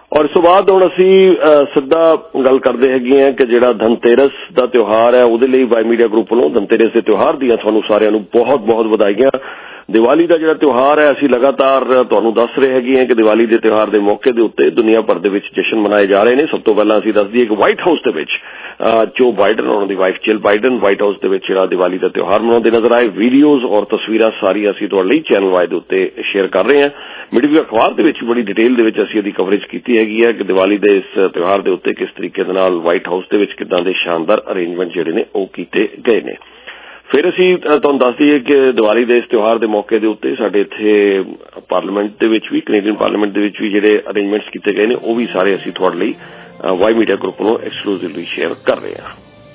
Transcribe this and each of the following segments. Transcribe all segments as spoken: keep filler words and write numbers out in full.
और इस तो बाद हुण असीं सिद्धा गल करदे हैगे आ कि जिहड़ा धनतेरस दा त्योहार है उहदे लई वाई मीडिया ग्रुप वल्लों धनतेरस दे त्योहार दियां तुहानूं सारिआं नूं बहुत बहुत वधाईआं। दिवाली का जिहड़ा त्योहार है असीं लगातार तुहानूं दस रहे हैगे आ कि दिवाली के त्योहार के मौके के उत्ते दुनिया भर दे विच जश्न मनाए जा रहे हैं। सब तो पहलां असीं दस दईए कि व्हाइट हाउस दे विच जो बाइडन और उन्हां दी wife Jill Biden White House दे विच जिहड़ा दिवाली का त्योहार मनाउंदे नजर आए। वीडियोज़ और तस्वीरां सारियां असीं तुहाडे लई चैनल वाइज दे उत्ते शेयर कर रहे हैं। मीडिया अखबार दे विच बड़ी डिटेल दे विच असीं इहदी कवरेज कीती हैगी है कि दिवाली दे इस त्योहार के उत्ते किस तरीके दे नाल व्हाइट हाउस दे विच किदां दे शानदार अरेंजमेंट जिहड़े ने ओह कीते गए ने। फिर असीं तुहानूं दस दईए कि दिवाली के इस त्योहार के मौके के उत्ते साडे इत्थे पार्लीमेंट दे विच भी कैनेडियन पार्लीमेंट दे विच भी जिहड़े अरेंजमेंट्स कीते गए ने ओह भी सारे असीं तुहाडे लई वाई मीडिया ग्रुप वल्लों एक्सक्लूसिवली शेयर कर रहे हैं।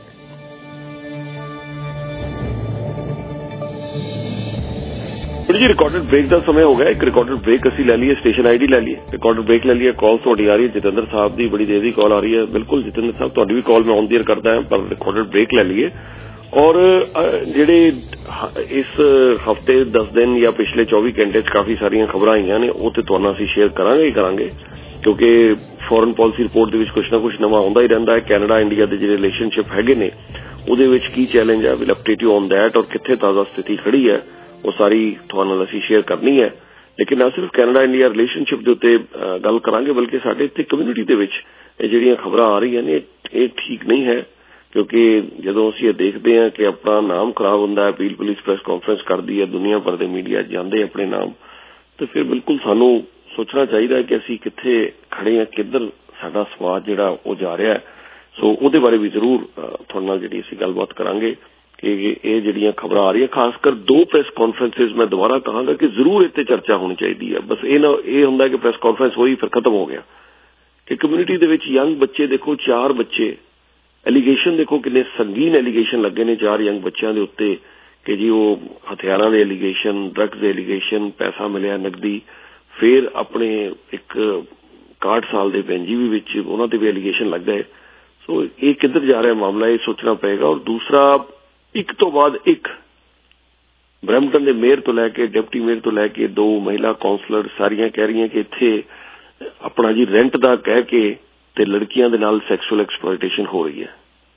जी रिकॉर्डेड ब्रेक का समय हो गया। एक रिकॉर्डेड ब्रेक असीं ले लीए, स्टेशन आई डी ले लीए, रिकॉर्डेड ब्रेक ले लीए। कॉल तुहाडी आ रही है जितेंद्र साहब की, बड़ी देर की कॉल आ रही है। बिल्कुल जितेंद्र साहब तुहाडी भी कॉल मैं ऑन दी एयर करदा है, पर रिकॉर्डेड ब्रेक ले लीए। और जिहड़े इस हफ्ते दस दिन या पिछले चौबीस घंटे काफी सारियां खबरां आईयां ने ओह ते तुहानूं असीं शेयर करांगे ही करांगे, क्योंकि फॉरन पॉलिसी रिपोर्ट दे विच कुछ ना कुछ नवां आउंदा ही रहिंदा है। कैनेडा इंडिया दे जिहड़े रिलेशनशिप हैगे ने उहदे विच की चैलेंज है, will update you on that, और कित्थे ताज़ा स्थिति खड़ी है वो सारी तुहानूं असीं शेयर करनी है। लेकिन ना सिर्फ कैनेडा इंडिया रिलेशनशिप दे उत्ते गल करांगे, बल्कि साडे इत्थे कम्यूनिटी दे विच इह जिहड़ियां खबरां आ रहीआं ने इह ठीक नहीं है। क्योंकि जदों असीं देखते हैं कि अपना नाम खराब होंदा है, अपील पुलिस प्रेस कॉन्फ्रेंस करदी है, दुनिया भर दे मीडिया जांदे अपने नाम, तो फिर बिल्कुल सानू सोचना चाहिए कि असीं कित्थे खड़े हैं, किधर साडा समाज जिहड़ा वो जा रहा है। सो उहदे बारे भी जरूर तुहाडे नाल जिहड़ी असीं गलबात करांगे कि ये जिहड़ियां खबरां आ रही है। खासकर दो प्रेस कॉन्फ्रेंसिस मैं दोबारा कहांगा कि जरूर इत्ते चर्चा होनी चाहिए है। बस ये ना ये हुंदा कि प्रेस कॉन्फ्रेंस होई फिर खत्म हो गया। कि कम्यूनिटी दे विच यंग बच्चे देखो, चार बच्चे एलीगेशन देखो किन्ने संगीन एलीगेशन लगे ने चार यंग बच्चों के उत्ते कि जी वो हथियारों के एलीगेशन, ड्रग्स के एलीगेशन, पैसा मिलिया नकदी, फिर अपने एक काठ साल के भैन जी भी उन्होंने भी एलीगेशन लग गए। सो ये किधर जा रहा है मामला, ये सोचना पड़ेगा। और दूसरा एक तो बाद एक ब्रैम्पटन के मेयर तो लैके डिप्टी मेयर तो लैके दो महिला कौंसलर सारियां कह रही हैं कि इत्थे अपना जी रेंट का कह के ते लड़कियां दे नाल सैक्सुअल एक्सप्लॉयटेशन हो रही है।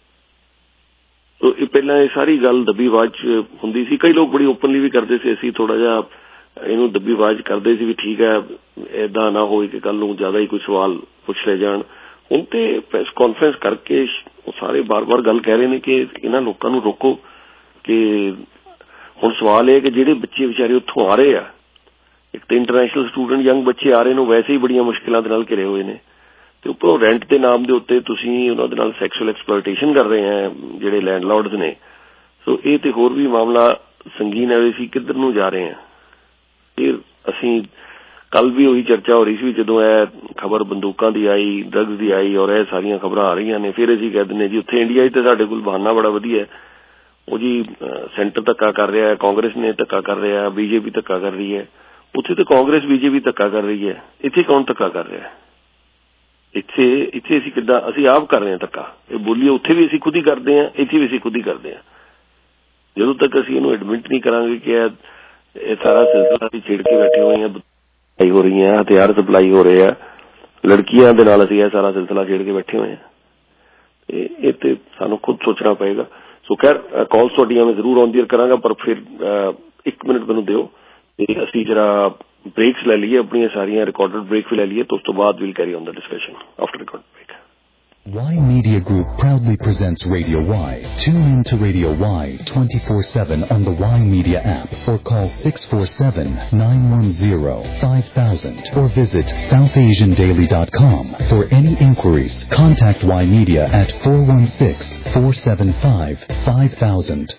तो ये पहला ये सारी गल दबीबाज हुंदी सी, कई लोग बड़ी ओपनली भी करते थे, असीं थोड़ा जिहा इहनूं दबीबाज करते सी भी ठीक है ऐदा ना होए कि कल नूं ज्यादा ही कोई सवाल पुछ ले जाण। हुण ते प्रेस कॉन्फ्रेंस करके सारे बार बार गल कह रहे हैं कि इन्हां लोकां नूं रोको। कि हुण सवाल है कि जिहड़े बच्चे विचारे उत्थों आ रहे आ, एक तो इंटरनेशनल स्टूडेंट यंग बच्चे आ रहे ने, वैसे ही बड़ियां मुश्किलां दे नाल घिरे हुए ने, ते उपरों रेंट के नाम के उत्ते तुसीं उन्हां दे नाल सैक्सुअल एक्सप्लॉयटेशन कर रहे हैं जिहड़े लैंडलॉर्ड्स ने। सो ये तो होर भी मामला संगीन है, असीं किधर नूं जा रहे हैं। फिर असीं कल भी वही चर्चा हो रही सी जदों यह खबर बंदूकां दी आई, ड्रग्स दी आई और यह सारियां खबरां आ रही ने। फिर असीं कह दिंदे जी उत्थे इंडिया तो साडे कोल बहाना बड़ा वधिया है, वो जी सेंटर धक्का कर रहा है, कांग्रेस ने धक्का कर रहा है, बीजेपी धक्का कर रही है। उत्थे तो कांग्रेस बीजेपी धक्का कर रही है, इत्थे कौन धक्का कर रहा है? इत्थे इत्थे असीं किद्दां असीं आप कर रहे हैं धक्का, ये बोलिए उत्थे भी असीं खुद ही करते हैं, इत्थे भी असीं खुद ही करते हैं। जदों तक असीं इहनूं एडमिट नहीं करांगे कि ये सारा सिलसिला असीं छेड़ के बैठे हुए हैं, सप्लाई हो रही है, हथियार सप्लाई हो रहे हैं, लड़कियां दे नाल असीं यह सारा सिलसिला छेड़ के बैठे हुए हैं। ये तो सानूं खुद सोचना पएगा। सो खैर कॉल्स तुहाडियां मैं जरूर ऑन दी एयर करांगा, पर फिर एक मिनट मैनूं दिओ ते असीं जरा ब्रेक्स ले लीए, अपनी सारियां रिकॉर्डेड ब्रेक भी ले लीए, तो उस तो बाद will carry on the discussion after recorded break. Y Media Group proudly presents Radio Y. Tune in to Radio Y twenty-four seven on the Y Media app or call six four seven, nine one zero, five thousand or visit south asian daily dot com. For any inquiries, contact Y Media at four one six, four seven five, five thousand.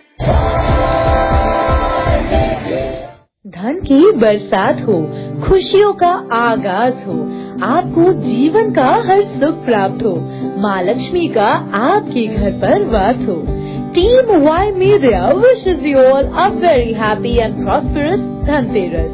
धन की बरसात हो, खुशियों का आगाज हो, आपको जीवन का हर सुख प्राप्त हो, माँ लक्ष्मी का आपके घर पर वास हो। Team Y media wishes you all a very happy and prosperous Dhanteras.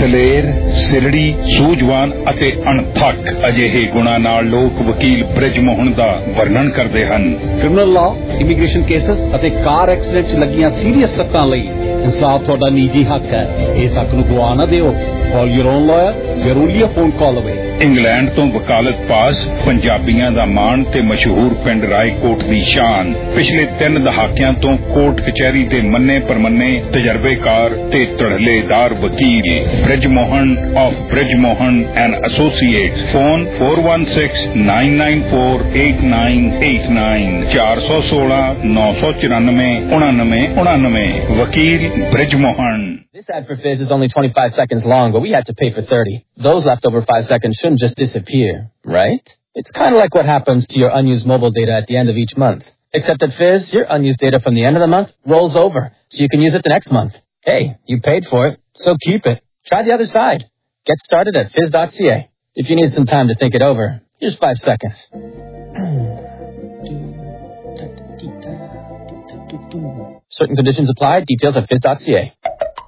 ਦਲੇਰ, ਸਿਰੜੀ, ਸੂਝਵਾਨ ਅਤੇ ਅਣਥੱਕ ਅਜਿਹੇ ਗੁਣਾਂ ਨਾਲ ਲੋਕ ਵਕੀਲ ਬ੍ਰਿਜ ਮੋਹਨ ਦਾ ਵਰਣਨ ਕਰਦੇ ਹਨ। ਕ੍ਰਿਮੀਨਲ ਲਾਅ, ਇਮੀਗ੍ਰੇਸ਼ਨ ਕੇਸਸ ਅਤੇ ਕਾਰ ਐਕਸੀਡੈਂਟ 'ਚ ਲੱਗੀਆਂ ਸੀਰੀਅਸ ਸੱਟਾਂ ਲਈ ਇਨਸਾਫ ਤੁਹਾਡਾ ਨਿੱਜੀ ਹੱਕ ਹੈ। ਇਸ ਹੱਕ ਨੂੰ ਗਵਾ ਨਾ ਦਿਓ। Call your own lawyer. We're only a phone call away. England ਤੋਂ ਵਕਾਲਤ ਪਾਸ, ਪੰਜਾਬੀਆਂ ਦਾ ਮਾਣ ਤੇ ਮਸ਼ਹੂਰ ਪਿੰਡ ਰਾਏਕੋਟ ਦੀ ਸ਼ਾਨ। ਪਿਛਲੇ ਤਿੰਨ ਦਹਾਕਿਆਂ ਤੋਂ ਕੋਰਟ ਕਚਹਿਰੀ ਦੇ ਮੰਨੇ ਪਰਮੰਨੇ ਤਜਰਬੇਕਾਰ ਤੇ ਧੜਲੇਦਾਰ ਵਕੀਲ Brij Mohan of Brij Mohan and associates. Phone four one six nine nine four eight nine eight nine ਚਾਰ ਸੌ ਸੋਲਾਂ ਨੌ ਸੌ ਚੁਰਾਨਵੇਂ ਉਣਾਨਵੇਂ ਉਣਾਨਵੇਂ ਵਕੀਲ Brij Mohan. This ad for Fizz is only twenty-five seconds long, but we had to pay for thirty. Those leftover five seconds shouldn't just disappear, right? It's kind of like what happens to your unused mobile data at the end of each month. Except at Fizz, your unused data from the end of the month rolls over, so you can use it the next month. Hey, you paid for it, so keep it. Try the other side. Get started at fizz dot c a. If you need some time to think it over, here's five seconds. Certain conditions apply. Details at fizz dot c a.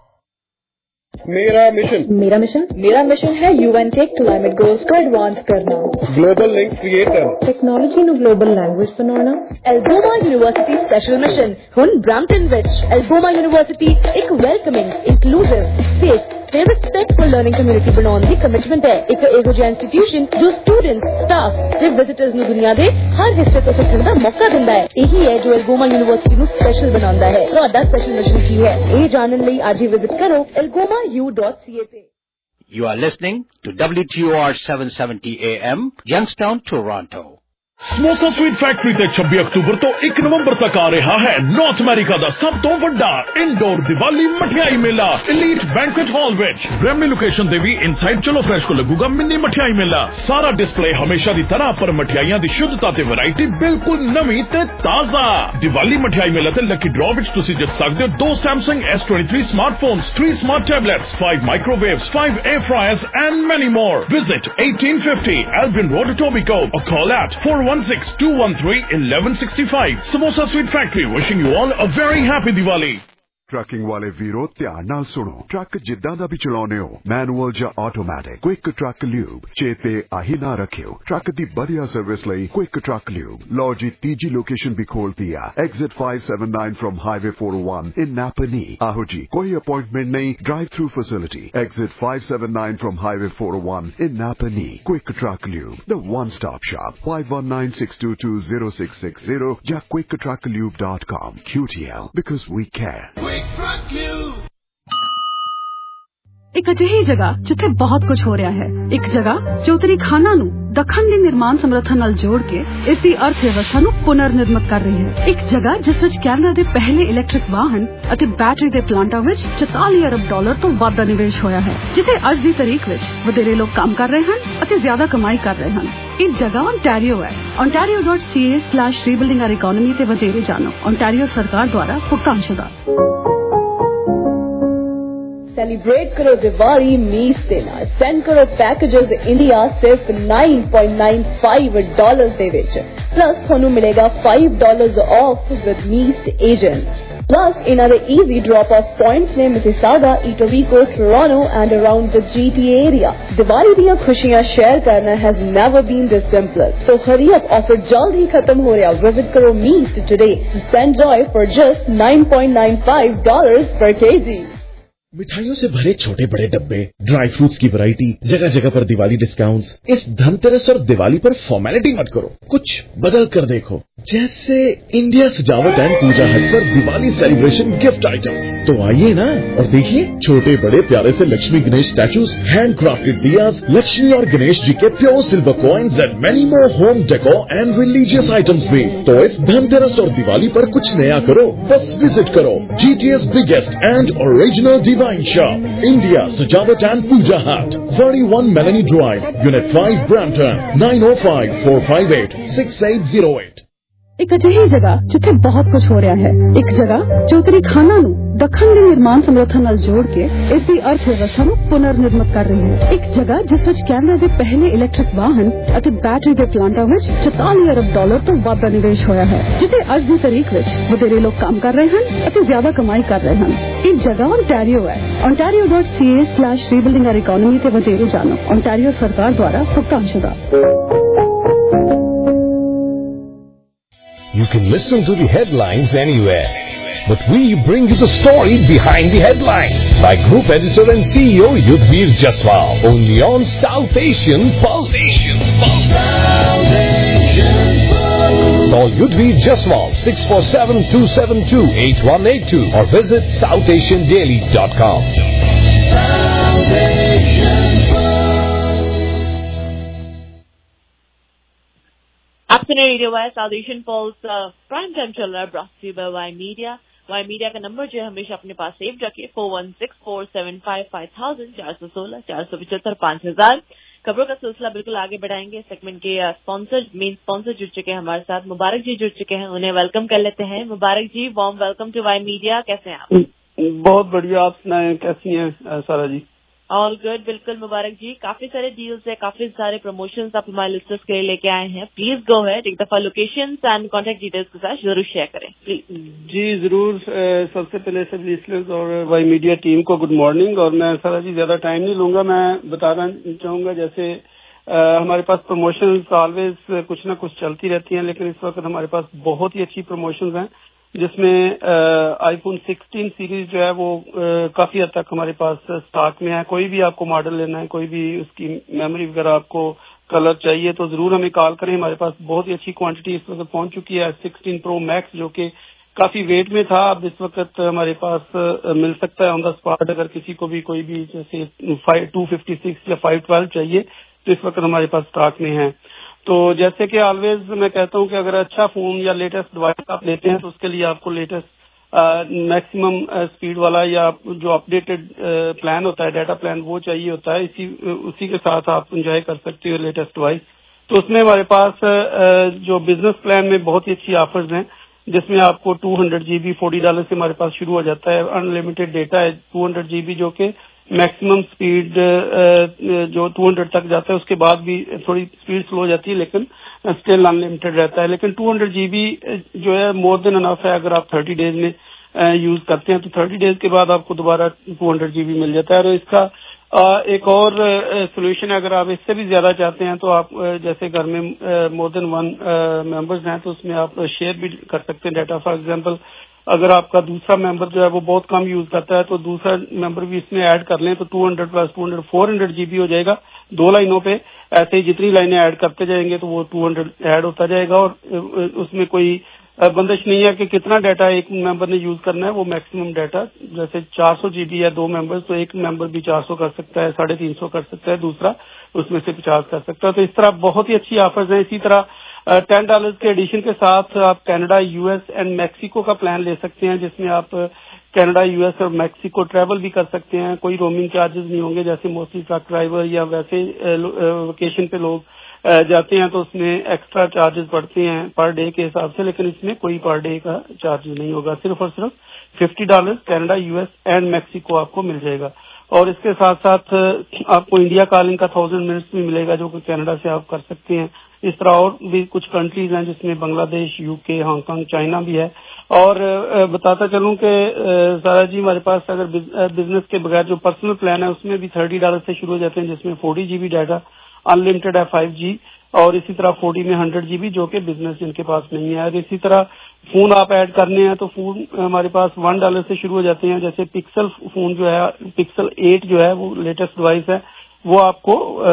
मेरा mission मेरा mission मेरा mission है UN के climate goals को advance करना, global links create करना, technology ਨੂੰ global language ਬਣਾਉਣਾ। ਐਲਗੋਮਾ ਯੂਨੀਵਰਸਿਟੀ ਸਪੈਸ਼ਲ ਮਿਸ਼ਨ ਹੁਣ ਬ੍ਰੈਂਪਟਨ ਵਿੱਚ। ਐਲਗੋਮਾ ਯੂਨੀਵਰਸਿਟੀ ਇੱਕ ਵੈਲਕਮਿੰਗ, ਇਨਕਲੂਸਿਵ, ਸੇਫ ਤੇ ਰਿਸਪੈਕਟਫੁਲ ਲਰਨਿੰਗ ਕਮਿਊਨਿਟੀ ਬਣਾਉਣ ਦੀ ਕਮਿਟਮੈਂਟ ਹੈ। ਇੱਕ ਇਹੋ ਜਿਹਾ ਇੰਸਟੀਟਿਊਸ਼ਨ ਜੋ ਸਟੂਡੈਂਟਸ, ਸਟਾਫ ਤੇ ਵਿਜ਼ਿਟਰਸ ਨੂੰ ਦੁਨੀਆ ਦੇ ਹਰ ਹਿੱਸੇ ਤੋਂ ਸਿੱਖਣ ਦਾ ਮੌਕਾ ਦਿੰਦਾ ਹੈ। ਇਹੀ ਹੈ ਜੋ ਐਲਗੋਮਾ ਯੂਨੀਵਰਸਿਟੀ ਨੂੰ ਸਪੈਸ਼ਲ ਬਣਾਉਂਦਾ ਹੈ। ਤੁਹਾਡਾ ਸਪੈਸ਼ਲ ਮਿਸ਼ਨ ਕੀ ਹੈ, ਇਹ ਜਾਣਨ ਲਈ ਅੱਜ ਹੀ ਵਿਜ਼ਿਟ ਕਰੋ ਐਲਗੋਮਾ ਯੂ ਡਾਟ ਸੀ ਏ ਤੇ। You are listening to W T O R seven seventy A M, Youngstown, Toronto. Samosa sweet factory ਤੇ ਛੱਬੀ ਅਕਤੂਬਰ ਤੋਂ ਇੱਕ ਨਵੰਬਰ ਤੱਕ ਆ ਰਿਹਾ ਹੈ ਨਾਰਥ ਅਮਰੀਕਾ ਦਾ ਸਭ ਤੋਂ ਵੱਡਾ ਇਨਡੋਰ ਦੀਵਾਲੀ ਮਠਿਆਈ ਮੇਲਾ ਐਲੀਟ ਬੈਂਕੁਏਟ ਹਾਲ ਵਿੱਚ। ਗ੍ਰੈਮੀ ਲੋਕੇਸ਼ਨ ਤੇ ਵੀ ਇਨਸਾਈਡ ਚਲੋ ਫਰੈਸ਼ ਕੋ ਲੱਗੂਗਾ ਮਿੰਨੀ ਮਠਿਆਈ ਮੇਲਾ। ਸਾਰਾ ਡਿਸਪਲੇ ਹਮੇਸ਼ਾ ਦੀ ਤਰ੍ਹਾਂ, ਪਰ ਮਠਿਆਈਆਂ ਦੀ ਸ਼ੁੱਧਤਾ ਤੇ ਵੈਰਾਈਟੀ ਬਿਲਕੁਲ ਨਵੀਂ ਤੇ ਤਾਜ਼ਾ। ਦੀਵਾਲੀ ਮਠਿਆਈ ਮੇਲਾ ਤੇ ਲੱਕੀ ਡਰਾਅ ਵਿੱਚ ਤੁਸੀਂ ਜਿੱਤ ਸਕਦੇ ਹੋ ਦੋ Samsung S twenty-three smartphones, three smart tablets, five microwaves, five air fryers and many more. Visit eighteen fifty Albion Road, Etobicoke, or call at four one six two one three one one six five. Samosa Sweet Factory wishing you all a very happy Diwali. Trucking ਵਾਲੇ ਵੀਰੋ ਧਿਆਨ ਨਾਲ ਸੁਣੋ। Truck ਜਿੱਦਾਂ ਦਾ ਵੀ ਚਲਾਉਨੇ ਹੋ, manual ਜਾਂ automatic, quick truck lube ਚੇਤੇ ਆਹੀ ਨਾ ਰੱਖਿਓ। ਟਰੱਕ ਦੀ ਵਧੀਆ ਸਰਵਿਸ ਲਈ ਕੁਇਕ ਟਰੱਕ ਲਿਊਬ। ਲਓ ਜੀ ਤੀਜੀ ਲੋਕੇਸ਼ਨ ਵੀ ਖੋਲਤੀ ਆ, exit five seventy-nine from highway four oh one in Napanee. ਆਹੋ ਜੀ, ਕੋਈ ਅਪਾਇੰਟਮੈਂਟ ਨਹੀਂ, drive through facility. Exit five seventy-nine from highway four oh one in Napanee. Quick truck lube, the one stop shop. five one nine six two two zero six six zero ਜਾਂ quick truck lube dot com. Q T L, because we care. ਇੱਕ ਅਜਿਹੀ ਜਗ੍ਹਾ ਜਿੱਥੇ ਬਹੁਤ ਕੁਝ ਹੋ ਰਿਹਾ ਹੈ, ਇੱਕ ਜਗ੍ਹਾ ਜੋ ਉੱਤਰੀ ਖਾਨਾਂ ਨੂੰ ਦੱਖਣ ਦੀ ਨਿਰਮਾਣ ਸਮਰੱਥਾ ਨਾਲ ਜੋੜ ਕੇ ਇਸ ਦੀ ਅਰਥ ਵਿਵਸਥਾ ਨੂੰ ਪੁਨਰ ਨਿਰਮਿਤ ਕਰ ਰਹੀ ਹੈ। ਇੱਕ ਜਗ੍ਹਾ ਜਿਸ ਵਿੱਚ ਕੈਨੇਡਾ ਦੇ ਪਹਿਲੇ ਇਲੈਕਟ੍ਰਿਕ ਵਾਹਨ ਅਤੇ ਬੈਟਰੀ ਦੇ ਪਲਾਂਟਾਂ ਵਿੱਚ forty ਅਰਬ ਡਾਲਰ ਤੋਂ ਵੱਧ ਦਾ ਨਿਵੇਸ਼ ਹੋਇਆ ਹੈ, ਜਿੱਥੇ ਅੱਜ ਦੀ ਤਾਰੀਖ ਵਿੱਚ ਵਧੇਰੇ ਲੋਕ ਕੰਮ ਕਰ ਰਹੇ ਹਨ ਅਤੇ ਜ਼ਿਆਦਾ ਕਮਾਈ ਕਰ ਰਹੇ ਹਨ। ਇਹ ਜਗ੍ਹਾ ontario ਹੈ। ontario dot c a slash rebuilding our economy ਤੇ ਵਧੇਰੇ ਜਾਣੋ। ontario ਸਰਕਾਰ ਦੁਆਰਾ ਭੁਗਤਾਨਸ਼ੁਦਾ। सेलिब्रेट करो दिवाली मीस के नाल। सेंड करो पैकेजेस इंडिया सिर्फ nine point nine five dollars दे विच। प्लस थानू मिलेगा five dollars off with Mees agent. Plus इन्हां दे इजी ड्रॉप ऑफ पॉइंट्स ने Mississauga, Etobicoke, Toronto and around the G T A area. Diwali दी खुशियां शेयर करना has never been this simpler, so hurry up, offer जल्द ही खत्म हो रहा। विजिट करो Mees today. Send joy for just nine point nine five dollars per KG. मिठाइयों से भरे छोटे बड़े डब्बे, ड्राई फ्रूट्स की वैरायटी, जगह जगह पर दिवाली डिस्काउंट्स। इस धनतेरस और दिवाली पर फॉर्मेलिटी मत करो, कुछ बदल कर देखो। जैसे इंडिया सजावट एंड पूजा हट पर दिवाली सेलिब्रेशन गिफ्ट आइटम्स। तो आइए ना और देखिए छोटे बड़े प्यारे से Lakshmi Ganesh statues, hand crafted diyas, Lakshmi और गणेश जी के pure silver coins and many more home decor and religious items भी। तो इस धनतेरस और दिवाली पर कुछ नया करो, बस विजिट करो G T A's biggest and original Divine Shop, India Sajawat and Puja Hut, thirty-one Melanie Drive, Unit five, Brampton, nine oh five four five eight six eight zero eight. ਇੱਕ ਅਜਿਹੀ ਜਗ੍ਹਾ ਜਿੱਥੇ ਬਹੁਤ ਕੁਝ ਹੋ ਰਿਹਾ ਹੈ। ਇੱਕ ਜਗ੍ਹਾ ਜੋ ਉਤਰੀ ਖਾਨਾਂ ਨੂੰ ਦੱਖਣ ਦੇ ਨਿਰਮਾਣ ਸਮਰੱਥਾ ਨਾਲ ਜੋੜ ਕੇ ਇਸ ਦੀ ਅਰਥ ਵਿਵਸਥਾ ਨੂੰ ਪੁਨਰ ਨਿਰਮਿਤ ਕਰ ਰਹੀ ਹੈ। ਇੱਕ ਜਗ੍ਹਾ ਜਿਸ ਵਿੱਚ ਕੈਨੇਡਾ ਦੇ ਪਹਿਲੇ ਇਲੈਕਟ੍ਰਿਕ ਵਾਹਨ ਅਤੇ ਬੈਟਰੀ ਦੇ ਪਲਾਂਟਾਂ ਵਿੱਚ ਚੁਤਾਲੀ ਅਰਬ ਡਾਲਰ ਤੋਂ ਵੱਧ ਦਾ ਨਿਵੇਸ਼ ਹੋਇਆ ਹੈ, ਜਿੱਥੇ ਅੱਜ ਦੀ ਤਾਰੀਖ ਵਿੱਚ ਵਧੇਰੇ ਲੋਕ ਕੰਮ ਕਰ ਰਹੇ ਹਨ ਅਤੇ ਜ਼ਿਆਦਾ ਕਮਾਈ ਕਰ ਰਹੇ ਹਨ। ਇਹ ਜਗ੍ਹਾ ਓਨਟਾਰੀਓ ਹੈ। ontario dot c a slash rebuilding our economy ਤੇ ਵਧੇਰੇ ਜਾਣੋ। ਓਨਟਾਰੀਓ ਸਰਕਾਰ ਦੁਆਰਾ ਭੁਗਤਾਨਸ਼ੁਦਾ। You can listen to the headlines anywhere, but we bring you the story behind the headlines by Group Editor and C E O Yudhvir Jaswal, only on South Asian Pulse. Call Yudhvir Jaswal six four seven, two seven two, eight one eight two or visit south asian daily dot com. अपने radio Y south Asian pulse prime time चल रहा है, brought to you by Y media. Y media का number जो है हमेशा अपने पास सेव रखिए, four one six four seven five five thousand, चार सौ सोलह चार सौ पचहत्तर पांच हजार। खबरों का सिलसिला बिल्कुल आगे बढ़ाएंगे। सेगमेंट के स्पॉन्सर मेन स्पॉन्सर जुड़ चुके हैं हमारे साथ, मुबारक जी जुड़ चुके हैं, उन्हें वेलकम कर लेते हैं। Mubarak ji, warm welcome to Y media. कैसे हैं आप? बहुत बढ़िया, आप सुनाएं, कैसी हैं सारा जी? ऑल गुड, बिल्कुल मुबारक जी। काफी सारे डील्स है, काफी सारे प्रमोशंस आप हमारे लिस्टर्स के लिए लेके आए हैं। प्लीज गो है, एक दफा लोकेशन एंड कॉन्टेक्ट डिटेल्स के साथ जरूर शेयर करें प्लीज। जी जरूर। सबसे पहले सभी लिस्टर्स और वाई मीडिया टीम को गुड मॉर्निंग। और मैं सारा जी ज्यादा टाइम नहीं लूंगा, मैं बताना चाहूंगा जैसे आ, हमारे पास प्रमोशंस ऑलवेज कुछ ना कुछ चलती रहती हैं, लेकिन इस वक्त हमारे पास बहुत ही अच्छी प्रमोशंस हैं, जिसमें आईफोन सिक्सटीन सीरीज जो है वो आ, काफी हद तक हमारे पास स्टॉक में है। कोई भी आपको मॉडल लेना है, कोई भी उसकी मेमोरी वगैरह आपको कलर चाहिए तो जरूर हमें कॉल करें। हमारे पास बहुत ही अच्छी क्वांटिटी इस वक्त पहुंच चुकी है। सिक्सटीन प्रो मैक्स जो कि काफी वेट में था, अब इस वक्त हमारे पास मिल सकता है ऑन द स्पॉट। अगर किसी को भी कोई भी जैसे फाइव टू फिफ्टी सिक्स या फाइव ट्वेल्व चाहिए तो इस वक्त हमारे पास स्टॉक में है। तो जैसे कि ऑलवेज मैं कहता हूं कि अगर अच्छा फोन या लेटेस्ट डिवाइस आप लेते हैं तो उसके लिए आपको लेटेस्ट मैक्सिमम स्पीड वाला या जो अपडेटेड प्लान होता है, डाटा प्लान, वो चाहिए होता है। इसी उसी के साथ आप एंजॉय कर सकते हो लेटेस्ट डिवाइस। तो उसमें हमारे पास uh, जो बिजनेस प्लान में बहुत ही अच्छी ऑफर्स हैं, जिसमें आपको two hundred GB forty dollar से हमारे पास शुरू हो जाता है। अनलिमिटेड डेटा है टू हंड्रेड जीबी, जो कि मैक्सिमम स्पीड जो टू हंड्रेड तक जाता है, उसके बाद भी थोड़ी स्पीड स्लो हो जाती है, लेकिन स्टिल अनलिमिटेड रहता है। लेकिन टू हंड्रेड जीबी जो है मोर देन अनफ है। अगर आप थर्टी डेज में यूज करते हैं तो थर्टी डेज के बाद आपको दोबारा टू हंड्रेड जीबी मिल जाता है। और इसका एक और सोल्यूशन है, अगर आप इससे भी ज्यादा चाहते हैं तो आप जैसे घर में मोर देन वन मेंबर्स हैं तो उसमें आप शेयर भी कर सकते हैं डाटा। फॉर एग्जांपल अगर आपका दूसरा मेंबर जो है वो बहुत कम यूज करता है तो दूसरा मेंबर भी इसमें ऐड कर लें तो two hundred plus two hundred four hundred GB हो जाएगा दो लाइनों पे। ऐसे ही जितनी लाइनें ऐड करते जाएंगे तो वो टू हंड्रेड ऐड होता जाएगा। और उसमें कोई बंदिश नहीं है कि कितना डाटा एक मेंबर ने यूज करना है। वो मैक्सिमम डाटा जैसे चार सौ जीबी है दो मेंबर, तो एक मेंबर भी चार सौ कर सकता है, साढ़े तीन सौ कर सकता है, दूसरा उसमें से पचास कर सकता है। तो इस तरह बहुत ही अच्छी ऑफर्स हैं। इसी तरह टेन डॉलर के एडिशन के साथ आप कनाडा, यूएस एंड मैक्सिको का प्लान ले सकते हैं, जिसमें आप कनाडा, यूएस और मैक्सिको ट्रैवल भी कर सकते हैं। कोई रोमिंग चार्जेस नहीं होंगे, जैसे मोस्टली ट्रक ड्राइवर या वैसे वेकेशन पे लोग जाते हैं तो उसमें एक्स्ट्रा चार्जेस पड़ते हैं पर डे के हिसाब से, लेकिन इसमें कोई पर डे का चार्जेस नहीं होगा। सिर्फ और सिर्फ fifty dollar Canada, US and Mexico आपको मिल जाएगा। और इसके साथ साथ आपको इंडिया कॉलिंग का थाउजेंड मिनट्स भी मिलेगा, जो कि कनाडा से आप कर सकते हैं। इस तरह और भी कुछ कंट्रीज हैं जिसमें बांग्लादेश, यूके, हांगकांग, चाइना भी है। और बताता चलूं कि सारा जी हमारे पास अगर बिजनेस के बगैर जो पर्सनल प्लान है उसमें भी थर्टी डॉलर से शुरू हो जाते हैं, जिसमें फोर्टी जीबी डाटा अनलिमिटेड है फाइव जी, और इसी तरह फोर्टी में हंड्रेड जीबी, जो कि बिजनेस जिनके पास नहीं है। और इसी तरह फोन आप ऐड करने हैं तो फोन हमारे पास वन डॉलर से शुरू हो जाते हैं। जैसे पिक्सल फोन जो है, पिक्सल एट जो है वो लेटेस्ट डिवाइस है, वो आपको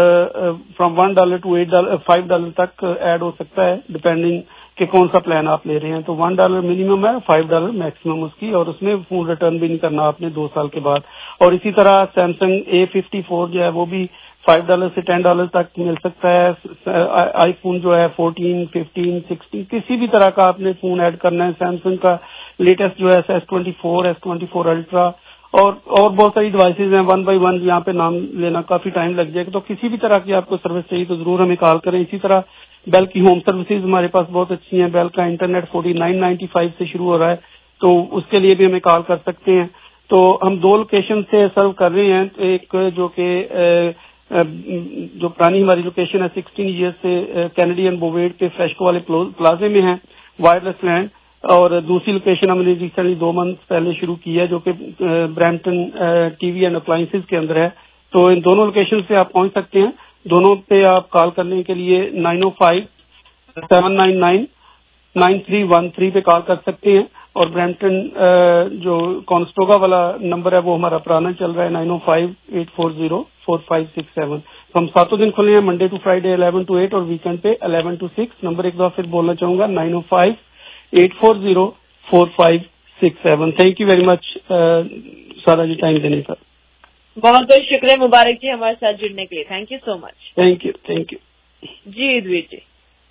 from one dollar to eight dollar five dollar तक ऐड हो सकता है, डिपेंडिंग कि कौन सा प्लान आप ले रहे हैं। तो वन डॉलर मिनिमम है, फाइव डॉलर मैक्सिमम उसकी, और उसमें फोन रिटर्न भी नहीं करना आपने दो साल के बाद। और इसी तरह सैमसंग ए फिफ्टी फोर जो है वो भी फाइव डॉलर से टेन डॉलर तक मिल सकता है। आईफोन जो है फोर्टीन, फिफ्टीन, सिक्सटीन, किसी भी तरह का आपने फोन ऐड करना है। सैमसंग का लेटेस्ट जो है S twenty four, S twenty four ultra और और बहुत सारी डिवाइसेज हैं। वन बाय वन यहाँ पे नाम लेना काफी टाइम लग जाएगा। तो किसी भी तरह की आपको सर्विस चाहिए तो जरूर हमें कॉल करें। इसी तरह बेल की होम सर्विसेज हमारे पास बहुत अच्छी हैं। बेल का internet forty nine ninety five से शुरू हो रहा है, तो उसके लिए भी हमें कॉल कर सकते हैं। तो हम दो लोकेशन से सर्व कर रहे हैं, एक जो कि जो पुरानी हमारी लोकेशन है सिक्सटीन ईयर्स से कैनेडियन बोवेड पे फ्रेशको वाले प्लाजे में है, वायरलेस लैंड, और दूसरी लोकेशन हमने रिसेंटली दो मंथ पहले शुरू की है जो कि ब्रैम्पटन टीवी एंड अप्लायंसेज के अंदर है। तो इन दोनों लोकेशन पे आप पहुंच सकते हैं। दोनों पे आप कॉल करने के लिए nine O five seven nine nine nine three one three पे कॉल कर सकते हैं, और ब्रैम्पटन जो कॉन्स्टोगा वाला नंबर है वो हमारा पुराना चल रहा है nine O five eight four zero four five six seven. तो हम सातों दिन खुले हैं, Monday to Friday eleven to eight और वीकेंड पे इलेवन टू सिक्स। नंबर एक बार फिर बोलना चाहूंगा nine O five eight four zero four five six seven. Thank you very much Sara ji time देने का। बहुत बहुत शुक्रिया मुबारक जी हमारे साथ जुड़ने के लिए। Thank you so much. Thank you thank you जी युद्धवीर जी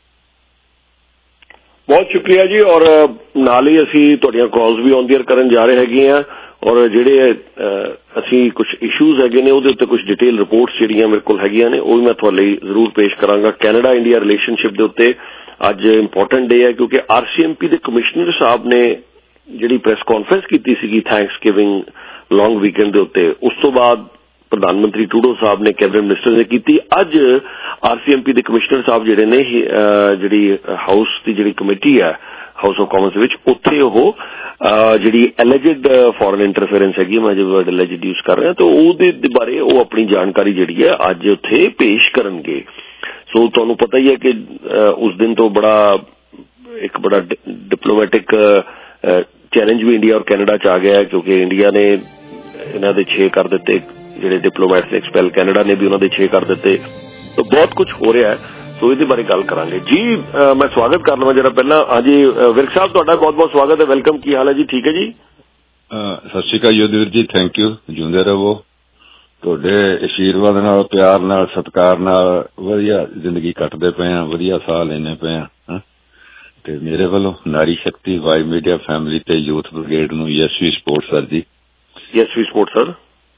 बहुत शुक्रिया जी। और ਨਾਲ ਹੀ ਅਸੀਂ ਤੁਹਾਡੀਆਂ ਕਾਲਸ ਵੀ ਔਨ ਦੀ ਏਅਰ ਕਰਨ ਜਾ ਰਹੇ ਹੈਗੇ ਆ, ਔਰ ਜਿਹੜੇ ਅਸੀਂ ਕੁਝ ਇਸ਼ੂਜ਼ ਹੈਗੇ ਨੇ ਉਹਦੇ ਉੱਤੇ ਕੁਝ ਡਿਟੇਲ ਰਿਪੋਰਟਸ ਜਿਹੜੀਆਂ ਮੇਰੇ ਕੋਲ ਹੈਗੀਆਂ ਨੇ ਉਹ ਵੀ ਮੈਂ ਤੁਹਾਡੇ ਲਈ ਜ਼ਰੂਰ ਪੇਸ਼ ਕਰਾਂਗਾ। ਕੈਨੇਡਾ ਇੰਡੀਆ ਰਿਲੇਸ਼ਨਸ਼ਿਪ ਦੇ ਉੱਤੇ ਅੱਜ ਇੰਪੋਰਟੈਂਟ ਡੇ ਹੈ, ਕਿਉਂਕਿ ਆਰਸੀਐਮਪੀ ਦੇ ਕਮਿਸ਼ਨਰ ਸਾਹਿਬ ਨੇ ਜਿਹੜੀ ਪ੍ਰੈਸ ਕਾਨਫਰੰਸ ਕੀਤੀ ਸੀਗੀ ਥੈਂਕਸ ਗਿਵਿੰਗ ਲੌਂਗ ਵੀਕਐਂਡ ਦੇ ਉੱਤੇ, ਉਸ ਤੋਂ ਬਾਅਦ ਪ੍ਰਧਾਨ ਮੰਤਰੀ ਟਰੂਡੋ ਸਾਹਿਬ ਨੇ ਕੈਬਨਿਟ ਮਿਨਿਸਟਰ ਨੇ ਕੀਤੀ। ਅੱਜ ਆਰਸੀਐਮਪੀ ਦੇ ਕਮਿਸ਼ਨਰ ਸਾਹਿਬ ਜਿਹੜੇ ਨੇ ਜਿਹੜੀ ਹਾਊਸ ਦੀ ਜਿਹੜੀ ਕਮੇਟੀ ਹੈ ਹਾਊਸ ਆਫ ਕਾਮਨਸ ਵਿੱਚ, ਉੱਥੇ ਉਹ ਜਿਹੜੀ ਐਲੀਜਡ ਫੋਰਨ ਇੰਟਰਫੇਰੈਂਸ ਹੈਗੀ, ਮੈਂ ਜੇ ਵਰਡ ਐਲੀਜਡ ਯੂਜ਼ ਕਰ ਰਿਹਾ, ਤਾਂ ਉਹਦੇ ਬਾਰੇ ਉਹ ਆਪਣੀ ਜਾਣਕਾਰੀ ਜਿਹੜੀ ਹੈ ਅੱਜ ਉੱਥੇ ਪੇਸ਼ ਕਰਨਗੇ। ਸੋ ਤੁਹਾਨੂੰ ਪਤਾ ਹੀ ਹੈ ਕਿ ਉਸ ਦਿਨ ਤੋਂ ਬੜਾ ਇੱਕ ਬੜਾ ਡਿਪਲੋਮੈਟਿਕ ਚੈਲੰਜ ਵੀ ਇੰਡੀਆ ਔਰ ਕੈਨੇਡਾ ਚ ਆ ਗਿਆ, ਕਿਉਂਕਿ ਇੰਡੀਆ ਨੇ ਇਹਨਾਂ ਦੇ ਛੇ ਕਰ ਦਿੱਤੇ ਜਿਹੜੇ ਡਿਪਲੋਮੈਟਸ ਨੇ ਐਕਸਪੈਲ, ਕੈਨੇਡਾ ਨੇ ਵੀ ਉਹਨਾਂ ਦੇ ਛੇ ਕਰ ਦਿੱਤੇ, ਤਾਂ ਬਹੁਤ ਕੁਝ ਹੋ ਰਿਹਾ ਹੈ। ਸੋ ਇਹਦੇ ਬਾਰੇ ਗੱਲ ਕਰਾਂਗੇ ਜੀ। ਮੈਂ ਸਵਾਗਤ ਕਰ ਲਵਾਂ ਜਰਾ ਪਹਿਲਾਂ। ਹਾਂਜੀ ਵਿਰਕ ਸਾਹਿਬ ਤੁਹਾਡਾ ਬਹੁਤ ਬਹੁਤ ਸਵਾਗਤ ਹੈ, ਵੈਲਕਮ। ਕੀ ਹਾਲ ਹੈ ਜੀ? ਠੀਕ ਹੈ ਜੀ, ਸਤਿ ਸ਼੍ਰੀ ਅਕਾਲ ਯੁੱਧਵੀਰ ਜੀ, ਥੈਂਕ ਯੂ, ਜਿਉਂਦੇ ਰਹੋ। ਤੁਹਾਡੇ ਆਸ਼ੀਰਵਾਦ ਨਾਲ, ਪਿਆਰ ਨਾਲ, ਸਤਿਕਾਰ ਨਾਲ ਵਧੀਆ ਜ਼ਿੰਦਗੀ ਕੱਟਦੇ ਪਏ ਆ, ਵਧੀਆ ਸਾਹ ਲੈਣੇ ਪਏ ਆ। ਤੇ ਮੇਰੇ ਵੱਲੋਂ ਨਾਰੀ ਸ਼ਕਤੀ ਵਾਈ ਮੀਡੀਆ ਫੈਮਿਲੀ ਤੇ ਯੂਥ ਬ੍ਰਿਗੇਡ ਨੂੰ ਯੈਸਵੀ ਸਪੋਰਟ ਸਰ ਜੀ। Yes we support sir.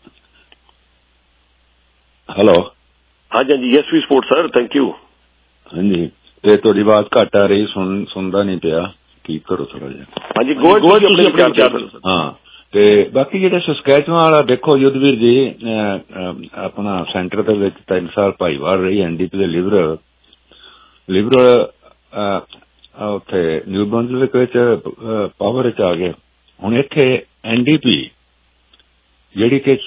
ਹੈਲੋ। ਹਾਂਜੀ ਹਾਂਜੀ yes we support sir, thank you. ਹਾਂਜੀ ਤੇ ਤੁਹਾਡੀ ਆਵਾਜ਼ ਘੱਟ ਆ ਰਹੀ, ਸੁਣ ਸੁਣਦਾ ਨਹੀਂ ਪਿਆ, ਕੀ ਕਰੋ ਥੋੜਾ ਜਿਹਾ। ਹਾਂਜੀ ਗੋ। ਹਾਂ ਤੇ ਬਾਕੀ ਜਿਹੜੇ ਸਸਕੈਚੁਆਨ ਵਾਲਾ ਦੇਖੋ ਯੁੱਧਵੀਰ ਜੀ, ਆਪਣਾ ਸੈਂਟਰ ਦੇ ਵਿੱਚ ਤਿੰਨ ਸਾਲ ਭਾਈਵਾਲ ਰਹੀ ਐਨਡੀਪੀ ਦੇ ਲਿਬਰਲ ਲਿਬਰਲ ਉੱਥੇ ਨਿਊ ਬਰੰਜ਼ਵਿਕ ਵਿੱਚ ਪਾਵਰ ਚ ਆ ਗਏ। ਹੁਣ ਇੱਥੇ ਐਨਡੀਪੀ ਜਿਹੜੀ ਕਿ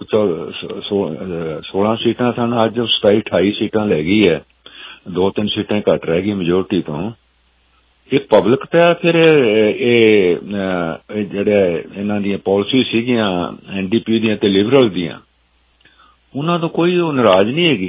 ਸੋਲਾਂ ਸੀਟਾਂ ਸਨ, ਅੱਜ ਸਤਾਈ ਅਠਾਈ ਸੀਟਾਂ ਲੈ ਗਈ ਹੈ, ਦੋ ਤਿੰਨ ਸੀਟਾਂ ਘੱਟ ਰਹਿ ਗਈ ਮੈਜੋਰਟੀ ਤੋਂ। ਇਹ ਪਬਲਿਕ ਤਾਂ ਫਿਰ ਇਹ ਜਿਹੜੇ ਇਹਨਾਂ ਦੀਆਂ ਪਾਲਿਸੀ ਸੀਗੀਆਂ ਐਨਡੀਪੀ ਦੀਆਂ ਤੇ ਲਿਬਰਲ ਦੀਆਂ, ਉਹਨਾਂ ਤੋਂ ਕੋਈ ਉਹ ਨਾਰਾਜ਼ ਨਹੀਂ ਹੈਗੀ।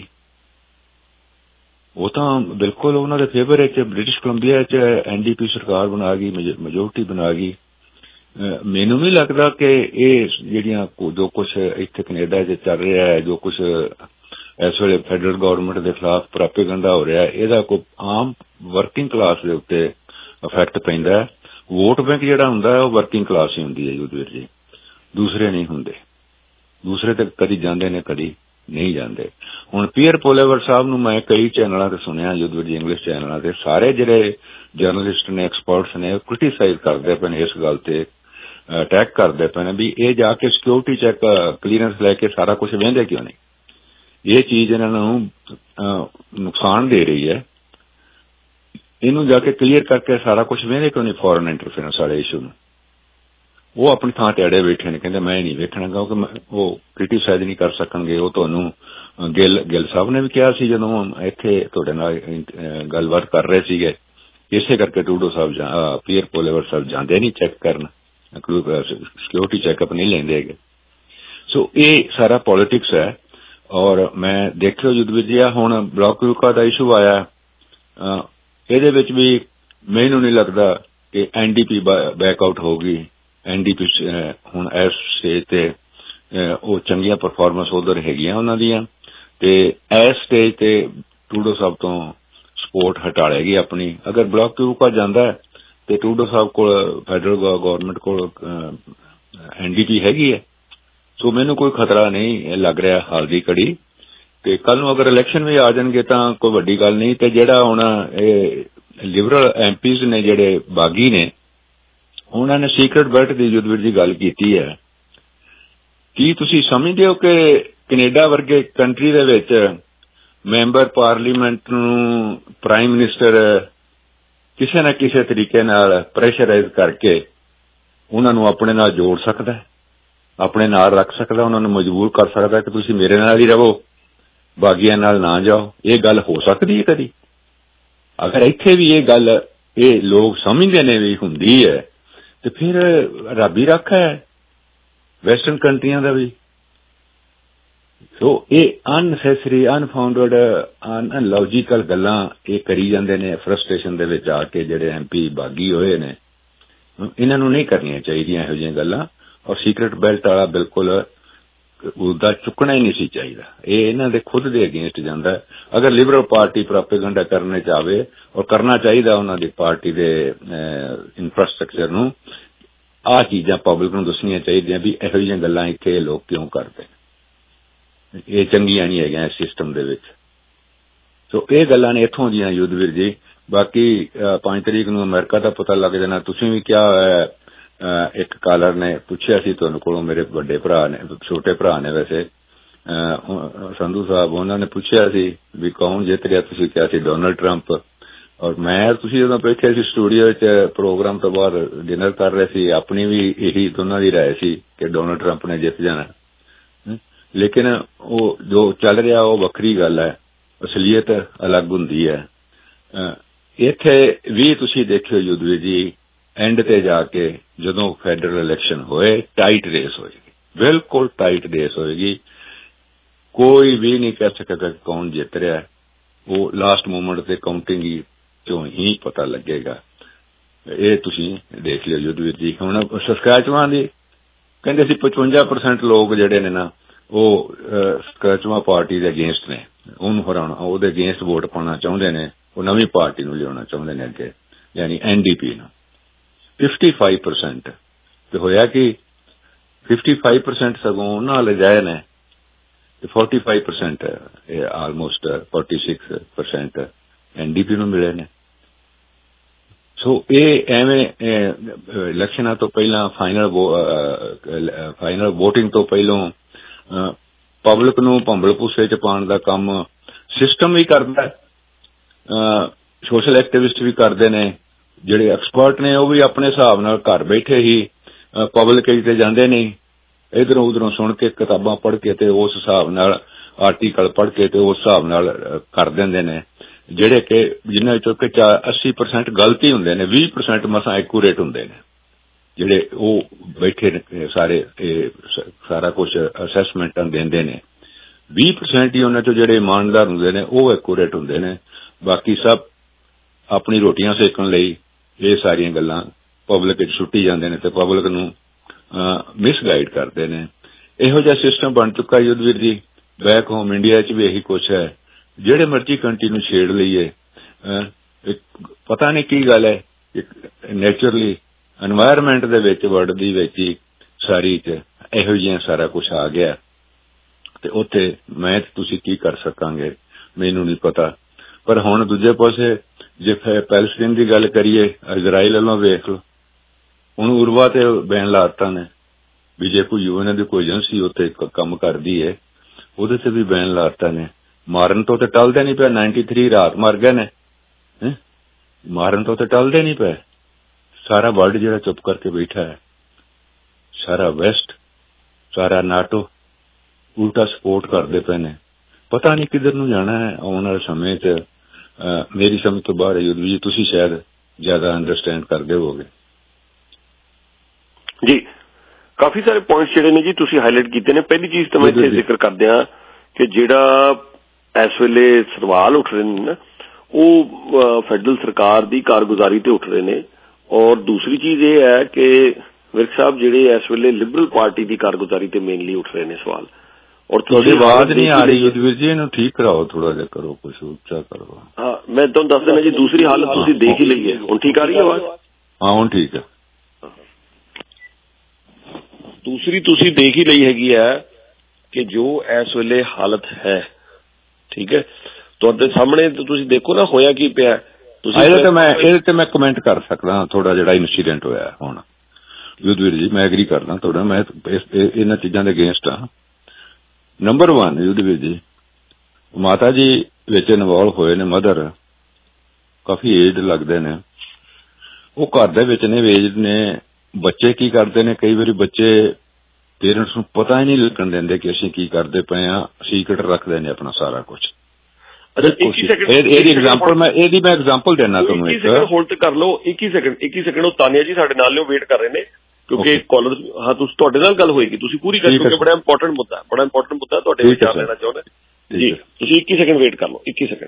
ਉਹ ਤਾਂ ਬਿਲਕੁਲ ਉਹਨਾਂ ਦੇ ਫੇਵਰ ਵਿੱਚ ਬ੍ਰਿਟਿਸ਼ ਕੋਲੰਬੀਆ ਚ ਐਨਡੀਪੀ ਸਰਕਾਰ ਬਣਾ ਗਈ, ਮੈਜੋਰਟੀ ਬਣਾ ਗਈ। ਮੈਨੂੰ ਨਹੀਂ ਲੱਗਦਾ ਕਿ ਇਹ ਜਿਹੜੀਆਂ ਜੋ ਕੁਛ ਇੱਥੇ ਕੈਨੇਡਾ ਚ ਚੱਲ ਰਿਹਾ ਹੈ, ਜੋ ਕੁਛ ਇਸ ਵੇਲੇ ਫੈਡਰਲ ਗੌਰਮੈਂਟ ਦੇ ਖਿਲਾਫ ਪ੍ਰਾਪੇਗੰਡਾ ਹੋ ਰਿਹਾ, ਇਹਦਾ ਕੋਈ ਆਮ ਵਰਕਿੰਗ ਕਲਾਸ ਦੇ ਉੱਤੇ ਇਫੈਕਟ ਪੈਂਦਾ ਹੈ। ਵੋਟ ਬੈਂਕ ਜਿਹੜਾ ਹੁੰਦਾ ਹੈ ਉਹ ਵਰਕਿੰਗ ਕਲਾਸ ਹੀ ਹੁੰਦੀ ਹੈ ਯੁੱਧਵੀਰ ਜੀ, ਦੂਸਰੇ ਨਹੀਂ ਹੁੰਦੇ। ਦੂਸਰੇ ਤੇ ਕਦੀ ਜਾਂਦੇ ਨੇ, ਕਦੀ ਨਹੀਂ ਜਾਂਦੇ। ਹੁਣ ਪੀਅਰ ਪੋਲੇਵਰ ਸਾਹਿਬ ਨੂੰ ਮੈਂ ਕਈ ਚੈਨਲਾਂ ਤੇ ਸੁਣਿਆ ਯੁੱਧਵੀਰ ਜੀ, ਇੰਗਲਿਸ਼ ਚੈਨਲਾਂ ਤੇ, ਸਾਰੇ ਜਿਹੜੇ ਜਰਨਲਿਸਟ ਨੇ, ਐਕਸਪਰਟਸ ਨੇ, ਕ੍ਰਿਟੀਸਾਈਜ਼ ਕਰਦੇ ਪਏ ਨੇ, ਇਸ ਗੱਲ ਤੇ ਅਟੈਕ ਕਰਦੇ ਪਏ ਨੇ ਵੀ ਇਹ ਜਾ ਕੇ ਸਿਕਿਉਰਿਟੀ ਚੈੱਕ ਕਲੀਅਰੈਂਸ ਲੈ ਕੇ ਸਾਰਾ ਕੁਛ ਵਹਿੰਦੇ ਕਿਉਂ ਨਹੀਂ। ਇਹ ਚੀਜ਼ ਇਹਨਾਂ ਨੂੰ ਨੁਕਸਾਨ ਦੇ ਰਹੀ ਹੈ। ਇਹਨੂੰ ਜਾ ਕੇ ਕਲੀਅਰ ਕਰਕੇ ਸਾਰਾ ਕੁਛ ਵਹਿੰਦੇ ਕਿਉਂ ਨਹੀਂ ਫੋਰਨ ਇੰਟਰਫੇਰੈਂਸ ਵਾਲੇ ਇਸ਼ੂ ਨੂੰ। ਉਹ ਆਪਣੀ ਥਾਂ ਤੇ ਅੜੇ ਬੈਠੇ ਨੇ, ਕਹਿੰਦੇ ਮੈਂ ਨਹੀਂ ਵੇਖਣਾ, ਕਿਉਂਕਿ ਉਹ ਕ੍ਰਿਟੀਸਾਈਜ਼ ਨਹੀਂ ਕਰ ਸਕਣਗੇ। ਉਹ ਤੁਹਾਨੂੰ ਗਿੱਲ ਗਿੱਲ ਸਾਹਿਬ ਨੇ ਵੀ ਕਿਹਾ ਸੀ ਜਦੋਂ ਇੱਥੇ ਤੁਹਾਡੇ ਨਾਲ ਗੱਲਬਾਤ ਕਰ ਰਹੇ ਸੀਗੇ, ਇਸੇ ਕਰਕੇ ਟਰੂਡੋ ਸਾਹਿਬ ਪੀਅਰ ਪੋਲੇਵਰ ਸਾਹਿਬ ਜਾਂਦੇ ਨਹੀਂ ਚੈੱਕ ਕਰਨ, ਸਿਕਿਉਰਿਟੀ ਚੈੱਕਅਪ ਨਹੀਂ ਲੈਂਦੇ ਹੈਗੇ। ਸੋ ਇਹ ਸਾਰਾ ਪੋਲੀਟਿਕਸ ਹੈ। ਔਰ ਮੈਂ ਦੇਖਿਓ ਯੁੱਧਵੀਰ ਜੀ, ਹੁਣ ਬਲਾਕ ਯੂਕਾ ਦਾ ਇਸ਼ੂ ਆਇਆ, ਇਹਦੇ ਵਿੱਚ ਵੀ ਮੈਨੂੰ ਨਹੀਂ ਲੱਗਦਾ ਕਿ ਐਨਡੀਪੀ ਬੈਕਆਊਟ ਹੋਊਗੀ। ਐਨਡੀਪੀ ਹੁਣ ਇਸ ਸਟੇਜ ਤੇ ਉਹ ਚੰਗੀਆਂ ਪਰਫਾਰਮੈਂਸ ਉਧਰ ਹੈਗੀਆਂ ਉਹਨਾਂ ਦੀਆਂ, ਤੇ ਇਸ ਸਟੇਜ ਤੇ ਟਰੂਡੋ ਸਾਹਿਬ ਤੋਂ ਸਪੋਰਟ ਹਟਾ ਲੇਗੀ ਆਪਣੀ। ਅਗਰ ਬਲਾਕ ਯੂਕਾ ਜਾਂਦਾ ਤੇ ਟਰੂਡੋ ਸਾਹਿਬ ਕੋਲ, ਫੈਡਰਲ ਗੌਰਮੈਂਟ ਕੋਲ ਐਨਡੀਪੀ ਹੈਗੀ ਹੈ। ਸੋ ਮੈਨੂੰ ਕੋਈ ਖਤਰਾ ਨਹੀਂ ਲੱਗ ਰਿਹਾ ਹਾਲ ਦੀ ਘੜੀ ਤੇ ਕੱਲ ਨੂੰ ਅਗਰ ਇਲੈਕਸ਼ਨ ਵੀ ਆ ਜਾਣਗੇ ਤਾਂ ਕੋਈ ਵੱਡੀ ਗੱਲ ਨਹੀਂ। ਤੇ ਜਿਹੜਾ ਹੁਣ ਇਹ ਲਿਬਰਲ ਐਮ ਪੀਜ਼ ਨੇ ਜਿਹੜੇ ਬਾਗੀ ਨੇ, ਉਹਨਾਂ ਨੇ ਸੀਕਰਟ ਬੈਲਟ ਦੀ ਯੁੱਧਵੀਰ ਜੀ ਗੱਲ ਕੀਤੀ ਹੈ। ਕੀ ਤੁਸੀਂ ਸਮਝਦੇ ਹੋ ਕਿ ਕੈਨੇਡਾ ਵਰਗੇ ਕੰਟਰੀ ਦੇ ਵਿੱਚ ਮੈਂਬਰ ਪਾਰਲੀਮੈਂਟ ਨੂੰ ਪ੍ਰਾਈਮ ਮਿਨਿਸਟਰ ਕਿਸੇ ਨਾ ਕਿਸੇ ਤਰੀਕੇ ਨਾਲ ਪ੍ਰੈਸ਼ਰਾਈਜ਼ ਕਰਕੇ ਉਹਨਾਂ ਨੂੰ ਆਪਣੇ ਨਾਲ ਜੋੜ ਸਕਦਾ, ਆਪਣੇ ਨਾਲ ਰੱਖ ਸਕਦਾ, ਉਹਨਾਂ ਨੂੰ ਮਜਬੂਰ ਕਰ ਸਕਦਾ ਕਿ ਤੁਸੀਂ ਮੇਰੇ ਨਾਲ ਹੀ ਰਹੋ, ਬਾਗੀਆਂ ਨਾਲ ਨਾ ਜਾਓ? ਇਹ ਗੱਲ ਹੋ ਸਕਦੀ ਹੈ ਕਦੀ? ਅਗਰ ਇੱਥੇ ਵੀ ਇਹ ਗੱਲ ਇਹ ਲੋਕ ਸਮਝਦੇ ਨੇ ਵੀ ਹੁੰਦੀ ਹੈ ਤੇ ਫਿਰ ਰੱਬ ਹੀ ਰੱਖਾ ਹੈ ਵੈਸਟਰਨ ਕੰਟਰੀਆਂ ਦਾ ਵੀ। ਸੋ ਇਹ ਅਨਨੈਸੈਸਰੀ, ਅਨਫਾਊਂਡਡ, ਅਨਲੌਜੀਕਲ ਗੱਲਾਂ ਇਹ ਕਰੀ ਜਾਂਦੇ ਨੇ ਫਰਸਟ੍ਰੇਸ਼ਨ ਦੇ ਵਿੱਚ ਆ ਕੇ। ਜਿਹੜੇ ਐਮ ਪੀ ਬਾਗੀ ਹੋਏ ਨੇ, ਇਹਨਾਂ ਨੂੰ ਨਹੀਂ ਕਰਨੀਆਂ ਚਾਹੀਦੀਆਂ ਇਹੋ ਜਿਹੀਆਂ ਗੱਲਾਂ। ਔਰ ਸੀਕਰਟ ਬੈਲਟ ਵਾਲਾ ਬਿਲਕੁਲ ਉਹਦਾ ਚੁੱਕਣਾ ਹੀ ਨਹੀਂ ਸੀ ਚਾਹੀਦਾ। ਇਹ ਇਹਨਾਂ ਦੇ ਖੁਦ ਦੇ ਅਗੇਂਸਟ ਜਾਂਦਾ। ਅਗਰ ਲਿਬਰਲ ਪਾਰਟੀ ਪ੍ਰੋਪੇਗੈਂਡਾ ਕਰਨੇ ਚਾਹਵੇ, ਔਰ ਕਰਨਾ ਚਾਹੀਦਾ ਉਹਨਾਂ ਦੀ ਪਾਰਟੀ ਦੇ ਇਨਫਰਾਸਟਰਕਚਰ ਨੂੰ, ਆਹ ਚੀਜ਼ਾਂ ਪਬਲਿਕ ਨੂੰ ਦੱਸਣੀਆਂ ਚਾਹੀਦੀਆਂ ਵੀ ਇਹੋ ਜਿਹੀਆਂ ਗੱਲਾਂ ਇੱਥੇ ਲੋਕ ਕਿਉਂ ਕਰਦੇ, ਇਹ ਚੰਗੀਆਂ ਨਹੀਂ ਹੈਗੀਆਂ ਇਸ ਸਿਸਟਮ ਦੇ ਵਿੱਚ। ਸੋ ਇਹ ਗੱਲਾਂ ਨੇ ਇੱਥੋਂ ਦੀਆਂ ਯੁੱਧਵੀਰ ਜੀ। ਬਾਕੀ ਪੰਜ ਤਰੀਕ ਨੂੰ ਅਮਰੀਕਾ ਦਾ ਪਤਾ ਲੱਗ ਜਾਣਾ। ਤੁਸੀਂ ਵੀ ਕਿਹਾ ਹੋਇਆ, ਇੱਕ ਕਾਲਰ ਨੇ ਪੁੱਛਿਆ ਸੀ ਤੁਹਾਨੂੰ ਕੋਲੋਂ, ਮੇਰੇ ਵੱਡੇ ਭਰਾ ਨੇ, ਛੋਟੇ ਭਰਾ ਨੇ ਵੈਸੇ, ਸੰਧੂ ਸਾਹਿਬ, ਉਹਨਾਂ ਨੇ ਪੁੱਛਿਆ ਸੀ ਵੀ ਕੌਣ ਜਿੱਤ ਰਿਹਾ? ਤੁਸੀਂ ਕਿਹਾ ਸੀ ਡੋਨਲਡ ਟਰੰਪ। ਔਰ ਮੈਂ, ਤੁਸੀਂ ਜਦੋਂ ਬੈਠੇ ਸੀ ਸਟੂਡੀਓ ਵਿੱਚ ਪ੍ਰੋਗਰਾਮ ਤੋਂ ਬਾਅਦ ਡਿਨਰ ਕਰ ਰਹੇ ਸੀ, ਆਪਣੀ ਵੀ ਇਹੀ ਦੋਨਾਂ ਦੀ ਰਾਏ ਸੀ ਕਿ ਡੋਨਲਡ ਟਰੰਪ ਨੇ ਜਿੱਤ ਜਾਣਾ। ਲੇਕਿਨ ਉਹ ਜੋ ਚੱਲ ਰਿਹਾ ਉਹ ਵੱਖਰੀ ਗੱਲ ਹੈ, ਅਸਲੀਅਤ ਅਲੱਗ ਹੁੰਦੀ ਹੈ। ਇੱਥੇ ਵੀ ਤੁਸੀਂ ਦੇਖਿਓ ਯੁੱਧਵੀਰ ਜੀ, ਐਂਡ ਤੇ ਜਾ ਕੇ ਜਦੋਂ ਫੈਡਰਲ ਇਲੈਕਸ਼ਨ ਹੋਏ, ਟਾਈਟ ਰੇਸ ਹੋਏਗੀ, ਬਿਲਕੁਲ ਟਾਈਟ ਰੇਸ ਹੋਏਗੀ। ਕੋਈ ਵੀ ਨਹੀਂ ਕਹਿ ਸਕੇਗਾ ਕੌਣ ਜਿੱਤ ਰਿਹਾ। ਉਹ ਲਾਸਟ ਮੂਮੈਂਟ ਤੇ ਕਾਊਂਟਿੰਗ ਹੀ ਚੋਂ ਹੀ ਪਤਾ ਲੱਗੇਗਾ। ਇਹ ਤੁਸੀਂ ਦੇਖ ਲਿਓ ਯੁੱਧਵੀਰ ਜੀ। ਹੁਣ ਸਸਕੈਚੁਆਨ ਦੀ ਕਹਿੰਦੇ ਸੀ ਪਚਵੰਜਾ ਪਰਸੈਂਟ ਲੋਕ ਜਿਹੜੇ ਨੇ ਨਾ, ਉਹ ਸਸਕੈਚੁਆਨ ਪਾਰਟੀ ਦੇ ਅਗੇਂਸਟ ਨੇ, ਉਹਨੂੰ ਹਰਾਉਣਾ, ਉਹਦੇ ਅਗੇਂਸਟ ਵੋਟ ਪਾਉਣਾ ਚਾਹੁੰਦੇ ਨੇ, ਉਹ ਨਵੀਂ ਪਾਰਟੀ ਨੂੰ ਲਿਆਉਣਾ ਚਾਹੁੰਦੇ ਨੇ ਅੱਗੇ, ਯਾਨੀ ਐਨ ਡੀ ਪੀ ਨੂੰ। ਫਿਫਟੀ ਫਾਈਵ ਪਰਸੈਂਟ ਤੇ ਹੋਇਆ ਕਿ ਫਿਫਟੀ ਫਾਈਵ ਪਰਸੈਂਟ ਸਗੋਂ ਉਹਨਾਂ ਲਿਜਾਏ ਨੇ ਤੇ forty five percent almost forty six percent N D P ਨੂੰ ਮਿਲੇ ਨੇ। ਸੋ ਇਹ ਐਵੇਂ ਇਲੈਕਸ਼ਨਾਂ ਤੋਂ ਪਹਿਲਾਂ, ਫਾਈਨਲ ਫਾਈਨਲ ਵੋਟਿੰਗ ਤੋਂ ਪਹਿਲਾਂ ਪਬਲਿਕ ਨੂੰ ਭੰਬਲ ਭੂਸੇ ਚ ਪਾਉਣ ਦਾ ਕੰਮ ਸਿਸਟਮ ਵੀ ਕਰਦਾ, ਸੋਸ਼ਲ ਐਕਟਿਵਿਸਟ ਵੀ ਕਰਦੇ ਨੇ, ਜਿਹੜੇ ਐਕਸਪਰਟ ਨੇ ਉਹ ਵੀ ਆਪਣੇ ਹਿਸਾਬ ਨਾਲ ਘਰ ਬੈਠੇ ਹੀ ਪਬਲਿਕ ਤੇ ਜਾਂਦੇ ਨਹੀਂ, ਇਧਰੋਂ ਉਧਰੋਂ ਸੁਣ ਕੇ, ਕਿਤਾਬਾਂ ਪੜ੍ਹ ਕੇ ਤੇ ਉਸ ਹਿਸਾਬ ਨਾਲ ਆਰਟੀਕਲ ਪੜ੍ਹ ਕੇ ਤੇ ਉਸ ਹਿਸਾਬ ਨਾਲ ਕਰ ਦਿੰਦੇ ਨੇ, ਜਿਹੜੇ ਕਿ ਜਿਨ੍ਹਾਂ ਵਿੱਚੋਂ ਕਿ ਅੱਸੀ ਪਰਸੈਂਟ ਗਲਤੀ ਹੁੰਦੇ ਨੇ, ਵੀਹ ਪਰਸੈਂਟ ਮਸਾਂ ਐਕੂਰੇਟ ਹੁੰਦੇ ਨੇ, ਜਿਹੜੇ ਉਹ ਬੈਠੇ ਨੇ ਸਾਰੇ ਸਾਰਾ ਕੁਝ ਅਸੈਸਮੈਂਟਾਂ ਦਿੰਦੇ ਨੇ। ਵੀਹ ਪਰਸੈਂਟ ਹੀ ਉਹਨਾਂ ਚੋਂ ਜਿਹੜੇ ਇਮਾਨਦਾਰ ਹੁੰਦੇ ਨੇ ਉਹ ਐਕੂਰੇਟ ਹੁੰਦੇ ਨੇ। ਬਾਕੀ ਸਭ ਆਪਣੀ ਰੋਟੀਆਂ ਸੇਕਣ ਲਈ ਇਹ ਸਾਰੀਆਂ ਗੱਲਾਂ ਪਬਲਿਕ ਵਿੱਚ ਸੁੱਟੀ ਜਾਂਦੇ ਨੇ ਤੇ ਪਬਲਿਕ ਨੂੰ ਮਿਸਗਾਈਡ ਕਰਦੇ ਨੇ। ਇਹੋ ਜਿਹਾ ਸਿਸਟਮ ਬਣ ਚੁੱਕਾ ਯੁੱਧਵੀਰ ਜੀ। ਬੈਕ ਹੋਮ ਇੰਡੀਆ 'ਚ ਵੀ ਇਹੀ ਕੁਛ ਹੈ। ਜਿਹੜੇ ਮਰਜ਼ੀ ਕੰਟਰੀ ਨੂੰ ਛੇੜ ਲਈਏ, ਪਤਾ ਨਹੀਂ ਕੀ ਗੱਲ ਹੈ, ਨੈਚੁਰਲੀ ਐਨਵਾਇਰਮੈਂਟ ਦੇ ਵਿੱਚ, ਵਰਲਡ ਦੀ ਵਿੱਚ ਹੀ ਸਾਰੀ 'ਚ ਇਹੋ ਜਿਹਾ ਸਾਰਾ ਕੁਛ ਆ ਗਿਆ ਤੇ ਉੱਥੇ ਮੈਂ ਤੇ ਤੁਸੀਂ ਕੀ ਕਰ ਸਕਾਂਗੇ ਮੈਨੂੰ ਨਹੀਂ ਪਤਾ। ਪਰ ਹੁਣ ਦੂਜੇ ਪਾਸੇ ਜੇ ਪੈਲਸਟੀਨ ਦੀ ਗੱਲ ਕਰੀਏ, ਇਜ਼ਰਾਈਲ ਵੱਲੋਂ ਵੇਖ ਲਓ, ਹੁਣ ਉਰਵਾ ਤੇ ਬੈਨ ਲਾਤਾ ਨੇ ਵੀ ਜੇ ਕੋਈ ਯੂਐਨ ਦੀ ਕੋਈ ਏਜੰਸੀ ਉੱਥੇ ਕੰਮ ਕਰਦੀ ਹੈ ਉਹਦੇ ਤੇ ਵੀ ਬੈਨ ਲਾਤਾ ਨੇ। ਮਾਰਨ ਤੋਂ ਤੇ ਟਲਦੇ ਨਹੀਂ ਪਿਆ। ਨਾਈਨਟੀ ਥ੍ਰੀ ਰਾਤ ਮਰ ਗਏ ਨੇ, ਮਾਰਨ ਤੋਂ ਤੇ ਟਲਦੇ ਨਹੀਂ ਪਏ। ਸਾਰਾ ਵਰਲਡ ਜਿਹੜਾ ਚੁੱਪ ਕਰਕੇ ਬੈਠਾ ਹੈ, ਸਾਰਾ ਵੈਸਟ, ਸਾਰਾ ਨਾਟੋ ਉਲਟਾ ਸਪੋਰਟ ਕਰਦੇ ਪਏ ਨੇ। ਪਤਾ ਨਹੀਂ ਕਿੱਧਰ ਨੂੰ ਜਾਣਾ ਹੈ ਆਉਣ ਵਾਲੇ ਸਮੇਂ 'ਚ। ਮੇਰੀ ਸਮਝ ਤੋਂ ਬਾਹਰ ਹੈ ਯੁੱਧਵੀਰ ਜੀ, ਤੁਸੀਂ ਸ਼ਾਇਦ ਜ਼ਿਆਦਾ ਅੰਡਰਸਟੈਂਡ ਕਰਦੇ ਹੋਵੋਗੇ। ਜੀ ਕਾਫੀ ਸਾਰੇ ਪੁਆਇੰਟਸ ਜਿਹੜੇ ਨੇ ਜੀ ਤੁਸੀਂ ਹਾਈਲਾਈਟ ਕੀਤੇ ਨੇ। ਪਹਿਲੀ ਚੀਜ਼ ਤਾਂ ਮੈਂ ਇੱਥੇ ਜ਼ਿਕਰ ਕਰਦੇ ਹਾਂ ਕਿ ਜਿਹੜਾ ਇਸ ਵੇਲੇ ਸਵਾਲ ਉੱਠ ਰਹੇ ਨੇ ਨਾ, ਉਹ ਫੈਡਰਲ ਸਰਕਾਰ ਦੀ ਕਾਰਗੁਜ਼ਾਰੀ ਤੇ ਉੱਠ ਰਹੇ ਨੇ। ਔਰ ਦੂਸਰੀ ਚੀਜ਼ ਇਹ ਹੈ ਕਿ ਵਿਰਕ ਸਾਹਿਬ ਜਿਹੜੇ ਇਸ ਵੇਲੇ ਲਿਬਰਲ ਪਾਰਟੀ ਦੀ ਕਾਰਗੁਜ਼ਾਰੀ ਤੇ ਮੇਨਲੀ ਉੱਠ ਰਹੇ ਨੇ ਸਵਾਲ। ਔਰ ਤੁਹਾਡੀ ਆਵਾਜ਼ ਨਹੀਂ ਆ ਰਹੀ ਯੁੱਧਵੀਰ ਜੀ, ਇਹਨੂੰ ਠੀਕ ਕਰਾਓ, ਥੋੜਾ ਜਿਹਾ ਕਰੋ, ਕੁਛ ਉੱਚਾ ਕਰੋ। ਹਾਂ ਮੈਂ ਤੁਹਾਨੂੰ ਦੱਸ ਦਿੰਦਾ ਜੀ, ਦੂਸਰੀ ਹਾਲਤ ਤੁਸੀਂ ਦੇਖ ਹੀ ਲਈ ਹੈ। ਹੁਣ ਠੀਕ ਆ ਰਹੀ ਹੈ ਆਵਾਜ਼? ਹਾਂ ਹੁਣ ਠੀਕ ਹੈ। ਦੂਸਰੀ ਤੁਸੀਂ ਦੇਖ ਹੀ ਲਈ ਹੈਗੀ ਹੈ ਕਿ ਜੋ ਇਸ ਵੇਲੇ ਹਾਲਤ ਹੈ ਠੀਕ ਹੈ, ਤੁਹਾਡੇ ਸਾਹਮਣੇ ਤੁਸੀਂ ਦੇਖੋ ਨਾ ਹੋਇਆ ਕੀ ਪਿਆ। ਇਹਦੇ ਤੇ ਮੈਂ ਇਹਦੇ ਤੇ ਮੈਂ ਕਮੈਂਟ ਕਰ ਸਕਦਾ ਥੋੜਾ ਜਿਹੜਾ ਇਨਸੀਡੈਂਟ ਹੋਇਆ ਹੁਣ। ਯੁੱਧਵੀਰ ਜੀ ਮੈਂ ਐਗਰੀ ਕਰਦਾ ਤੁਹਾਡਾ, ਮੈਂ ਇਹਨਾਂ ਚੀਜ਼ਾਂ ਦੇ ਅਗੇਂਸਟ ਹਾਂ। ਨੰਬਰ ਵਨ, ਯੁੱਧਵੀਰ ਜੀ ਮਾਤਾ ਜੀ ਵਿੱਚ ਇਨਵੋਲਵ ਹੋਏ ਨੇ, ਮਦਰ ਕਾਫੀ ਏਜਡ ਲੱਗਦੇ ਨੇ, ਉਹ ਘਰ ਦੇ ਵਿੱਚ ਨੇ, ਏਜਡ ਨੇ। ਬੱਚੇ ਕੀ ਕਰਦੇ ਨੇ, ਕਈ ਵਾਰੀ ਬੱਚੇ ਪੇਰੈਂਟਸ ਨੂੰ ਪਤਾ ਹੀ ਨਹੀਂ ਲੱਗਣ ਦਿੰਦੇ ਕਿ ਅਸੀਂ ਕੀ ਕਰਦੇ ਪਏ ਹਾਂ, ਸੀਕ੍ਰੇਟ ਰੱਖਦੇ ਨੇ ਆਪਣਾ ਸਾਰਾ ਕੁਝ। ਇਹਦੀ ਐਗਜ਼ਾਮਪਲ ਮੈਂ ਇਹਦੀ ਮੈਂ ਐਗਜ਼ਾਮਪਲ ਦੇਣਾ ਤੁਹਾਨੂੰ ਇੱਕ। ਹੋਲਡ ਕਰ ਲਓ ਇੱਕੀ ਸੈਕਿੰਡ ਇੱਕੀ ਸੈਕਿੰਡ। ਉਹ ਤਾਨੀਆ ਜੀ ਸਾਡੇ ਨਾਲ ਨੇ, ਵੇਟ ਕਰ ਰਹੇ ਨੇ ਕਿਉਂਕਿ ਕਾਲਰ। ਹਾਂ, ਤੁਸੀਂ ਤੁਹਾਡੇ ਨਾਲ ਗੱਲ ਹੋਏਗੀ, ਤੁਸੀਂ ਪੂਰੀ ਕਰ, ਕਿਉਂਕਿ ਬੜਾ ਇੰਪੋਰਟੈਂਟ ਮੁੱਦਾ ਬੜਾ ਇੰਪੋਰਟੈਂਟ ਮੁੱਦਾ ਤੁਹਾਡੇ ਵਿਚਾਰ ਲੈਣਾ ਚਾਹੁੰਦਾ ਜੀ। ਤੁਸੀਂ ਇੱਕੀ ਸੈਕਿੰਡ ਵੇਟ ਕਰ ਲਓ, ਇੱਕੀ ਸੈਕਿੰਡ।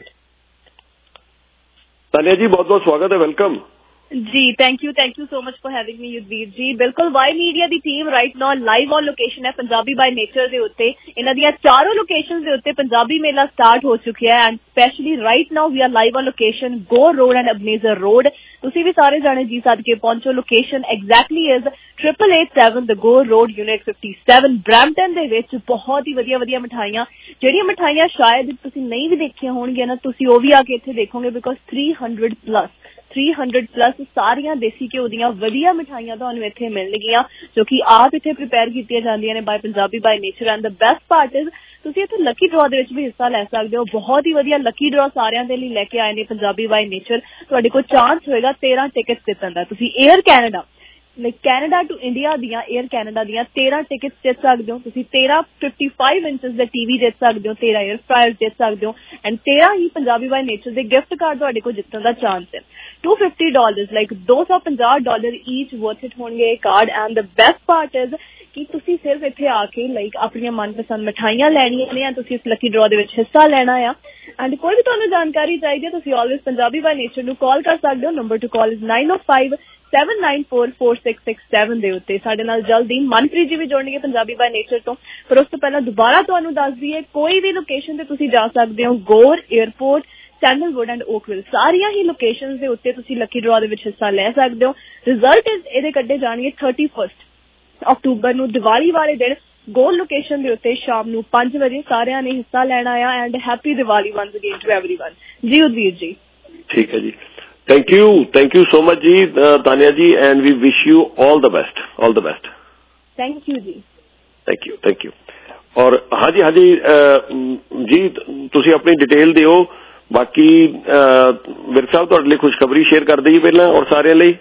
ਤਾਨੀਆ ਜੀ ਬਹੁਤ ਬਹੁਤ ਸਵਾਗਤ ਹੈ, ਵੈਲਕਮ जी। Thank you thank you so much for having me Yudhvir ji. बिल्कुल वाई मीडिया दी team right now live on location है पंजाबी बाय नेचर दे उत्ते। इन्हां दियां चारों लोकेशंस दे उत्ते पंजाबी मेला स्टार्ट हो चुकिया है and specially right now we are live on location Gore road and Ebenezer road. तुसी भी सारे जाने जी सदके पहुंचो। Location exactly is triple eight seven the Gore road unit fifty seven Brampton दे विच। बहुत ही वधिया वधिया मिठाइयां, ਜਿਹੜੀਆਂ मिठाइयां शायद तुसी नहीं भी देखियां होणगीਆਂ ना, तुसी ਉਹ ਵੀ ਆ ਕੇ ਇੱਥੇ ਦੇਖੋਗੇ because three hundred plus three hundred plus सारिया देसी घ्यो ਦੀਆਂ ਵਧੀਆ ਮਿਠਾਈਆਂ ਤੁਹਾਨੂੰ ਇੱਥੇ ਮਿਲਣਗੀਆਂ ਜੋ ਕਿ ਆਪ ਇੱਥੇ ਪ੍ਰਿਪੇਅਰ ਕੀਤੀਆਂ ਜਾਂਦੀਆਂ ਨੇ by Punjabi by nature. And the best part is ਤੁਸੀਂ ਇੱਥੇ ਲੱਕੀ ਡਰਾ ਦੇ ਵਿੱਚ ਵੀ ਹਿੱਸਾ ਲੈ ਸਕਦੇ ਹੋ। ਬਹੁਤ ਹੀ ਵਧੀਆ ਲੱਕੀ ਡਰਾ ਸਾਰਿਆਂ ਦੇ ਲਈ ਲੈ ਕੇ ਆਏ ਨੇ ਪੰਜਾਬੀ ਬਾਈ ਨੇਚਰ। ਤੁਹਾਡੇ ਕੋਲ ਚਾਂਸ ਹੋਏਗਾ तेरह ਟਿਕਟਸ ਜਿੱਤਣ ਦਾ। ਤੁਸੀਂ air Canada like Canada to India ਦੀਆਂ 에ਅਰ ਕੈਨੇਡਾ ਦੀਆਂ तेरह ਟਿਕਟਸ ਜਿੱਤ ਸਕਦੇ ਹੋ। ਤੁਸੀਂ तेरह फिफ्टी फाइव ਇੰਚਸ ਦਾ ਟੀਵੀ ਜਿੱਤ ਸਕਦੇ ਹੋ, तेरह 에ਅਰ ਫਰਾਇਰ ਜਿੱਤ ਸਕਦੇ ਹੋ ਐਂਡ तेरह ਹੀ ਪੰਜਾਬੀ ਬਾਈ ਨੇਚਰ ਦੇ ਗਿਫਟ ਕਾਰਡ ਤੁਹਾਡੇ ਕੋਲ ਜਿੱਤਣ ਦਾ ਚਾਂਸ ਹੈ। टू फिफ्टी डॉलर लाइक दो सौ पचास डॉलर ईच वर्थ इट होंगे card. And the best part is कि तुसी सिर्फ इत्थे आके लाइक अपनी मनपसंद मिठाइयां लैणियां ने, तुसी इस लकी ड्रॉ दे विच हिस्सा लेना है। एंड कोई भी तुहानू जानकारी चाहिए तुसी ऑलवेज पंजाबी बाय नेचर नू कॉल कर सकते हो। Number to call is nine O five seven nine four four six six seven दे उत्ते। साडे नाल जल्दी मनप्रीत जी भी जोड़नगे पंजाबी बाय नेचर तो। पर उस तो पहला दोबारा तुहानू दस दईए कोई भी लोकेशन ते तुसी जा सकते हो। गोर एयरपोर्ट, सैंडलवुड एंड ओकविल सारिया ही लोकेशंस दे उत्ते तुसी लकी ड्रॉ दे विच हिस्सा ले सकते हो। रिजल्ट इहदे कड्ढे जाणगे थर्टी फस्ट अक्टूबर नू दिवाली वाले दिन गोल लोकेशन दे उत्ते शाम नू पांच बजे सारिया ने हिस्सा लेना है। And happy Diwali once again to everyone जी। उदवीर जी ठीक है जी, thank you thank you so much जी Tania ji and we wish you all the best all the best. Thank you जी, थैंक यू थैंक यू। और हाँ जी हाँ जी जी तुसी अपनी डिटेल दिओ। बाकी विरक साहब तुहाडे लई खुशखबरी शेयर कर दईए पहला और सारिਆਂ ਲਈ।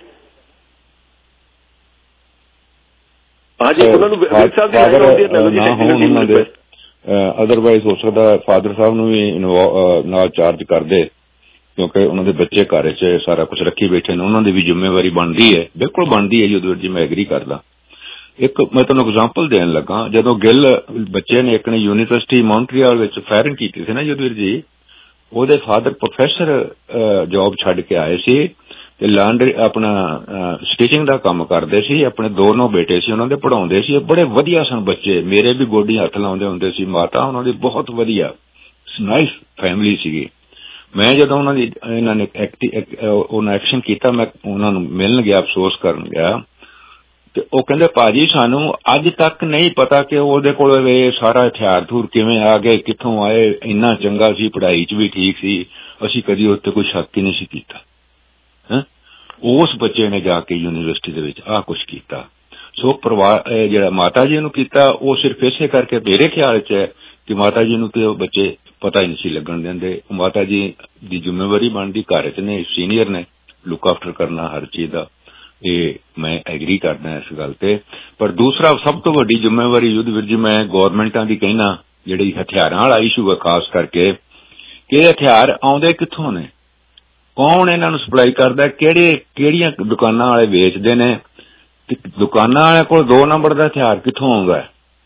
हाँ जी उन्हां नूं विरक साहब दी राय आउंदी है ना, अदरवाइज हो सकदा फादर साहब नूं भी नाल चार्ज कर दे क्योंकि उन्हां दे बच्चे घर च सारा कुछ रखी बैठे ने, उन्हां दी भी जिम्मेवारी बनदी है। बिल्कुल बनदी है युद्धवीर जी, मैं एग्री करदा। एक मैं तुहानूं एग्जांपल देण लगा, जदों गिल बच्चे ने एक ने यूनीवर्सिटी मॉन्ट्रियल विच फायरिंग कीती सी ना युद्धवीर जी, ਉਹਦੇ ਫਾਦਰ ਪ੍ਰੋਫੈਸਰ ਜੌਬ ਛੱਡ ਕੇ ਆਏ ਸੀ ਤੇ ਲਾਂਡਰੀ ਆਪਣਾ ਸਟਿਚਿੰਗ ਦਾ ਕੰਮ ਕਰਦੇ ਸੀ। ਆਪਣੇ ਦੋਨੋਂ ਬੇਟੇ ਸੀ ਉਹਨਾਂ ਦੇ, ਪੜਾਉਂਦੇ ਸੀ, ਬੜੇ ਵਧੀਆ ਸਨ ਬੱਚੇ। ਮੇਰੇ ਵੀ ਗੋਡੀ ਹੱਥ ਲਾਉਂਦੇ ਹੁੰਦੇ ਸੀ। ਮਾਤਾ ਉਹਨਾਂ ਦੀ ਬਹੁਤ ਵਧੀਆ ਨਾਈਸ ਫੈਮਿਲੀ ਸੀਗੀ। ਮੈਂ ਜਦੋਂ ਉਹਨਾਂ ਦੀ ਇਹਨਾਂ ਨੇ ਉਹਨਾਂ ਐਕਸ਼ਨ ਕੀਤਾ, ਮੈਂ ਉਹਨਾਂ ਨੂੰ ਮਿਲਣ ਗਿਆ, ਅਫਸੋਸ ਕਰਨ ਗਿਆ ਤੇ ਉਹ ਕਹਿੰਦੇ ਭਾਜੀ ਸਾਨੂੰ ਅੱਜ ਤੱਕ ਨਹੀਂ ਪਤਾ ਕਿ ਉਹਦੇ ਕੋਲ ਇਹ ਸਾਰਾ ਹਥਿਆਰ ਥੂਰ ਕਿਵੇਂ ਆ ਗਏ, ਕਿੱਥੋਂ ਆਏ। ਇੰਨਾ ਚੰਗਾ ਸੀ, ਪੜ੍ਹਾਈ 'ਚ ਵੀ ਠੀਕ ਸੀ, ਅਸੀਂ ਕਦੀ ਉੱਤੇ ਕੋਈ ਸ਼ੱਕ ਹੀ ਨਹੀਂ ਸੀ ਕੀਤਾ। ਹੈਂ, ਉਸ ਬੱਚੇ ਨੇ ਜਾ ਕੇ ਯੂਨੀਵਰਸਿਟੀ ਦੇ ਵਿੱਚ ਆਹ ਕੁਛ ਕੀਤਾ। ਸੋ ਪਰਿਵਾਰ ਜਿਹੜਾ ਮਾਤਾ ਜੀ ਨੂੰ ਕੀਤਾ ਉਹ ਸਿਰਫ ਇਸੇ ਕਰਕੇ ਮੇਰੇ ਖਿਆਲ 'ਚ ਹੈ ਕਿ ਮਾਤਾ ਜੀ ਨੂੰ ਤੇ ਉਹ ਬੱਚੇ ਪਤਾ ਹੀ ਨਹੀਂ ਸੀ ਲੱਗਣ ਦਿੰਦੇ। ਮਾਤਾ ਜੀ ਦੀ ਜ਼ਿੰਮੇਵਾਰੀ ਬਣਦੀ, ਘਰ 'ਚ ਨੇ, ਸੀਨੀਅਰ ਨੇ, ਲੁੱਕ ਆਫਟਰ ਕਰਨਾ ਹਰ ਚੀਜ਼ ਦਾ। ਇਹ ਮੈਂ ਐਗਰੀ ਕਰਦਾ ਇਸ ਗੱਲ ਤੇ। ਪਰ ਦੂਸਰਾ ਸਭ ਤੋਂ ਵੱਡੀ ਜ਼ਿੰਮੇਵਾਰੀ ਯੁੱਧਵੀਰ ਜੀ ਮੈਂ ਗੌਰਮੈਂਟਾਂ ਦੀ ਕਹਿਣਾ, ਜਿਹੜੀ ਹਥਿਆਰਾਂ ਵਾਲਾ ਇਸ਼ੂ ਹੈ ਖਾਸ ਕਰਕੇ, ਕਿ ਇਹ ਹਥਿਆਰ ਆਉਂਦੇ ਕਿੱਥੋਂ ਨੇ, ਕੌਣ ਇਹਨਾਂ ਨੂੰ ਸਪਲਾਈ ਕਰਦਾ, ਕਿਹੜੇ ਕਿਹੜੀਆਂ ਦੁਕਾਨਾਂ ਵਾਲੇ ਵੇਚਦੇ ਨੇ, ਤੇ ਦੁਕਾਨਾਂ ਵਾਲਿਆਂ ਕੋਲ ਦੋ ਨੰਬਰ ਦਾ ਹਥਿਆਰ ਕਿੱਥੋਂ ਆਉਂਦਾ,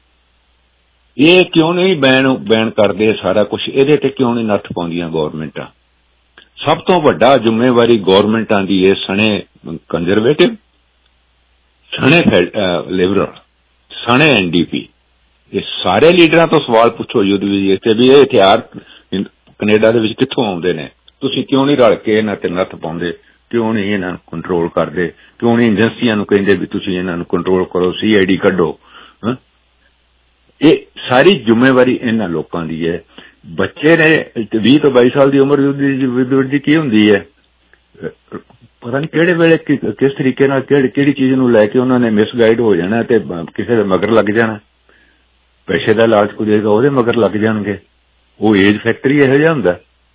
ਇਹ ਕਿਉਂ ਨਹੀਂ ਬੈਨ ਬੈਨ ਕਰਦੇ ਸਾਰਾ ਕੁਛ, ਇਹਦੇ ਤੇ ਕਿਉਂ ਨਹੀਂ ਨੱਥ ਪਾਉਂਦੀਆਂ ਗੌਰਮੈਂਟਾਂ। ਸਭ ਤੋਂ ਵੱਡਾ ਜ਼ਿੰਮੇਵਾਰੀ ਗੌਰਮੈਂਟਾਂ ਦੀ ਇਹ ਸਣੇ ਕੰਜ਼ਰਵੇਟਿਵ, ਸਣੇ ਲਿਬਰਲ, ਸਣੇ ਐਨ ਡੀ ਪੀ, ਇਹ ਸਾਰੇ ਲੀਡਰਾਂ ਤੋਂ ਸਵਾਲ ਪੁੱਛੋ ਯੁੱਧਵੀਰ ਤੇ ਵੀ ਇਹ ਹਥਿਆਰ ਕੈਨੇਡਾ ਦੇ ਵਿੱਚ ਕਿੱਥੋਂ ਆਉਂਦੇ ਨੇ, ਤੁਸੀਂ ਕਿਉਂ ਨਹੀਂ ਰਲ ਕੇ ਇਹਨਾਂ ਤੇ ਨੱਥ ਪਾਉਂਦੇ, ਕਿਉਂ ਨਹੀਂ ਇਹਨਾਂ ਨੂੰ ਕੰਟਰੋਲ ਕਰਦੇ, ਕਿਉਂ ਨਹੀਂ ਏਜੰਸੀਆਂ ਨੂੰ ਕਹਿੰਦੇ ਵੀ ਤੁਸੀਂ ਇਹਨਾਂ ਨੂੰ ਕੰਟਰੋਲ ਕਰੋ, ਸੀ ਆਈ ਡੀ ਕੱਢੋ। ਇਹ ਸਾਰੀ ਜ਼ਿੰਮੇਵਾਰੀ ਇਹਨਾਂ ਲੋਕਾਂ ਦੀ ਹੈ ਬੱਚੇ ਨੇ ਵੀਹ ਤੋਂ ਬਾਈ ਸਾਲ ਦੀ ਉਮਰ ਦੀ ਕੀ ਹੁੰਦੀ ਹੈ, ਪਤਾ ਨਹੀਂ ਕਿਹੜੇ ਵੇਲੇ ਕਿਸ ਤਰੀਕੇ ਨਾਲ ਕਿਹੜੀ ਚੀਜ਼ ਨੂੰ ਲੈ ਕੇ ਉਹਨਾਂ ਨੇ ਮਿਸਗਾਈਡ ਹੋ ਜਾਣਾ ਤੇ ਕਿਸੇ ਦੇ ਮਗਰ ਲੱਗ ਜਾਣਾ, ਪੈਸੇ ਦਾ ਲਾਲਚ ਕੋਈ ਦੇਗਾ ਉਹਦੇ ਮਗਰ ਲੱਗ ਜਾਣਗੇ। ਉਹ ਏਜ ਫੈਕਟਰ ਹੀ ਇਹੋ ਜਿਹਾ ਹੁੰਦਾ।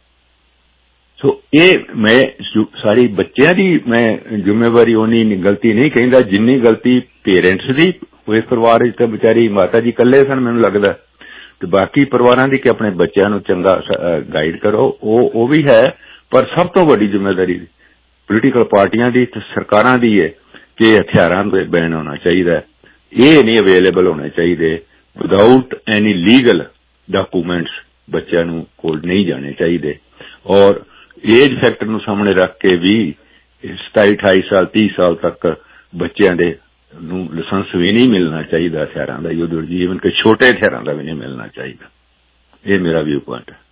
ਸੋ ਇਹ ਮੈਂ ਸਾਰੀ ਬੱਚਿਆਂ ਦੀ ਮੈਂ ਜ਼ਿੰਮੇਵਾਰੀ ਉਨੀ ਗਲਤੀ ਨਹੀਂ ਕਹਿੰਦਾ ਜਿੰਨੀ ਗਲਤੀ ਪੇਰੈਂਟਸ ਦੀ। ਉਹ ਇਸ ਪਰਿਵਾਰ ਵਿੱਚ ਤਾਂ ਵਿਚਾਰੀ ਮਾਤਾ ਜੀ ਇਕੱਲੇ ਸਨ ਮੈਨੂੰ ਲੱਗਦਾ, ਤੇ ਬਾਕੀ ਪਰਿਵਾਰਾਂ ਦੀ ਕਿ ਆਪਣੇ ਬੱਚਿਆਂ ਨੂੰ ਚੰਗਾ ਗਾਈਡ ਕਰੋ, ਉਹ ਉਹ ਵੀ ਹੈ। ਪਰ ਸਭ ਤੋਂ ਵੱਡੀ ਜ਼ਿੰਮੇਵਾਰੀ ਪੋਲੀਟੀਕਲ ਪਾਰਟੀਆਂ ਦੀ ਤੇ ਸਰਕਾਰਾਂ ਦੀ ਹੈ ਕਿ ਹਥਿਆਰਾਂ ਤੇ ਬੈਨ ਹੋਣਾ ਚਾਹੀਦਾ। ਇਹ ਨਹੀਂ ਅਵੇਲੇਬਲ ਹੋਣੇ ਚਾਹੀਦੇ ਵਿਦਾਊਟ ਐਨੀ ਲੀਗਲ ਡਾਕੂਮੈਂਟਸ, ਬੱਚਿਆਂ ਨੂੰ ਕੋਲ ਨਹੀਂ ਜਾਣੇ ਚਾਹੀਦੇ। ਔਰ ਏਜ ਫੈਕਟਰ ਨੂੰ ਸਾਹਮਣੇ ਰੱਖ ਕੇ ਵੀ ਸਤਾਈ ਅਠਾਈ ਸਾਲ ਤੀਹ ਸਾਲ ਤੱਕ ਬੱਚਿਆਂ ਦੇ ਨੂੰ ਲਾਇਸੈਂਸ ਵੀ ਨਹੀਂ ਮਿਲਣਾ ਚਾਹੀਦਾ ਹਥਿਆਰਾਂ ਦਾ, ਈਵਨ ਕਿ ਛੋਟੇ ਹਥਿਆਰਾਂ ਦਾ ਵੀ ਨਹੀਂ ਮਿਲਣਾ ਚਾਹੀਦਾ। ਇਹ ਮੇਰਾ ਵਿਊ ਪੁਆਇੰਟ ਹੈ।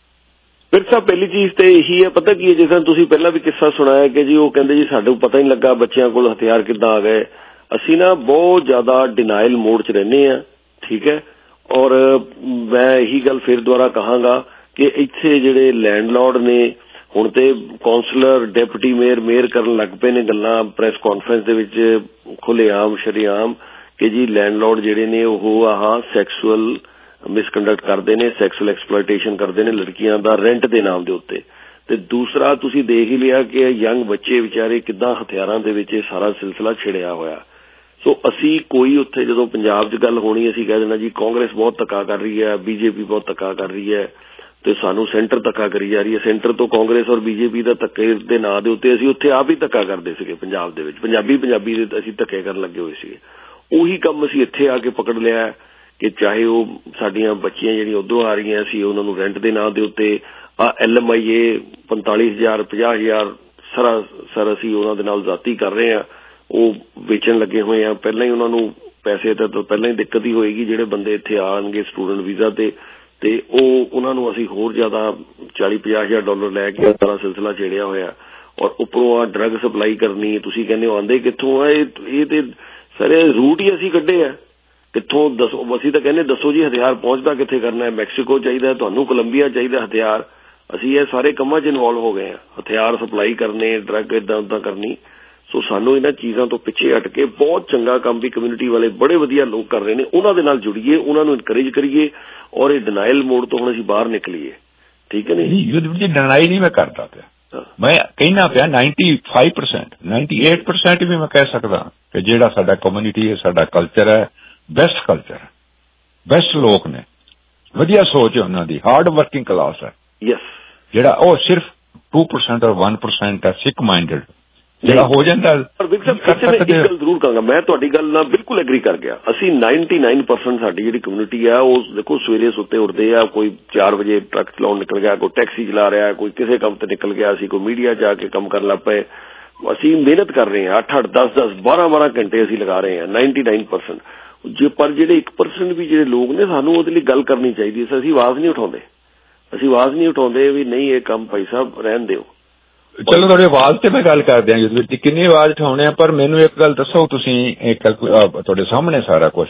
ਫਿਰ ਸਾਹਿਬ ਪਹਿਲੀ ਚੀਜ਼ ਤੇ ਇਹੀ ਹੈ, ਪਤਾ ਕੀ ਹੈ, ਜਿਸ ਤਰ੍ਹਾਂ ਤੁਸੀਂ ਪਹਿਲਾਂ ਵੀ ਕਿੱਸਾ ਸੁਣਾਇਆ ਕਿ ਜੀ ਉਹ ਕਹਿੰਦੇ ਜੀ ਸਾਡੇ ਪਤਾ ਹੀ ਨਹੀਂ ਲੱਗਾ ਬੱਚਿਆਂ ਕੋਲ ਹਥਿਆਰ ਕਿੱਦਾਂ ਆ ਗਏ। ਅਸੀਂ ਨਾ ਬਹੁਤ ਜ਼ਿਆਦਾ ਡਿਨਾਇਲ ਮੋਡ 'ਚ ਰਹਿੰਦੇ ਹਾਂ, ਠੀਕ ਹੈ। ਔਰ ਮੈਂ ਇਹੀ ਗੱਲ ਫਿਰ ਦੁਬਾਰਾ ਕਹਾਂਗਾ ਕਿ ਇੱਥੇ ਜਿਹੜੇ ਲੈਂਡਲੋਰਡ ਨੇ ਹੁਣ ਤੇ ਕੌਂਸਲਰ ਡਿਪਟੀ ਮੇਅਰ ਮੇਅਰ ਕਰਨ ਲੱਗ ਪਏ ਨੇ ਗੱਲਾਂ ਪ੍ਰੈਸ ਕਾਨਫਰੰਸ ਦੇ ਵਿੱਚ ਖੁੱਲ੍ਹੇਆਮ ਸ਼ਰੇਆਮ ਕਿ ਜੀ ਲੈਂਡਲੋਰਡ ਜਿਹੜੇ ਨੇ ਉਹ ਆਹ ਸੈਕਸੁਅਲ ਮਿਸਕੰਡਕਟ ਕਰਦੇ ਨੇ, ਸੈਕਸੁਅਲ ਐਕਸਪਲੋਇਟੇਸ਼ਨ ਕਰਦੇ ਨੇ ਲੜਕੀਆਂ ਦਾ ਰੈਂਟ ਦੇ ਨਾਮ ਦੇ ਉੱਤੇ। ਤੇ ਦੂਸਰਾ ਤੁਸੀਂ ਦੇਖ ਹੀ ਲਿਆ ਕਿ ਯੰਗ ਬੱਚੇ ਵਿਚਾਰੇ ਕਿੱਦਾਂ ਹਥਿਆਰਾਂ ਦੇ ਵਿੱਚ ਇਹ ਸਾਰਾ ਸਿਲਸਿਲਾ ਛਿੜਿਆ ਹੋਇਆ। ਸੋ ਅਸੀਂ ਕੋਈ ਉੱਥੇ ਜਦੋਂ ਪੰਜਾਬ 'ਚ ਗੱਲ ਹੋਣੀ ਅਸੀਂ ਕਹਿ ਦੇਣਾ ਜੀ ਕਾਂਗਰਸ ਬਹੁਤ ਧੱਕਾ ਕਰ ਰਹੀ ਹੈ, ਬੀਜੇਪੀ ਬਹੁਤ ਧੱਕਾ ਕਰ ਰਹੀ ਹੈ ਤੇ ਸਾਨੂੰ ਸੈਂਟਰ ਧੱਕਾ ਕਰੀ ਜਾ ਰਹੀ ਹੈ। ਸੈਂਟਰ ਤੋਂ ਕਾਂਗਰਸ ਔਰ ਬੀਜੇਪੀ ਦਾ ਧੱਕੇ ਦੇ ਨਾਂ ਦੇ ਉੱਤੇ ਅਸੀਂ ਉੱਥੇ ਆਪ ਹੀ ਧੱਕਾ ਕਰਦੇ ਸੀਗੇ ਪੰਜਾਬ ਦੇ ਵਿੱਚ, ਪੰਜਾਬੀ ਪੰਜਾਬੀ ਦੇ ਅਸੀਂ ਧੱਕੇ ਕਰਨ ਲੱਗੇ ਹੋਏ ਸੀਗੇ। ਉਹੀ ਕੰਮ ਅਸੀਂ ਇੱਥੇ ਆ ਕੇ ਪਕੜ ਲਿਆ ਕਿ ਚਾਹੇ ਉਹ ਸਾਡੀਆਂ ਬੱਚੀਆਂ ਜਿਹੜੀਆਂ ਉੱਧਰੋਂ ਆ ਰਹੀਆਂ ਸੀ ਉਹਨਾਂ ਨੂੰ ਰੈਂਟ ਦੇ ਨਾਂ ਦੇ ਉੱਤੇ ਆ ਐਲ ਐਮ ਆਈ ਏ ਪੰਤਾਲੀ ਹਜ਼ਾਰ ਪੰਜਾਹ ਹਜ਼ਾਰ ਸਰਾ ਸਰ ਅਸੀਂ ਉਹਨਾਂ ਦੇ ਨਾਲ ਜ਼ਾਤੀ ਕਰ ਰਹੇ ਹਾਂ, ਉਹ ਵੇਚਣ ਲੱਗੇ ਹੋਏ ਆ। ਪਹਿਲਾਂ ਹੀ ਉਹਨਾਂ ਨੂੰ ਪੈਸੇ ਤਾਂ ਪਹਿਲਾਂ ਹੀ ਦਿੱਕਤ ਹੀ ਹੋਏਗੀ ਜਿਹੜੇ ਬੰਦੇ ਇੱਥੇ ਆਉਣਗੇ ਸਟੂਡੈਂਟ ਵੀਜ਼ਾ ਤੇ ਤੇ ਉਹ ਉਹਨਾਂ ਨੂੰ ਅਸੀਂ ਹੋਰ ਜ਼ਿਆਦਾ ਚਾਲੀ ਪੰਜਾਹ ਹਜ਼ਾਰ ਡਾਲਰ ਲੈ ਕੇ ਇਸ ਤਰ੍ਹਾਂ ਸਿਲਸਿਲਾ ਛੇੜਿਆ ਹੋਇਆ। ਔਰ ਉੱਪਰੋਂ ਆ ਡਰੱਗ ਸਪਲਾਈ ਕਰਨੀ, ਤੁਸੀਂ ਕਹਿੰਦੇ ਹੋ ਆਉਂਦੇ ਕਿੱਥੋਂ ਆ ਇਹ ਇਹ ਤੇ ਸਾਰੇ ਰੂਟ ਹੀ ਅਸੀਂ ਕੱਢੇ ਆ ਕਿੱਥੋਂ ਦੱਸੋ। ਅਸੀਂ ਤਾਂ ਕਹਿੰਦੇ ਦੱਸੋ ਜੀ ਹਥਿਆਰ ਪਹੁੰਚਦਾ ਕਿੱਥੇ ਕਰਨਾ ਹੈ, ਮੈਕਸੀਕੋ ਚਾਹੀਦਾ ਤੁਹਾਨੂੰ, ਕੋਲੰਬੀਆ ਚਾਹੀਦਾ ਹਥਿਆਰ। ਅਸੀਂ ਇਹ ਸਾਰੇ ਕੰਮਾਂ 'ਚ ਇਨਵੋਲਵ ਹੋ ਗਏ ਹਾਂ, ਹਥਿਆਰ ਸਪਲਾਈ ਕਰਨੇ, ਡਰੱਗ ਇੱਦਾਂ ਉੱਦਾਂ ਕਰਨੀ। ਸੋ ਸਾਨੂੰ ਇਹਨਾਂ ਚੀਜ਼ਾਂ ਤੋਂ ਪਿੱਛੇ ਹਟ ਕੇ ਬਹੁਤ ਚੰਗਾ ਕੰਮ ਵੀ ਕਮਿਊਨਿਟੀ ਵਾਲੇ ਬੜੇ ਵਧੀਆ ਲੋਕ ਕਰ ਰਹੇ ਨੇ, ਉਹਨਾਂ ਦੇ ਨਾਲ ਜੁੜੀਏ, ਉਹਨਾਂ ਨੂੰ ਇਨਕਰੇਜ ਕਰੀਏ ਔਰ ਇਹ ਡਿਨਾਇਲ ਮੋਡ ਤੋਂ ਹੁਣ ਅਸੀਂ ਬਾਹਰ ਨਿਕਲੀਏ। ਠੀਕ ਹੈ ਨਹੀਂ ਜੀ, ਡਿਨਾਈ ਨਹੀਂ ਮੈਂ ਕਰਦਾ ਪਿਆ, ਮੈਂ ਕਹਿਣਾ ਪਿਆ ninety five percent ninety eight percent ਵੀ ਮੈਂ ਕਹਿ ਸਕਦਾ ਕਿ ਜਿਹੜਾ ਸਾਡਾ ਕਮਿਊਨਿਟੀ ਹੈ, ਸਾਡਾ ਕਲਚਰ ਹੈ, ਬੈਸਟ ਕਲਚਰ ਹੈ, ਬੈਸਟ ਲੋਕ ਨੇ, ਵਧੀਆ ਸੋਚ ਹੈ ਉਹਨਾਂ ਦੀ, ਹਾਰਡ ਵਰਕਿੰਗ ਕਲਾਸ ਹੈ। ਯੈਸ, ਜਿਹੜਾ ਉਹ ਸਿਰਫ ਟੂ ਪਰਸੈਂਟ ਔਰ ਵਨ ਪਰਸੈਂਟ ਹੈ ਸਿੱਖ ਮਾਈਂਡਡ ਜਿਹੜਾ ਹੋ ਜਾਂਦਾ। ਪਰ ਵਿਕ ਸਾਹਿਬ ਇੱਕ ਗੱਲ ਜ਼ਰੂਰ ਕਹਾਂਗਾ, ਮੈਂ ਤੁਹਾਡੀ ਗੱਲ ਨਾਲ ਬਿਲਕੁਲ ਐਗਰੀ ਕਰ ਗਿਆ। ਅਸੀਂ ਨਾਈਨਟੀ ਨਾਈਨ ਪਰਸੈਂਟ ਸਾਡੀ ਜਿਹੜੀ ਕਮਿਊਨਿਟੀ ਆ ਉਹ ਦੇਖੋ ਸਵੇਰੇ ਸੁੱਤੇ ਉੱਠਦੇ ਆ, ਕੋਈ ਚਾਰ ਵਜੇ ਟਰੱਕ ਚਲਾਉਣ ਨਿਕਲ ਗਿਆ, ਕੋਈ ਟੈਕਸੀ ਚਲਾ ਰਿਹਾ, ਕੋਈ ਕਿਸੇ ਕੰਮ ਤੇ ਨਿਕਲ ਗਿਆ, ਅਸੀਂ ਕੋਈ ਮੀਡੀਆ ਜਾ ਕੇ ਕੰਮ ਕਰਨ ਲੱਗ ਪਏ। ਅਸੀਂ ਮਿਹਨਤ ਕਰ ਰਹੇ ਹਾਂ, ਅੱਠ ਅੱਠ ਦਸ ਦਸ ਬਾਰਾਂ ਬਾਰਾਂ ਘੰਟੇ ਅਸੀਂ ਲਗਾ ਰਹੇ ਹਾਂ ਨਾਈਨਟੀ ਨਾਈਨ ਪਰਸੈਂਟ ਜੇ। ਪਰ ਜਿਹੜੇ ਇੱਕ ਪਰਸੈਂਟ ਵੀ ਜਿਹੜੇ ਲੋਕ ਨੇ ਸਾਨੂੰ ਉਹਦੇ ਲਈ ਗੱਲ ਕਰਨੀ ਚਾਹੀਦੀ ਹੈ। ਅਸੀਂ ਆਵਾਜ਼ ਨਹੀਂ ਉਠਾਉਂਦੇ, ਅਸੀਂ ਆਵਾਜ਼ ਨਹੀਂ ਉਠਾਉਂਦੇ ਵੀ ਨਹੀਂ ਇਹ ਕੰਮ ਭਾਈ ਸਾਹਿਬ ਰਹਿਣ ਦਿਓ। ਚਲੋ ਤੁਹਾਡੇ ਆਵਾਜ਼ ਤੇ ਮੈਂ ਗੱਲ ਕਰਦੇ ਹਾਂ ਜਿਸ ਵਿੱਚ ਕਿੰਨੀ ਆਵਾਜ਼ ਉਠਾਉਣੇ ਆ, ਪਰ ਮੈਨੂੰ ਇੱਕ ਗੱਲ ਦੱਸੋ ਤੁਸੀਂ, ਇੱਕ ਤੁਹਾਡੇ ਸਾਹਮਣੇ ਸਾਰਾ ਕੁਝ,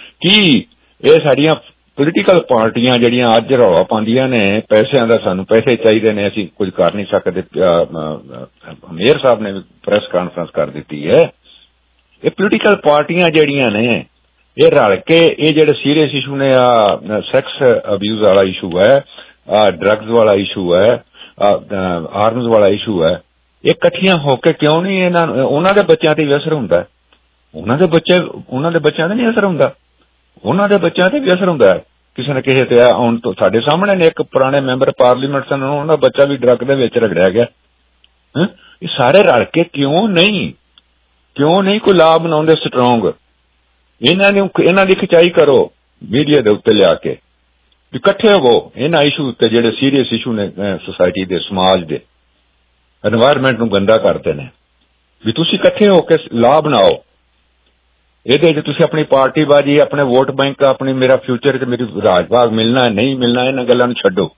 ਕੀ ਇਹ ਸਾਡੀਆਂ ਪੋਲੀਟੀਕਲ ਪਾਰਟੀਆਂ ਜਿਹੜੀਆਂ ਅੱਜ ਰੌਲਾ ਪਾਉਂਦੀਆਂ ਨੇ ਪੈਸਿਆਂ ਦਾ, ਸਾਨੂੰ ਪੈਸੇ ਚਾਹੀਦੇ ਨੇ, ਅਸੀਂ ਕੁਝ ਕਰ ਨਹੀਂ ਸਕਦੇ, ਮੇਅਰ ਸਾਹਿਬ ਨੇ ਵੀ ਪ੍ਰੈਸ ਕਾਨਫਰੰਸ ਕਰ ਦਿੱਤੀ ਹੈ, ਇਹ ਪੋਲੀਟੀਕਲ ਪਾਰਟੀਆਂ ਜਿਹੜੀਆਂ ਨੇ ਇਹ ਰਲ ਕੇ ਇਹ ਜਿਹੜੇ ਸੀਰੀਅਸ ਇਸ਼ੂ ਨੇ, ਆ ਸੈਕਸ ਅਬਿਊਜ਼ ਵਾਲਾ ਇਸ਼ੂ ਹੈ, ਆ ਡਰੱਗਸ ਵਾਲਾ ਇਸ਼ੂ ਹੈ, ਆਰਮਜ਼ ਵਾਲਾ ਇਸ਼ੂ ਹੈ, ਇਹ ਇਕੱਠੀਆਂ ਹੋ ਕੇ ਕਿਉਂ ਨਹੀਂ ਇਹਨਾਂ ਉਹਨਾਂ ਦੇ ਬੱਚਿਆਂ ਤੇ ਵੀ ਅਸਰ ਹੁੰਦਾ? ਉਹਨਾਂ ਦੇ ਬੱਚੇ ਉਹਨਾਂ ਦੇ ਬੱਚਿਆਂ ਤੇ ਨਹੀਂ ਅਸਰ ਹੁੰਦਾ, ਉਹਨਾਂ ਦੇ ਬੱਚਿਆਂ ਤੇ ਵੀ ਅਸਰ ਹੁੰਦਾ ਹੈ ਕਿਸੇ ਨਾ ਕਿਸੇ ਤੇ। ਹੁਣ ਤੋਂ ਸਾਡੇ ਸਾਹਮਣੇ ਨੇ ਇੱਕ ਪੁਰਾਣੇ ਮੈਂਬਰ ਪਾਰਲੀਮੈਂਟ ਸਨ, ਉਹਨਾਂ ਦਾ ਬੱਚਾ ਵੀ ਡਰੱਗ ਦੇ ਵਿੱਚ ਰਗੜਿਆ ਗਿਆ। ਇਹ ਸਾਰੇ ਰਲ ਕੇ ਕਿਉਂ ਨਹੀਂ ਕਿਉਂ ਨਹੀਂ ਕੋਈ ਲਾਅ ਬਣਾਉਂਦੇ ਸਟਰੋਂਗ? ਇਹਨਾਂ ਨੂੰ ਇਹਨਾਂ ਦੀ ਖਿਚਾਈ ਕਰੋ ਮੀਡੀਆ ਦੇ ਉੱਤੇ ਲਿਆ ਕੇ, ਇਕੱਠੇ ਹੋਵੋ ਇਹਨਾਂ ਇਸ਼ੂ ਉੱਤੇ ਜਿਹੜੇ ਸੀਰੀਅਸ ਇਸ਼ੂ ਨੇ ਸੋਸਾਇਟੀ ਦੇ, ਸਮਾਜ ਦੇ, ਐਨਵਾਇਰਨਮੈਂਟ ਨੂੰ ਗੰਦਾ ਕਰਦੇ ਨੇ, ਵੀ ਤੁਸੀਂ ਇਕੱਠੇ ਹੋ ਕੇ ਲਾਅ ਬਣਾਓ। ਇਹਦੇ 'ਚ ਤੁਸੀਂ ਆਪਣੀ ਪਾਰਟੀ ਬਾਜੀ, ਆਪਣੇ ਵੋਟ ਬੈਂਕ, ਆਪਣੀ ਮੇਰਾ ਫਿਊਚਰ ਤੇ ਮੇਰੀ ਰਾਜ ਭਾਗ ਮਿਲਣਾ ਨਹੀਂ ਮਿਲਣਾ, ਇਹਨਾਂ ਗੱਲਾਂ ਨੂੰ ਛੱਡੋ,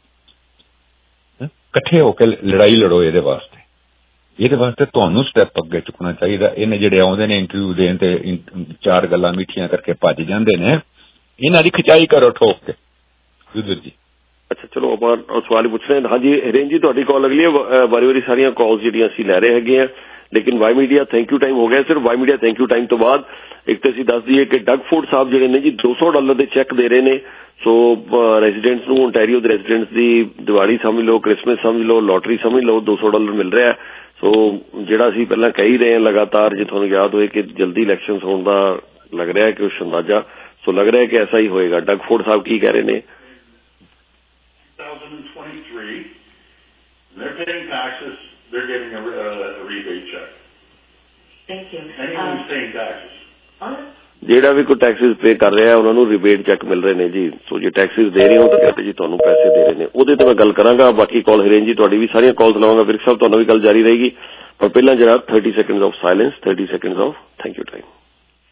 ਇਕੱਠੇ ਹੋ ਕੇ ਲੜਾਈ ਲੜੋ ਇਹਦੇ ਵਾਸਤੇ। ਇਹਦੇ ਵਾਸਤੇ ਤੁਹਾਨੂੰ ਸਟੈਪ ਅੱਗੇ ਚੁੱਕਣਾ ਚਾਹੀਦਾ। ਇਹਨੇ ਜਿਹੜੇ ਆਉਂਦੇ ਨੇ ਇੰਟਰਵਿਊ ਦੇਣ ਤੇ ਚਾਰ ਗੱਲਾਂ ਮਿੱਠੀਆਂ ਕਰਕੇ ਭੱਜ ਜਾਂਦੇ ਨੇ, ਇਹਨਾਂ ਦੀ ਖਿਚਾਈ ਕਰੋ ਠੋਕ ਕੇ। ਜੀ ਅੱਛਾ ਚਲੋ ਆਪਾਂ ਸਵਾਲ ਹੀ ਪੁੱਛ ਰਹੇ ਹਾਂ। ਹਾਂਜੀ ਹਿਰੇਨ ਜੀ ਤੁਹਾਡੀ ਕਾਲ ਅਗਲੀ ਹੈ। ਵਾਰੀ ਵਾਰੀ ਸਾਰੀਆਂ ਕਾਲਸ ਜਿਹੜੀਆਂ ਅਸੀਂ ਲੈ ਰਹੇ ਹੈਗੇ ਆ, ਲੇਕਿਨ Y media thank you time ਹੋ ਗਿਆ। ਸਿਰਫ Y media thank you time ਤੋਂ ਬਾਅਦ ਇੱਕ ਤਾਂ ਅਸੀਂ ਦੱਸ ਦਈਏ ਕਿ ਡਗ ਫੋਰਡ ਸਾਹਿਬ ਜਿਹੜੇ ਨੇ ਜੀ ਦੋ ਸੌ ਡਾਲਰ ਦੇ ਚੈੱਕ ਦੇ ਰਹੇ ਨੇ। ਸੋ ਰੈਜ਼ੀਡੈਂਟਸ ਨੂੰ, ਓਨਟਾਰੀਓ ਦੇ ਰੈਜ਼ੀਡੈਂਟਸ ਦੀ ਦੀਵਾਲੀ ਸਮਝ ਲਓ, ਕ੍ਰਿਸਮਸ ਸਮਝ ਲਓ, ਲੋਟਰੀ ਸਮਝ ਲਓ, ਦੋ ਸੌ ਡਾਲਰ ਮਿਲ ਰਿਹਾ। ਸੋ ਜਿਹੜਾ ਅਸੀਂ ਪਹਿਲਾਂ ਕਹਿ ਹੀ ਰਹੇ ਹਾਂ ਲਗਾਤਾਰ, ਜੇ ਤੁਹਾਨੂੰ ਯਾਦ ਹੋਏ ਕਿ ਜਲਦੀ ਇਲੈਕਸ਼ਨਸ ਹੋਣ ਦਾ ਲੱਗ ਰਿਹਾ ਕਿ ਕੁਛ ਅੰਦਾਜ਼ਾ, ਸੋ ਲੱਗ ਰਿਹਾ ਕਿ ਐਸਾ ਹੀ ਹੋਏਗਾ। ਡਗ ਫੋਰਡ ਸਾਹਿਬ ਕੀ ਕਹਿ ਰਹੇ ਨੇ? twenty twenty-three, they're paying taxes, they're getting a, uh, a rebate check. Thank you. Anyone who's paying taxes. ਜਿਹੜਾ ਵੀ ਕੋਈ ਟੈਕਸਿਸ ਪੇ ਕਰ ਰਿਹਾ ਉਹਨਾਂ ਨੂੰ ਰਿਬੇਟ ਚੈੱਕ ਮਿਲ ਰਹੇ ਨੇ ਜੀ। ਸੋ ਜੇ ਟੈਕਸਿਸ ਦੇ ਰਹੇ ਹੋ ਤਾਂ ਕਹਿੰਦੇ ਜੀ ਤੁਹਾਨੂੰ ਪੈਸੇ ਦੇ ਰਹੇ ਨੇ, ਉਹਦੇ ਤੇ ਮੈਂ ਗੱਲ ਕਰਾਂਗਾ। ਬਾਕੀ ਕਾਲ ਹਿਰੇਨ ਜੀ ਤੁਹਾਡੀ ਵੀ ਸਾਰੀਆਂ ਕਾਲਸ ਲਵਾਂਗਾ। ਵਿਰਕ ਸਾਹਿਬ ਤੁਹਾਨੂੰ ਵੀ ਗੱਲ ਜਾਰੀ ਰਹੇਗੀ, ਪਰ ਪਹਿਲਾਂ ਜਰਾ thirty seconds of silence, thirty seconds of thank you time.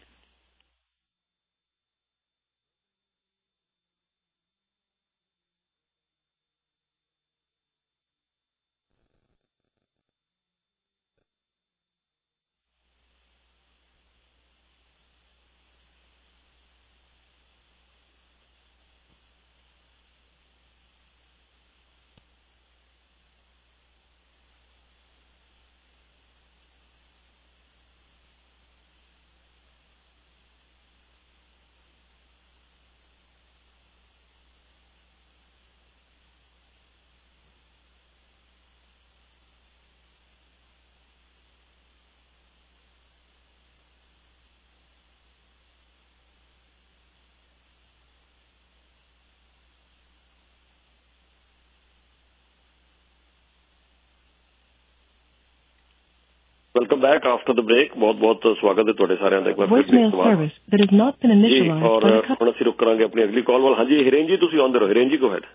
Welcome back after the break. बहुत बहुत स्वागत है तुहाडे सारिਆਂ ਦਾ ਇੱਕ ਵਾਰ ਫਿਰ जी। और ਹੁਣ ਅਸੀਂ ਰੁਕ ਕਰਾਂਗੇ ਆਪਣੀ ਅਗਲੀ ਕਾਲ ਵੱਲ। ਹਾਂਜੀ ਹਿਰੇਨ ਜੀ ਤੁਸੀਂ ਆਉਂਦੇ ਰਹੋ। ਹਿਰੇਨ ਜੀ ਗੋ ਹੈਡ।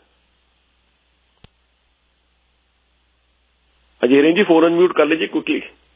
ਹਾਂਜੀ ਹਿਰੇਨ ਜੀ ਫੋਨ ਅਨਮਿਊਟ ਕਰ लीजिए क्विकली।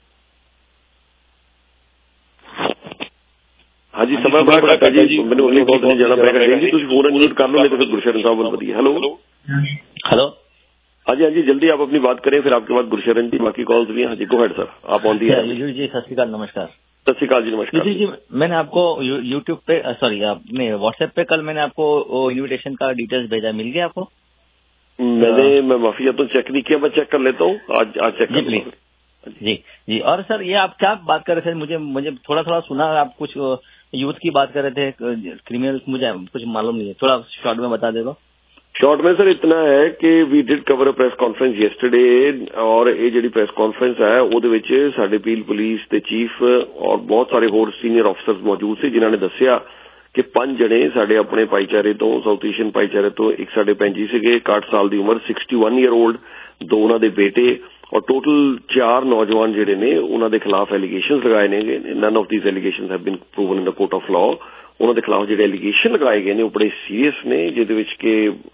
ਹਾਂਜੀ ਸਮਾਂ ਬੜਾ ਘੱਟ ਹੈ ਜੀ, ਮੈਨੂੰ ਅਗਲੀ ਕਾਲ ਤੇ ਜਾਣਾ ਪਏਗਾ। ਹਿਰੇਨ ਜੀ ਤੁਸੀਂ ਫੋਨ ਅਨਮਿਊਟ ਕਰ ਲਓ, ਨਹੀਂ तो फिर गुरशरण साहब बहुत बढ़िया। हेलो हेलो हाँ जी हाँ जी जल्दी आप अपनी बात करें, फिर आपके बाद गुरशरण जी बाकी कॉल्स भी हैं। हाँ जी गो हेड सर, आप ऑन दी है। जी सत श्रीकाल, नमस्कार। सत श्रीकाल जी, नमस्कार जी जी। मैंने आपको यूट्यूब पे सॉरी आपने व्हाट्सएप पे कल मैंने आपको वो इन्विटेशन का डिटेल्स भेजा, मिल गया आपको? मैंने मैं माफी तो चेक नहीं किया, मैं चेक कर लेता हूँ आज आज चेक कर लेता जी जी। और सर ये आप क्या बात कर रहे थे, मुझे मुझे थोड़ा थोड़ा सुना, आप कुछ यूथ की बात कर रहे थे, क्रिमिनल, मुझे कुछ मालूम नहीं है, थोड़ा शॉर्ट में बता दे दो। शॉर्ट में सर इतना है कि we did cover a press conference yesterday, और ये जी प्रेस कॉन्फ्रेंस है ਉਹਦੇ ਵਿੱਚ ਸਾਡੇ ਪੀਲ ਪੁਲਿਸ ਦੇ ਚੀਫ ਔਰ ਬਹੁਤ ਸਾਰੇ ਹੋਰ ਸੀਨੀਅਰ ਅਫਸਰਸ ਮੌਜੂਦ ਸੀ, ਜਿਨ੍ਹਾਂ ਨੇ ਦੱਸਿਆ ਕਿ ਪੰਜ ਜਣੇ ਸਾਡੇ ਆਪਣੇ ਭਾਈਚਾਰੇ ਤੋਂ, ਸਾਊਥ ਏਸ਼ੀਅਨ ਭਾਈਚਾਰੇ ਤੋਂ, ਇੱਕ ਸਾਡੇ ਪੈਂਜੀ ਸੀਗੇ ਇਕਾਹਠ ਸਾਲ ਦੀ ਉਮਰ, ਇਕਸਠ ਈਅਰ 올ਡ, ਦੋ ਉਹਨਾਂ ਦੇ ਬੇਟੇ, ਔਰ ਟੋਟਲ ਚਾਰ ਨੌਜਵਾਨ ਜਿਹੜੇ ਨੇ ਉਹਨਾਂ ਦੇ ਖਿਲਾਫ ਐਲੀਗੇਸ਼ਨਸ ਲਗਾਏ ਨੇ। None of these allegations have been proven in the court of law. ਉਹਨਾਂ ਦੇ ਖਿਲਾਫ ਜਿਹੜੇ ਐਲੀਗੇਸ਼ਨ ਲਗਾਏ ਗਏ ਨੇ ਉਹ ਬੜੇ ਸੀਰੀਅਸ ਨੇ, ਜਿਹਦੇ ਵਿੱਚ ਕਿ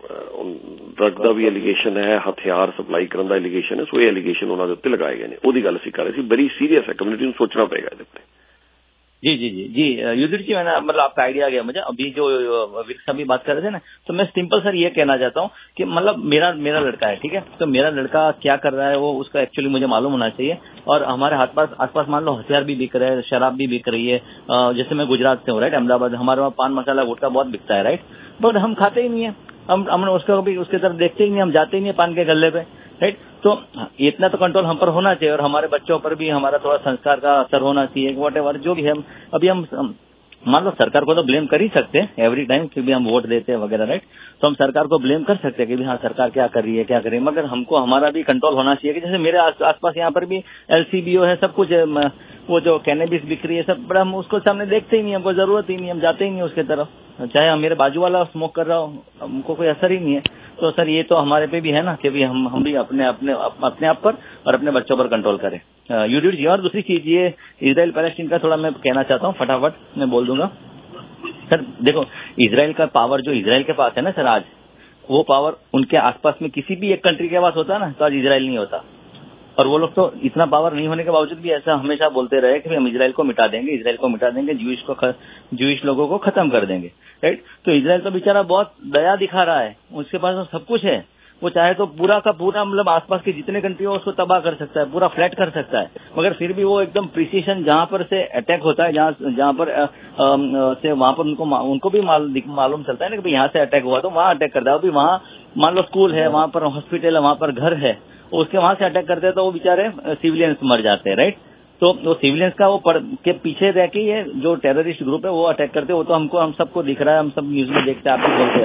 ਡਰਗ ਦਾ ਵੀ ਐਲੀਗੇਸ਼ਨ ਹੈ, ਹਥਿਆਰ ਸਪਲਾਈ ਕਰਨ ਦਾ ਐਲੀਗੇਸ਼ਨ ਹੈ। ਸੋ ਇਹ ਐਲੀਗੇਸ਼ਨ ਉਹਨਾਂ ਦੇ ਉੱਤੇ ਲਗਾਏ ਗਏ ਨੇ, ਉਹਦੀ ਗੱਲ ਅਸੀਂ ਕਰ ਰਹੇ ਸੀ। ਬੜੀ ਸੀਰੀਅਸ ਹੈ, ਕਮਿਊਨਿਟੀ ਨੂੰ ਸੋਚਣਾ ਪਏਗਾ ਇਹਦੇ ਉੱਤੇ। जी जी जी जी युधिष्ठिर जी, मैंने मतलब आपका आइडिया आ गया मुझे। अभी जो विक्स अभी बात कर रहे थे ना, तो मैं सिंपल सर ये कहना चाहता हूँ कि मतलब मेरा मेरा लड़का है, ठीक है, तो मेरा लड़का क्या कर रहा है वो उसका एक्चुअली मुझे मालूम होना चाहिए। और हमारे हाथ पास आसपास मान लो हथियार भी बिक रहे हैं, शराब भी बिक रही है। जैसे मैं गुजरात से हूँ, राइट, अहमदाबाद, हमारे वहाँ पान मसाला गुटखा बहुत बिकता है, राइट, बट हम खाते ही नहीं है, हम हम उसका भी उसकी तरफ देखते ही नहीं, हम जाते ही नहीं पान के गल्ले पे, राइट। तो इतना तो कंट्रोल हम पर होना चाहिए, और हमारे बच्चों पर भी हमारा थोड़ा संस्कार का असर होना चाहिए, वट एवर जो भी है। अभी हम मान लो सरकार को तो ब्लेम कर ही सकते हैं एवरी टाइम, क्योंकि हम वोट देते हैं वगैरह, राइट, तो हम सरकार को ब्लेम कर सकते हैं कि भी हाँ सरकार क्या कर रही है क्या कर रही है, मगर हमको हमारा भी कंट्रोल होना चाहिए। कि जैसे मेरे आस, आसपास यहाँ पर भी एलसीबीओ है, सब कुछ है, वो जो कैनेबिस बिक रही है सब, बड़ा हम उसको सामने देखते ही नहीं, हमको जरूरत ही नहीं, हम जाते ही नहीं उसके तरफ, चाहे हम मेरे बाजू वाला स्मोक कर रहा हो, हमको कोई असर ही नहीं है। तो सर ये तो हमारे पे भी है ना कि भी हम हम भी अपने अपने अपने आप पर और अपने बच्चों पर कंट्रोल करें। यूट्यूब जी, और दूसरी चीज ये इजराइल पैलेस्टीन का थोड़ा मैं कहना चाहता हूँ, फटाफट मैं बोल दूंगा। सर देखो, इजराइल का पावर जो इजराइल के पास है ना सर आज, वो पावर उनके आसपास में किसी भी एक कंट्री के पास होता ना तो आज इजराइल नहीं होता। और वो लोग तो इतना पावर नहीं होने के बावजूद भी ऐसा हमेशा बोलते रहे कि हम इजराइल को मिटा देंगे, इजराइल को मिटा देंगे, ज्यूइश को ज्यूइश लोगों को खत्म कर देंगे, राइट। तो इजराइल तो बेचारा बहुत दया दिखा रहा है, उसके पास तो सब कुछ है, वो चाहे तो पूरा का पूरा मतलब आसपास की जितने कंट्री हो उसको तबाह कर सकता है, पूरा फ्लैट कर सकता है, मगर फिर भी वो एकदम प्रिसीशन जहां पर से अटैक होता है, जहां जहां पर आ, आ, से वहां पर उनको उनको भी मालूम चलता है ना कि यहाँ से अटैक हुआ तो वहां अटैक करता है। अभी वहां मान लो स्कूल है, वहाँ पर हॉस्पिटल है, वहाँ पर घर है, उसके वहाँ से अटैक करते हैं तो वो बेचारे सिविलियंस मर जाते हैं, राइट। तो वो सिविलियंस का वो पर, के पीछे रह के ये जो टेररिस्ट ग्रुप है वो अटैक करते हैं, वो तो हमको हम सबको दिख रहा है, हम सब न्यूज में देखते हैं, आप भी बोलते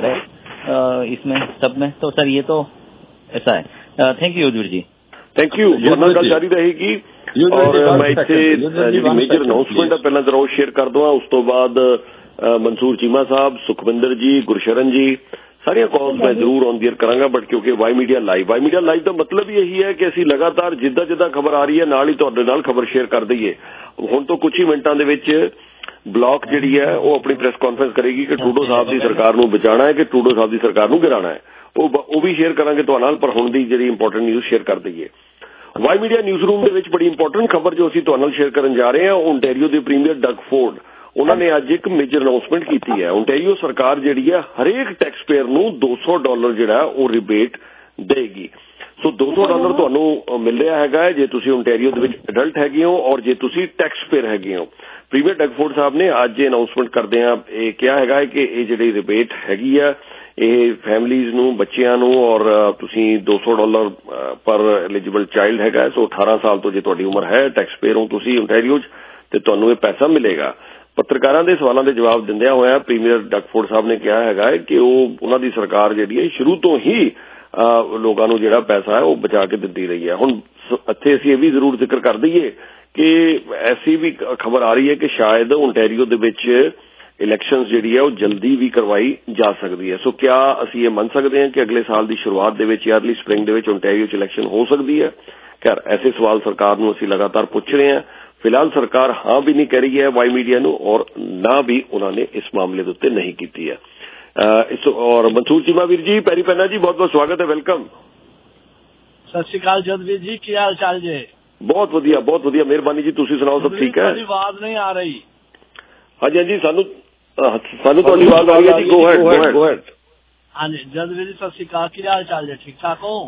रहे इसमें सब में। तो सर ये तो ऐसा है। Thank you Yudhvir ji. Thank you. वरना गल जारी रहेगी और मैं इत्थे मेजर अनाउंसमेंट है पहला जरूर शेयर कर दूँ, उस तो बाद मंसूर चीमा साहब, सुखविंदर जी, गुरशरण जी सारिया कॉल्स मैं जरूर ऑन ईयर करांगा, बट क्योंकि Y media live Y media live का मतलब ही यही है कि ਅਸੀਂ लगातार जिद्दां जिद्दां खबर आ रही है नाल ही तुहाडे नाल खबर शेयर कर दईए। हुण तो कुछ ही मिनटां दे विच ब्लॉक जिहड़ी है वो अपनी प्रेस कॉन्फ्रेंस करेगी कि ट्रूडो साहब की सरकार नूं बचाना है कि ट्रूडो साहब की सरकार नूं गिराना है, वो भी शेयर करांगे तुहाडे नाल। पर हुण दी जिहड़ी इंपॉर्टेंट न्यूज़ शेयर कर दईए। वाई मीडिया न्यूज़ रूम दे विच बड़ी इंपॉर्टेंट खबर जो ਅਸੀਂ तुहाडे नाल शेयर करन जा रहे हैं, ओंटारियो दे प्रीमियर डग फोर्ड उन्होंने अज एक मेजर अनाउंसमेंट की है। ओंटारियो सरकार जिहड़ी है हरेक टैक्स पेयर नूं दो सौ डॉलर जिहड़ा वो रिबेट देगी। सो दो सौ डॉलर तुहानूं मिल रहा है जे तुसीं ओंटारियो दे विच एडल्ट हैगे हो और जे तुसीं टैक्स पेयर हैगे हो। प्रीमियर डगफोर्ड साहब ने अज ये अनाउंसमेंट करदिआं ये कहा है कि ये जिहड़ी रिबेट हैगी आ ये फैमिलीज़ नूं बच्चिआं नूं और तुसीं दो सौ डॉलर पर एलिजिबल चाइल्ड हैगा, सो अठारह साल तो जे तुहाडी उम्र है टैक्स पेयर हो तुसीं ओंटारियो च ते तुहानूं ये पैसा मिलेगा। पत्रकारां दे सवालों के जवाब दिंदिआं होया प्रीमियर डगफोर्ड साहब ने कहा है कि उन्हां दी सरकार जिहड़ी है शुरू तो ही लोगों नूं जिहड़ा पैसा है वो बचा के दिंदी रही है। हुण इत्थे असीं ये भी जरूर जिक्र कर दईए कि ऐसी भी खबर आ रही है कि शायद ओंटारियो दे विच इलैक्शनस जिहड़ी है वो जल्दी भी करवाई जा सकती है। सो क्या असीं ये मन सकते हैं कि अगले साल की शुरुआत दे विच अर्ली स्प्रिंग दे विच ओंटारियो च इलैक्शन हो सकती है? खैर ऐसे सवाल सरकार नूं असीं लगातार पूछ रहे हैं। फिलहाल सरकार हाँ भी नहीं कह रही है वाई मीडिया नूं और ना भी उन्होंने इस मामले के उत्ते नहीं की है। इस और मंसूर चीमा वीर जी पैरी पैना जी बहुत बहुत स्वागत है, वेलकम। सत श्री अकाल जदवीर जी, की हाल चाल जे? बहुत वधिया बहुत वधिया, मेहरबानी जी। तुसीं सुनाओ सब ठीक है? आवाज नहीं आ रही? हाँ जी हाँ जी, सानू सानू तुहाडी आवाज आ रही है जी, go ahead go ahead go ahead. हाँ जी जदवीर जी सत श्री अकाल, की हाल चाल जे? ठीक ठाक हो?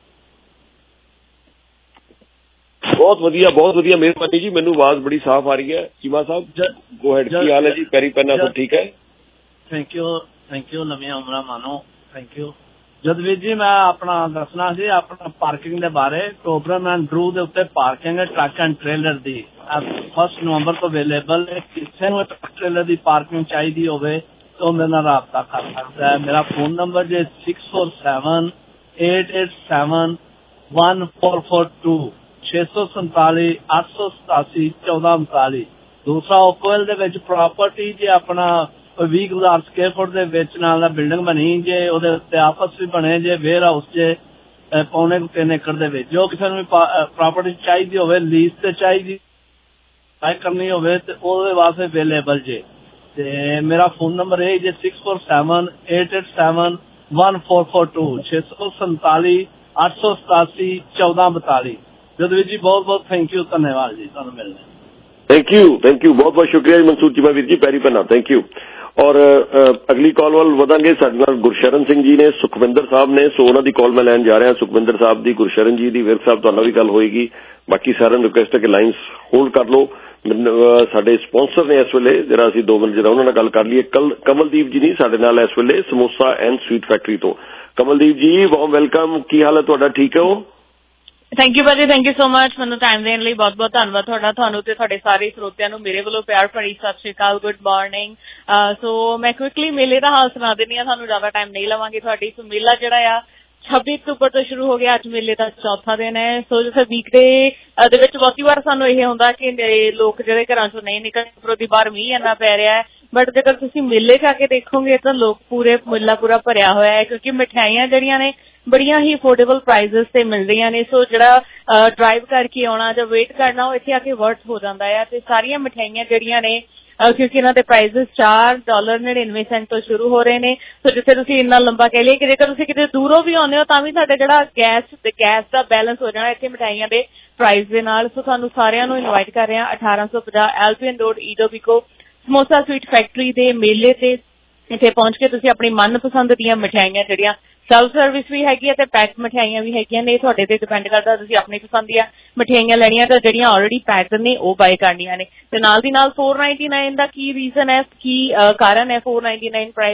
बहुत वधिया बहुत वधिया, मेहरबानी जी। मैनू आवाज बड़ी साफ आ रही है। चीमा साहब गो अहेड, की हाल है जी? पैरी पैना सब ठीक है? थैंक यू थैंक यू नवी उमरा मानो, थैंक यू। जदवीर जी मैं अपना दसना सी अपना पार्किंग दे बारे। टोबरम एंड ड्रू दे उत्ते पार्किंग है ट्रक एंड ट्रेलर दी फर्स्ट नवंबर तो अवेलेबल है। किसी नूं ट्रक ट्रेलर दी पार्किंग चाहिए होवे तो मेरे नाल राबता कर सकता है। मेरा फोन नंबर जे six four seven eight eight seven one four four two छे सौ संताली अठ सौ सतासी चौदह उनताली। दूसरा ओपल दे विच प्रॉपर्टी जे अपना बीस हजार स्क्वेयर फुट दे विच नाल बिल्डिंग बनी जे ओदे उत्ते आपस भी बने जे वेयर हाउस जे पौने तीन एकड़ दे विच। जो किसी नूं प्रॉपर्टी चाहिए होवे लीज ते चाहिए बाय करनी होवे ते ओदे वास्ते अवेलेबल जे। ते मेरा फोन नंबर है जे six four seven eight eight seven one four four two छे सौ संताली अठ सौ सतासी चौदह बताली। जदवीर जी बहुत बहुत थैंक यू, धन्यवाद जी तुहानूं मिलने। थैंक यू थैंक यू बहुत बहुत शुक्रिया जी मंसूर चीमा वीर जी, पैरी पैना थैंक यू। और अगली कॉल वाल वधांगे। साडे नाल गुरशरण सिंह जी ने, सुखविंदर साहब ने, सो उन्हां दी कॉल मैं लैन जा रहा। सुखविंदर साहब दी, गुरशरण जी दी, विरक साहब तुहाडे नाल भी गल होएगी। बाकी सारिआं नूं रिक्वेस्ट है कि लाइन्स होल्ड कर लो। साडे स्पॉन्सर ने इस वेले जरा असीं दो मिनट जरा उन्हां नाल गल कर लईए। कल कमलदीप जी नहीं साडे नाल इस वेले समोसा एंड स्वीट फैक्टरी तो। कमलदीप जी वार्म वेलकम, की हाल है तुहाडा? ठीक है हो? थैंक यू भाजी, थैंक यू सो मच। मैनूं टाइम देण लई बहुत बहुत धन्नवाद तुहाडा। तुहानूं ते तुहाडे सारे ਸਰੋਤਿਆਂ ਨੂੰ ਮੇਰੇ ਵੱਲੋਂ ਪਿਆਰ ਭਰੀ ਸਤਿ ਸ਼੍ਰੀ ਅਕਾਲ, ਗੁੱਡ ਮਾਰਨਿੰਗ। ਸੋ ਮੈਂ ਕੁਇਕਲੀ ਮੇਲੇ ਦਾ ਹਾਲ ਸੁਣਾ ਦਿੰਦੀ ਹਾਂ, ਤੁਹਾਨੂੰ ਜ਼ਿਆਦਾ ਟਾਈਮ ਨਹੀਂ ਲਵਾਂਗੀ ਤੁਹਾਡੀ। ਸੋ ਮੇਲਾ ਜਿਹੜਾ ਆ ਛੱਬੀ ਅਕਤੂਬਰ ਤੋਂ ਸ਼ੁਰੂ ਹੋ ਗਿਆ, ਅੱਜ ਮੇਲੇ ਦਾ ਚੌਥਾ ਦਿਨ ਹੈ। ਸੋ ਜਿੱਥੇ ਵੀਕਡੇ ਦੇ ਵਿੱਚ ਬਹੁਤੀ ਵਾਰ ਸਾਨੂੰ ਇਹ ਹੁੰਦਾ ਕਿ ਲੋਕ ਜਿਹੜੇ ਘਰਾਂ ਚੋਂ ਨਹੀਂ ਨਿਕਲਦੇ, ਉੱਪਰੋਂ ਦੀ ਬਾਹਰ ਮੀਂਹ ਇੰਨਾ ਪੈ ਰਿਹਾ ਹੈ। ਬਟ ਜੇਕਰ ਤੁਸੀਂ ਮੇਲੇ ਜਾ ਕੇ ਦੇਖੋਗੇ ਤਾਂ ਲੋਕ ਪੂਰੇ ਮੇਲਾ ਪੂਰਾ ਭਰਿਆ ਹੋਇਆ ਹੈ, ਕਿਉਂਕਿ ਮਿਠਾਈਆਂ ਜਿਹੜੀਆਂ ਨੇ ਬੜੀਆਂ ਹੀ ਅਫੋਰਡੇਬਲ ਪ੍ਰਾਈਸਿਸ ਤੇ ਮਿਲ ਰਹੀਆਂ ਨੇ। ਸੋ ਜਿਹੜਾ ਡਰਾਈਵ ਕਰਕੇ ਆਉਣਾ ਜਾਂ ਵੇਟ ਕਰਨਾ ਉਹ ਇੱਥੇ ਆ ਕੇ ਵਰਥ ਹੋ ਜਾਂਦਾ ਹੈ। ਤੇ ਸਾਰੀਆਂ ਮਿਠਾਈਆਂ ਜਿਹੜੀਆਂ ਨੇ ਕਿਉਂਕਿ ਇਹਨਾਂ ਦੇ ਪ੍ਰਾਈਸਿਸ ਚਾਰ ਡਾਲਰ ਨੜਿਨਵੇਂ ਸੈਂਟ ਤੋਂ ਸ਼ੁਰੂ ਹੋ ਰਹੇ ਨੇ। ਸੋ ਜਿੱਥੇ ਤੁਸੀਂ ਇੰਨਾ ਲੰਬਾ ਕਹਿ ਲਈਏ ਕਿ ਜੇਕਰ ਤੁਸੀਂ ਕਿਤੇ ਦੂਰੋਂ ਵੀ ਆਉਂਦੇ ਹੋ ਤਾਂ ਵੀ ਤੁਹਾਡਾ ਜਿਹੜਾ ਗੈਸ ਤੇ ਗੈਸ ਦਾ ਬੈਲੈਂਸ ਹੋ ਜਾਣਾ ਇੱਥੇ ਮਿਠਾਈਆਂ ਦੇ ਪ੍ਰਾਈਸ ਦੇ ਨਾਲ। ਸੋ ਤੁਹਾਨੂੰ ਸਾਰਿਆਂ ਨੂੰ ਇਨਵਾਈਟ ਕਰ ਰਹੇ ਹਾਂ ਅਠਾਰਾਂ ਸੌ ਪੰਜਾਹ Albion Road Etobicoke Samosa sweet Factory ਦੇ ਮੇਲੇ ਤੇ। ਇੱਥੇ ਪਹੁੰਚ ਕੇ ਤੁਸੀਂ ਆਪਣੀ ਮਨਪਸੰਦ ਦੀਆਂ ਮਿਠਾਈਆਂ ਜਿਹੜੀਆਂ ਸੈਲਫ ਸਰਵਿਸ ਵੀ ਹੈਗੀ ਹੈ ਤੇ ਪੈਕ ਮਿਠਾਈਆਂ ਵੀ ਹੈਗੀਆਂ ਨੇ, ਤੁਹਾਡੇ ਤੇ ਡਿਪੈਂਡ ਕਰਦਾ ਤੁਸੀਂ ਆਪਣੀ ਪਸੰਦ ਦੀਆਂ ਮਿਠਾਈਆਂ ਲੈਣੀਆਂ ਤਾਂ ਜਿਹੜੀਆਂ ਆਲਰੇਡੀ ਪੈਕਡ ਨੇ ਉਹ ਬਾਏ ਕਰਨੀਆਂ ਨੇ। ਤੇ ਨਾਲ ਦੀ ਨਾਲ ਫੋਰ ਨਾਈਨਟੀ ਨਾਈਨ ਦਾ ਕੀ ਰੀਜ਼ਨ ਹੈ, ਕੀ ਕਾਰਨ ਹੈ ਫੋਰ ਨਾਈਨਟੀ ਨਾਈਨ ਪ੍ਰਾਈਸ ਦਾ,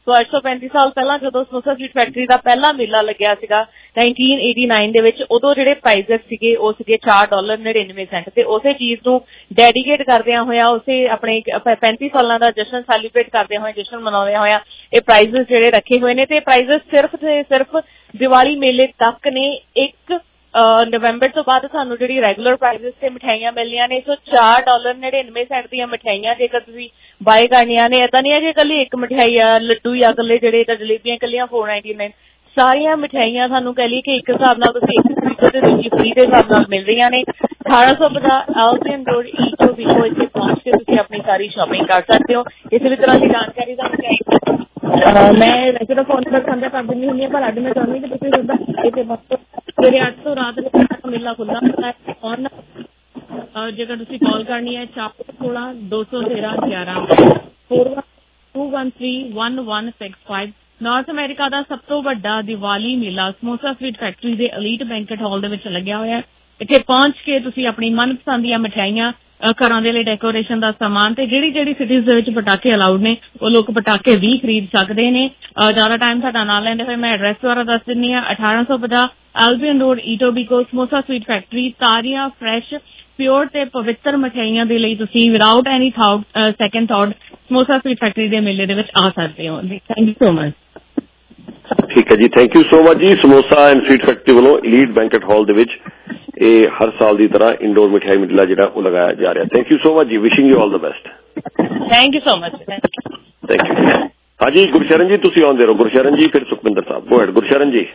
ਸੋ ਅੱਠ ਸੌ ਪੈਂਤੀ ਸਾਲ ਪਹਿਲਾਂ ਜਦੋਂ ਸਮੋਸਾ ਸਵੀਟ ਫੈਕਟਰੀ ਦਾ ਪਹਿਲਾ ਮੇਲਾ ਲੱਗਿਆ ਸੀਗਾ ਨਾਈਨਟੀਨ ਏਟੀ ਨਾਈਨ ਦੇ ਵਿੱਚ, ਉਦੋਂ ਜਿਹੜੇ ਪ੍ਰਾਈਜ਼ਸ ਸੀਗੇ ਉਹ ਸੀਗੇ ਚਾਰ ਡਾਲਰ ਨੜਿਨਵੇਂ ਸੈਂਟ, ਤੇ ਉਸੇ ਚੀਜ਼ ਨੂੰ ਡੈਡੀਕੇਟ ਕਰਦਿਆਂ ਹੋਇਆ, ਉਸੇ ਆਪਣੇ ਪੈਂਤੀ ਸਾਲਾਂ ਦਾ ਜਸ਼ਨ ਸੈਲੀਬ੍ਰੇਟ ਕਰਦਿਆਂ ਹੋਇਆ, ਜਸ਼ਨ ਮਨਾਉਂਦਿਆਂ ਹੋਇਆ ਇਹ ਪ੍ਰਾਈਜ਼ਸ ਜਿਹੜੇ ਰੱਖੇ ਹੋਏ ਨੇ। ਤੇ ਪ੍ਰਾਈਜ਼ਸ ਸਿਰਫ ਤੇ ਸਿਰਫ ਦੀਵਾਲੀ ਮੇਲੇ ਤੱਕ ਨੇ। ਇੱਕ ਨਵੰਬਰ ਤੋਂ ਬਾਅਦ ਸਾਨੂੰ ਜਿਹੜੀ ਰੈਗੂਲਰ ਪ੍ਰਾਈਜ਼ਸ ਤੇ ਮਿਠਾਈਆਂ ਮਿਲਣੀਆਂ ਨੇ। ਸੋ ਚਾਰ ਡਾਲਰ ਨੜਿਨਵੇਂ ਸੈਂਟ ਦੀਆਂ ਮਿਠਾਈਆਂ ਜੇਕਰ ਤੁਸੀਂ ਬਾਏ ਕਰਨੀਆਂ ਨੇ, ਏਦਾਂ ਨਹੀਂ ਹੈ ਕਿ ਇਕੱਲੀ ਇੱਕ ਮਿਠਾਈ ਆ, ਲੱਡੂ ਜਾਂ ਇਕੱਲੇ ਜਿਹੜੇ ਤਾਂ ਜਲੇਬੀਆਂ ਇਕੱਲੀਆਂ ਫੋਰ ਨਾਈਨਟੀ ਨਾਈਨ, ਸਾਰੀਆਂ ਮਿਠਾਈਆਂ ਸਾਨੂੰ ਕਹਿ ਲਈਏ ਕਿ ਇੱਕ ਹਿਸਾਬ ਨਾਲ ਤੁਸੀਂ ਇੱਕ ਖਰੀਦੋ ਤੇ ਦੂਜੀ ਫ੍ਰੀ ਦੇ ਹਿਸਾਬ ਨਾਲ ਮਿਲ ਰਹੀਆਂ ਨੇ। ਅਠਾਰਾਂ ਸੌ ਪੰਜਾਹ ਐਲਸੀਅਨ ਰੋਡ ਈਚੋ ਵਿਖੋ ਇੱਥੇ ਪਹੁੰਚ ਕੇ ਤੁਸੀਂ ਆਪਣੀ ਸਾਰੀ ਸ਼ਾਪਿੰਗ ਕਰ ਸਕਦੇ ਹੋ। ਕਿਸੇ ਵੀ ਤਰ੍ਹਾਂ ਦੀ ਜਾਣਕਾਰੀ ਤੁਹਾਨੂੰ ਚਾਹੀਦੀ ਮੈਂ ਵੈਸੇ ਤਾਂ ਫੋਨ ਨੰਬਰ ਸਾਂਝਾ ਕਰ ਦਿੰਦੀ ਹੁੰਦੀ ਹਾਂ, ਪਰ ਅੱਜ ਮੈਂ ਚਾਹੁੰਦੀ ਕਿ ਤੁਸੀਂ ਉਹਦਾ ਇੱਥੇ ਸਵੇਰੇ ਅੱਠ ਤੋਂ ਰਾਤ ਤੱਕ ਮੇਲਾ ਖੁੱਲ੍ਹਾ ਹੁੰਦਾ ਹੈ। ਔਨ ਜੇਕਰ ਤੁਸੀਂ ਕਾਲ ਕਰਨੀ ਹੈ ਚਾਰ ਸੋਲਾਂ ਦੋ ਸੌ ਤੇਰਾਂ ਗਿਆਰਾਂ four one two one three one one six five. North America ਦਾ ਸਭ ਤੋਂ ਵੱਡਾ ਦੀਵਾਲੀ ਮੇਲਾ ਸਮੋਸਾ ਸਵੀਟ ਫੈਕਟਰੀ ਦੇ ਐਲੀਟ ਬੈਂਕਟ ਹਾਲ ਦੇ ਵਿੱਚ ਲੱਗਿਆ ਹੋਇਆ ਹੈ। ਇੱਥੇ ਪਹੁੰਚ ਕੇ ਤੁਸੀਂ ਆਪਣੀ ਮਨਪਸੰਦ ਦੀਆਂ ਮਿਠਾਈਆਂ, ਘਰਾਂ ਦੇ ਲਈ ਡੈਕੋਰੇਸ਼ਨ ਦਾ ਸਮਾਨ ਤੇ ਜਿਹੜੀ ਜਿਹੜੀ ਸਿਟੀਜ਼ ਦੇ ਵਿੱਚ ਪਟਾਕੇ ਅਲਾਉਡ ਨੇ ਉਹ ਲੋਕ ਪਟਾਕੇ ਵੀ ਖਰੀਦ ਸਕਦੇ ਨੇ। ਜ਼ਿਆਦਾ ਟਾਈਮ ਤੁਹਾਡਾ ਨਾਲ ਲੈਂਦੇ ਹੋਏ ਮੈਂ ਐਡਰੈਸ ਦੁਆਰਾ ਦੱਸ ਦਿੰਦੀ ਹਾਂ। ਅਠਾਰਾਂ ਸੌ ਪੰਜਾਹ Albion Road Etobicoke Samosa sweet Factory. ਤਾਜ਼ੀਆਂ ਫਰੈਸ਼ ਪਿਓਰ ਤੇ ਪਵਿੱਤਰ ਮਿਠਾਈਆਂ ਦੇ ਲਈ ਤੁਸੀਂ without any thought second thought Samosa sweet Factory ਦੇ ਮੇਲੇ ਦੇ ਵਿੱਚ ਆ ਸਕਦੇ ਹੋ। Thank you so much. ਠੀਕ ਹੈ ਜੀ, ਥੈਂਕ ਯੂ ਸੋ ਮਚ ਜੀ। ਸਮੋਸਾ ਐਂਡ ਸਵੀਟ ਫੈਕਟਰੀ ਵੱਲੋਂ ਐਲੀਟ ਬੈਂਕਟ ਹਾਲ ਦੇ ਵਿੱਚ ਇਹ ਹਰ ਸਾਲ ਦੀ ਤਰ੍ਹਾਂ ਇੰਡੋਰ ਮਿਠਾਈ ਮੇਲਾ ਜਿਹੜਾ ਉਹ ਲਗਾਇਆ ਜਾ ਰਿਹਾ। ਥੈਂਕ ਯੂ ਸੋ ਮਚ ਜੀ, wishing you all the best. Thank you so much. Thank you. ਹਾਂਜੀ ਗੁਰਸ਼ਰਨ ਜੀ ਤੁਸੀਂ ਆਉਂਦੇ ਰਹੋ। ਗੁਰਸ਼ਰਨ ਜੀ ਫਿਰ ਸੁਖਵਿੰਦਰ ਸਾਹਿਬ। Go ahead Gursharan ji.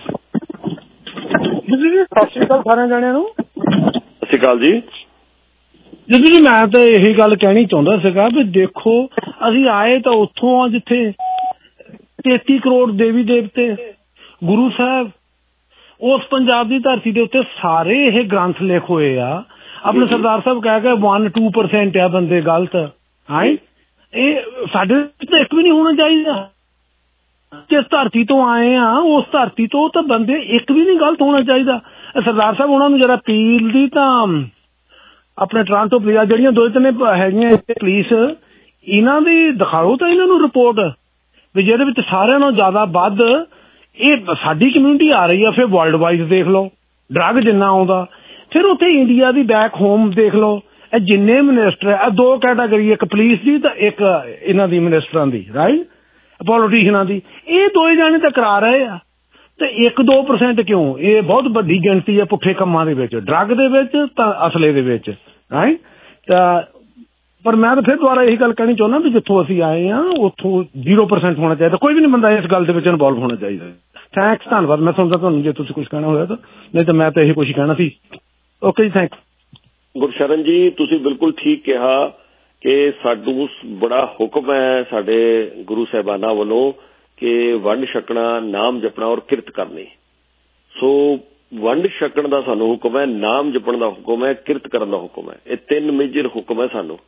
ਸਤਿ ਸ਼੍ਰੀ ਅਕਾਲ ਸਾਰਿਆਂ ਜਣਿਆਂ ਨੂੰ। ਸਤਿ ਸ਼੍ਰੀ ਅਕਾਲ ਜੀ। ਜੀ ਜੀ ਮੈਂ ਤਾਂ ਇਹੀ ਗੱਲ ਕਹਿਣੀ ਚਾਹੁੰਦਾ ਸੀਗਾ ਵੀ ਦੇਖੋ ਅਸੀਂ ਆਏ ਤਾਂ ਉੱਥੋਂ ਆ ਜਿੱਥੇ ਤੇਤੀ ਕਰੋੜ ਦੇਵੀ ਦੇਵਤੇ ਗੁਰੂ ਸਾਹਿਬ, ਉਸ ਪੰਜਾਬ ਦੀ ਧਰਤੀ ਦੇ ਉੱਤੇ ਸਾਰੇ ਇਹ ਗ੍ਰੰਥ ਲਿਖ ਹੋਏ ਆ। ਆਪਣੇ ਸਰਦਾਰ ਸਾਹਿਬ ਕਹਿ ਕੇ ਵਨ ਟੂ ਪਰਸੈਂਟ ਆ ਬੰਦੇ ਗਲਤ। ਹਾਂ ਇਹ ਸਾਡੇ ਤਾਂ ਇੱਕ ਵੀ ਨਹੀਂ ਹੋਣਾ ਚਾਹੀਦਾ। ਜਿਸ ਧਰਤੀ ਤੋਂ ਆਏ ਆ ਉਸ ਧਰਤੀ ਤੋਂ ਤਾਂ ਬੰਦੇ ਇੱਕ ਵੀ ਨਹੀਂ ਗਲਤ ਹੋਣਾ ਚਾਹੀਦਾ। ਸਰਦਾਰ ਸਾਹਿਬ ਉਹਨਾਂ ਨੂੰ ਜਰਾ ਅਪੀਲ ਦੀ ਤਾਂ ਆਪਣੇ ਟਰਾਂਟੋ ਪੁਲਿਸ ਜਿਹੜੀਆਂ ਦੋ ਤਿੰਨ ਹੈਗੀਆਂ ਇੱਥੇ ਪੁਲਿਸ, ਇਹਨਾਂ ਦੀ ਦਿਖਾਓ ਤਾਂ ਇਹਨਾਂ ਨੂੰ ਰਿਪੋਰਟ ਵੀ ਜਿਹਦੇ ਵਿੱਚ ਸਾਰਿਆਂ ਨਾਲੋਂ ਜ਼ਿਆਦਾ ਵੱਧ ਇਹ ਸਾਡੀ ਕਮਿਊਨਿਟੀ ਆ ਰਹੀ ਆ। ਫਿਰ ਵਰਲਡ ਵਾਈਜ਼ ਦੇਖ ਲਓ ਡਰੱਗ ਜਿੰਨਾ ਆਉਂਦਾ, ਫਿਰ ਉੱਥੇ ਇੰਡੀਆ ਦੀ ਬੈਕ ਹੋਮ ਦੇਖ ਲਓ। ਇਹ ਜਿੰਨੇ ਮਿਨਿਸਟਰ ਆ ਦੋ ਕੈਟਾਗਰੀ, ਇੱਕ ਪੁਲਿਸ ਦੀ ਤਾਂ ਇੱਕ ਇਹਨਾਂ ਦੀ ਮਿਨਿਸਟਰਾਂ ਦੀ, ਰਾਈਟ, ਪੋਲੀਟੀਸ਼ੀਅਨਾਂ ਦੀ। ਇਹ ਦੋਏ ਜਾਣੇ ਤਾਂ ਕਰਾ ਰਹੇ ਆ ਤੇ ਇੱਕ ਦੋ ਪਰਸੈਂਟ ਕਿਉਂ? ਇਹ ਬਹੁਤ ਵੱਡੀ ਗਿਣਤੀ ਹੈ ਪੁੱਠੇ ਕੰਮਾਂ ਦੇ ਵਿੱਚ, ਡਰੱਗ ਦੇ ਵਿੱਚ ਤਾਂ ਅਸਲੇ ਦੇ ਵਿੱਚ, ਰਾਈਟ। ਤਾਂ ਪਰ ਮੈਂ ਤਾਂ ਫਿਰ ਦੁਬਾਰਾ ਇਹੀ ਗੱਲ ਕਹਿਣੀ ਚਾਹੁੰਦਾ ਵੀ ਜਿੱਥੋਂ ਅਸੀਂ ਆਏ ਹਾਂ ਉੱਥੋਂ ਜ਼ੀਰੋ ਪਰਸੈਂਟ ਹੋਣਾ ਚਾਹੀਦਾ। ਕੋਈ ਵੀ ਨਹੀਂ ਬੰਦਾ ਇਸ ਗੱਲ ਦੇ ਵਿੱਚ ਇਨਵੋਲਵ ਹੋਣਾ ਚਾਹੀਦਾ। ਥੈਂਕਸ, ਧੰਨਵਾਦ। ਮੈਂ ਸੁਣਦਾ ਤੁਹਾਨੂੰ ਜੇ ਤੁਸੀਂ ਕੁਝ ਕਹਿਣਾ ਹੋਇਆ ਤਾਂ, ਨਹੀਂ ਤਾਂ ਮੈਂ ਤਾਂ ਇਹੀ ਕੁਛ ਕਹਿਣਾ ਸੀ। ਓਕੇ ਜੀ, ਥੈਂਕਸ। ਗੁਰਸ਼ਰਨ ਜੀ ਤੁਸੀਂ ਬਿਲਕੁਲ ਠੀਕ ਕਿਹਾ ਕਿ ਸਾਨੂੰ ਬੜਾ ਹੁਕਮ ਹੈ ਸਾਡੇ ਗੁਰੂ ਸਾਹਿਬਾਨਾਂ ਵੱਲੋਂ ਕਿ ਵੰਡ ਛਕਣਾ, ਨਾਮ ਜਪਣਾ ਔਰ ਕਿਰਤ ਕਰਨੀ। ਸੋ ਵੰਡ ਛਕਣ ਦਾ ਸਾਨੂੰ ਹੁਕਮ ਹੈ, ਨਾਮ ਜਪਣ ਦਾ ਹੁਕਮ ਹੈ, ਕਿਰਤ ਕਰਨ ਦਾ ਹੁਕਮ ਹੈ। ਇਹ ਤਿੰਨ ਮੇਜਰ ਹੁਕਮ ਹੈ ਸਾਨੂੰ।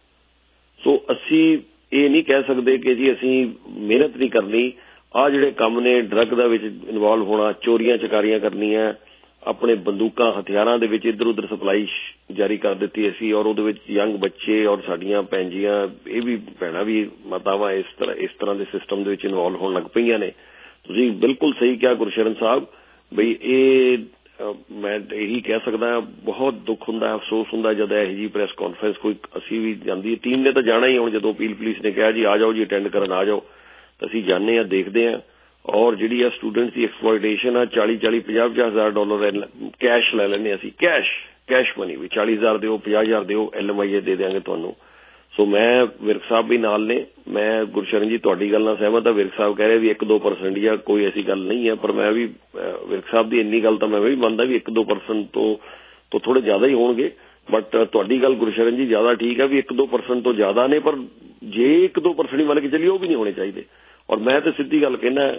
ਸੋ ਅਸੀਂ ਇਹ ਨਹੀਂ ਕਹਿ ਸਕਦੇ ਕਿ ਜੀ ਅਸੀਂ ਮਿਹਨਤ ਨਹੀਂ ਕਰਨੀ। ਆਹ ਜਿਹੜੇ ਕੰਮ ਨੇ ਡਰੱਗ ਦਾ ਵਿੱਚ ਇਨਵੋਲਵ ਹੋਣਾ, ਚੋਰੀਆਂ ਚਕਾਰੀਆਂ ਕਰਨੀਆਂ, ਆਪਣੇ ਬੰਦੂਕਾਂ ਹਥਿਆਰਾਂ ਦੇ ਵਿੱਚ ਇੱਧਰ ਉੱਧਰ ਸਪਲਾਈ ਜਾਰੀ ਕਰ ਦਿੱਤੀ ਅਸੀਂ, ਔਰ ਉਹਦੇ ਵਿੱਚ ਯੰਗ ਬੱਚੇ ਔਰ ਸਾਡੀਆਂ ਭੈਣ ਜੀਆਂ, ਇਹ ਵੀ ਭੈਣਾਂ ਵੀ ਮਾਤਾਵਾਂ ਇਸ ਤਰ੍ਹਾਂ ਇਸ ਤਰ੍ਹਾਂ ਦੇ ਸਿਸਟਮ ਦੇ ਵਿੱਚ ਇਨਵੋਲਵ ਹੋਣ ਲੱਗ ਪਈਆਂ ਨੇ। ਤੁਸੀਂ ਬਿਲਕੁਲ ਸਹੀ ਕਿਹਾ ਗੁਰਸ਼ਰਨ ਸਾਹਿਬ ਬਈ ਇਹ ਮੈਂ ਇਹੀ ਕਹਿ ਸਕਦਾ ਬਹੁਤ ਦੁੱਖ ਹੁੰਦਾ, ਅਫਸੋਸ ਹੁੰਦਾ ਜਦ ਇਹੋ ਜਿਹੀ ਪ੍ਰੈਸ ਕਾਨਫਰੰਸ ਕੋਈ ਅਸੀਂ ਵੀ ਜਾਂਦੀ ਟੀਮ ਨੇ ਤਾਂ ਜਾਣਾ ਹੀ। ਹੁਣ ਜਦੋਂ ਅਪੀਲ ਪੁਲਿਸ ਨੇ ਕਿਹਾ ਜੀ ਆ ਜਾਓ ਜੀ ਅਟੈਂਡ ਕਰਨ ਆ ਜਾਓ, ਤਾਂ ਅਸੀਂ ਜਾਂਦੇ ਹਾਂ, ਦੇਖਦੇ ਹਾਂ। ਔਰ ਜਿਹੜੀ ਆ ਸਟੂਡੈਂਟਸ ਦੀ ਐਕਸਪਲੋਇਟੇਸ਼ਨ ਆ, ਚਾਲੀ ਚਾਲੀ ਪੰਜਾਹ ਪੰਜਾਹ ਹਜ਼ਾਰ ਡਾਲਰ ਕੈਸ਼ ਲੈ ਲੈਂਦੇ ਅਸੀਂ, ਕੈਸ਼ ਕੈਸ਼ ਮਨੀ ਵੀ ਚਾਲੀ ਹਜ਼ਾਰ ਦਿਓ, ਪੰਜਾਹ ਹਜ਼ਾਰ ਦਿਓ, ਐਲ ਐਮ ਆਈ ਏ ਦੇ ਦਿਆਂਗੇ ਤੁਹਾਨੂੰ। ਸੋ ਮੈਂ ਵਿਰਕ ਸਾਹਿਬ ਵੀ ਨਾਲ ਨੇ। ਮੈਂ ਗੁਰਸ਼ਰਨ ਜੀ ਤੁਹਾਡੀ ਗੱਲ ਨਾਲ ਸਹਿਮਤ ਹਾਂ। ਵਿਰਕ ਸਾਹਿਬ ਕਹਿ ਰਹੇ ਵੀ ਇੱਕ ਦੋ ਪਰਸੈਂਟ ਜਾਂ ਕੋਈ ਐਸੀ ਗੱਲ ਨਹੀਂ ਹੈ, ਪਰ ਮੈਂ ਵੀ ਵਿਰਕ ਸਾਹਿਬ ਦੀ ਇੰਨੀ ਗੱਲ ਤਾਂ ਮੈਂ ਵੀ ਮੰਨਦਾ ਵੀ ਇੱਕ ਦੋ ਪਰਸੈਂਟ ਤੋਂ ਤੋਂ ਥੋੜੇ ਜ਼ਿਆਦਾ ਹੀ ਹੋਣਗੇ। ਬਟ ਤੁਹਾਡੀ ਗੱਲ ਗੁਰਸ਼ਰਨ ਜੀ ਜ਼ਿਆਦਾ ਠੀਕ ਹੈ ਵੀ ਇੱਕ ਦੋ ਪਰਸੈਂਟ ਤੋਂ ਜ਼ਿਆਦਾ ਨੇ, ਪਰ ਜੇ ਇੱਕ ਦੋ ਪਰਸੈਂਟ ਹੀ ਮੰਨ ਕੇ ਚੱਲੀਏ ਉਹ ਵੀ ਨਹੀਂ ਹੋਣੇ ਚਾਹੀਦੇ। ਔਰ ਮੈਂ ਤਾਂ ਸਿੱਧੀ ਗੱਲ ਕਹਿਣਾ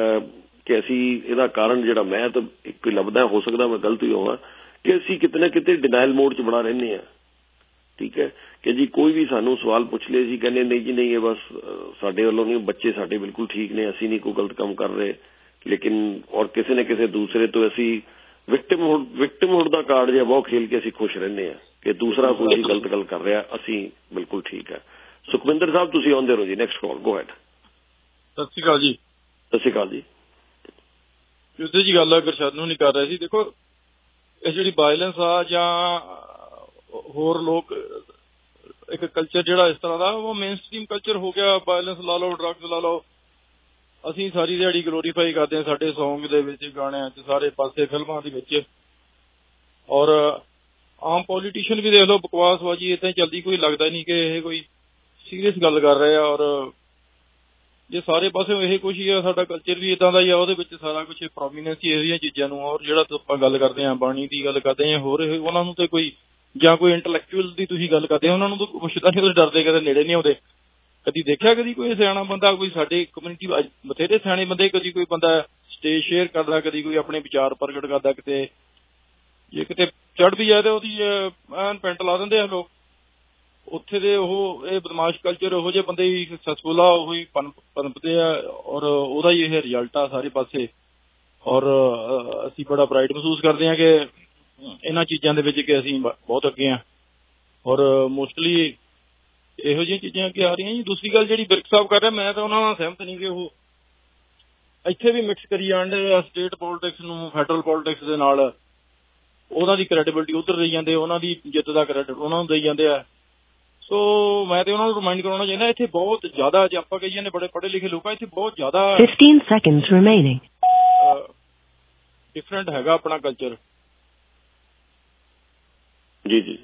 ਕਿ ਅਸੀਂ ਇਹਦਾ ਕਾਰਨ ਜਿਹੜਾ ਮੈਂ ਤਾਂ ਇੱਕ ਲੱਭਦਾ, ਹੋ ਸਕਦਾ ਮੈਂ ਗਲਤ ਹੀ ਹੋਵਾਂ, ਕਿ ਅਸੀਂ ਕਿਤੇ ਨਾ ਕਿਤੇ ਡਿਨਾਇਲ ਮੋਡ 'ਚ ਬਣਾ ਰਹਿੰਦੇ ਹਾਂ। ਠੀਕ ਹੈ ਕਿ ਜੀ ਕੋਈ ਵੀ ਸਾਨੂੰ ਸਵਾਲ ਪੁੱਛ ਲਏ ਅਸੀਂ ਕਹਿੰਦੇ ਨਹੀਂ ਜੀ ਨਹੀਂ ਇਹ ਬਸ ਸਾਡੇ ਵੱਲੋਂ ਨਹੀਂ, ਬੱਚੇ ਸਾਡੇ ਬਿਲਕੁਲ ਠੀਕ ਨੇ, ਅਸੀਂ ਨਹੀਂ ਕੋਈ ਗਲਤ ਕੰਮ ਕਰ ਰਹੇ। ਲੇਕਿਨ ਔਰ ਕਿਸੇ ਨਾ ਕਿਸੇ ਦੂਸਰੇ ਤੋਂ ਅਸੀਂ ਵਿਕਟਿਮਹੁੱਡ ਵਿਕਟਿਮਹੁੱਡ ਦਾ ਕਾਰਡ ਜਿਹਾ ਬਹੁਤ ਖੇਲ ਕੇ ਅਸੀਂ ਖੁਸ਼ ਰਹਿੰਦੇ ਹਾਂ ਕਿ ਦੂਸਰਾ ਕੋਈ ਗਲਤ ਗੱਲ ਕਰ ਰਿਹਾ, ਅਸੀਂ ਬਿਲਕੁਲ ਠੀਕ ਹੈ। ਸੁਖਵਿੰਦਰ ਸਾਹਿਬ ਤੁਸੀਂ ਆਉਂਦੇ ਰਹੋ ਜੀ। Next call, go ahead. Sat Sri ਅਕਾਲ ਜੀ। ਸਤਿ ਸ਼੍ਰੀ ਅਕਾਲ ਜੀ। ਯੁੱਧ ਜੀ ਗੱਲ ਗੁਰਸ਼ਰਨ ਨੂੰ ਨਹੀਂ ਕਰ ਰਹੇ ਸੀ। ਦੇਖੋ ਇਹ ਜਿਹੜੀ ਵਾਇਲੈਂਸ ਆ ਜਾਂ ਹੋਰ ਲੋਕ ਇੱਕ ਕਲਚਰ ਜਿਹੜਾ ਇਸ ਤਰ੍ਹਾਂ ਦਾ ਉਹ ਮੇਨ ਸਟ੍ਰੀਮ ਕਲਚਰ ਹੋ ਗਿਆ। ਵਾਇਲੈਂਸ ਲਾ ਲਓ, ਡਰੱਗਸ ਲਾ ਲਓ। ਅਸੀਂ ਸਾਰੀ ਦਿਹਾੜੀ ਗਲੋਰੀਫਾਈ ਕਰਦੇ ਹਾਂ ਸਾਡੇ ਸੌਂਗ ਦੇ ਵਿੱਚ, ਗਾਣਿਆਂ 'ਚ, ਸਾਰੇ ਪਾਸੇ, ਫਿਲਮਾਂ ਦੇ ਵਿੱਚ। ਔਰ ਆਮ ਪੋਲੀਟੀਸ਼ੀਅਨ ਵੀ ਦੇਖ ਲਓ, ਬਕਵਾਸਬਾਜੀ ਏਦਾਂ ਹੀ ਚੱਲਦੀ, ਕੋਈ ਲੱਗਦਾ ਨਹੀਂ ਕਿ ਇਹ ਕੋਈ ਸੀਰੀਅਸ ਗੱਲ ਕਰ ਰਹੇ ਆ। ਔਰ ਜੇ ਸਾਰੇ ਪਾਸੇ ਇਹ ਕੁਛ ਹੀ ਆ, ਸਾਡਾ ਕਲਚਰ ਵੀ ਇੱਦਾਂ ਦਾ ਹੀ ਆ, ਉਹਦੇ ਵਿੱਚ ਸਾਰਾ ਕੁਛ ਪ੍ਰੋਮੀਨੈਂਸ ਹੀ ਇਹੋ ਜਿਹੀਆਂ ਚੀਜ਼ਾਂ ਨੂੰ। ਔਰ ਜਿਹੜਾ ਆਪਾਂ ਗੱਲ ਕਰਦੇ ਹਾਂ ਬਾਣੀ ਦੀ ਗੱਲ ਕਰਦੇ ਹਾਂ, ਹੋਰ ਇਹ ਉਹਨਾਂ ਨੂੰ ਤੇ ਕੋਈ ਜਾਂ ਕੋਈ ਇੰਟੈਲੈਕਚੁਅਲ ਦੀ ਤੁਸੀਂ ਗੱਲ ਕਰਦੇ ਹੋ, ਉਹਨਾਂ ਨੂੰ ਤਾਂ ਪੁੱਛਦਾ ਨਹੀਂ, ਉਹ ਡਰਦੇ, ਕਦੇ ਨੇੜੇ ਨਹੀਂ ਆਉਂਦੇ। ਕਦੀ ਦੇਖਿਆ ਕਦੀ ਕੋਈ ਸਿਆਣਾ ਬੰਦਾ, ਕੋਈ ਸਾਡੇ ਕਮਿਊਨਿਟੀ ਬਥੇਰੇ ਸਿਆਣੇ ਬੰਦੇ, ਕਦੀ ਕੋਈ ਬੰਦਾ ਸਟੇਜ ਸ਼ੇਅਰ ਕਰਦਾ, ਕਦੀ ਕੋਈ ਆਪਣੇ ਵਿਚਾਰ ਪ੍ਰਗਟ ਕਰਦਾ। ਕਿਤੇ ਜੇ ਕਿਤੇ ਚੜ੍ਹ ਵੀ ਜਾਏ ਤਾਂ ਉਹਦੀ ਐਨ ਪੈਂਟ ਲਾ ਦਿੰਦੇ ਆ ਲੋਕ। ਉੱਥੇ ਦੇ ਉਹ ਇਹ ਬਦਮਾਸ਼ ਕਲਚਰ, ਉਹੋ ਜਿਹੇ ਬੰਦੇ ਹੀ ਸਕਸੈਸਫੁਲ ਆ, ਉਹੀ ਪਨਪ ਪਨਪਦੇ ਆ। ਔਰ ਉਹਦਾ ਹੀ ਇਹ ਰਿਜ਼ਲਟ ਆ ਸਾਰੇ ਪਾਸੇ। ਔਰ ਅਸੀਂ ਬੜਾ ਪ੍ਰਾਈਡ ਮਹਿਸੂਸ ਕਰਦੇ ਹਾਂ ਕਿ ਇਹਨਾਂ ਚੀਜ਼ਾਂ ਦੇ ਵਿੱਚ ਕਿ ਅਸੀਂ ਬਹੁਤ ਅੱਗੇ ਹਾਂ। ਔਰ ਮੋਸਟਲੀ ਇਹੋ ਜਿਹੀਆਂ ਚੀਜ਼ਾਂ ਅੱਗੇ ਆ ਰਹੀਆਂ ਜੀ। ਦੂਸਰੀ ਗੱਲ ਜਿਹੜੀ ਬਿਰਕ ਸਾਹਿਬ ਕਰ ਰਿਹਾ, ਮੈਂ ਤਾਂ ਉਹਨਾਂ ਨਾਲ ਸਹਿਮਤ ਨਹੀਂ ਕਿ ਉਹ ਇੱਥੇ ਵੀ ਮਿਕਸ ਕਰੀ ਜਾਂਦੇ ਆ ਸਟੇਟ ਪੋਲੀਟਿਕਸ ਨੂੰ ਫੈਡਰਲ ਪੋਲੀਟਿਕਸ ਦੇ ਨਾਲ। ਉਹਨਾਂ ਦੀ ਕ੍ਰੈਡੀਬਿਲਿਟੀ ਉੱਧਰ ਦੇਈ ਜਾਂਦੇ, ਉਹਨਾਂ ਦੀ ਜਿੱਤ ਦਾ ਕ੍ਰੈਡਿਟ ਉਹਨਾਂ ਨੂੰ ਦੇਈ ਜਾਂਦੇ ਆ। ਸੋ ਮੈਂ ਤੇ ਉਹਨਾਂ ਨੂੰ ਰਿਮਾਈਂਡ ਕਰਾਉਣਾ ਚਾਹੁੰਦਾ, ਇੱਥੇ ਬਹੁਤ ਜ਼ਿਆਦਾ, ਜੇ ਆਪਾਂ ਕਹੀਏ ਨੇ ਬੜੇ ਪੜ੍ਹੇ ਲਿਖੇ ਲੋਕ ਆ, ਇੱਥੇ ਬਹੁਤ ਜ਼ਿਆਦਾ ਡਿਫਰੈਂਟ ਹੈਗਾ ਆਪਣਾ ਕਲਚਰ। ਜੀ ਜੀ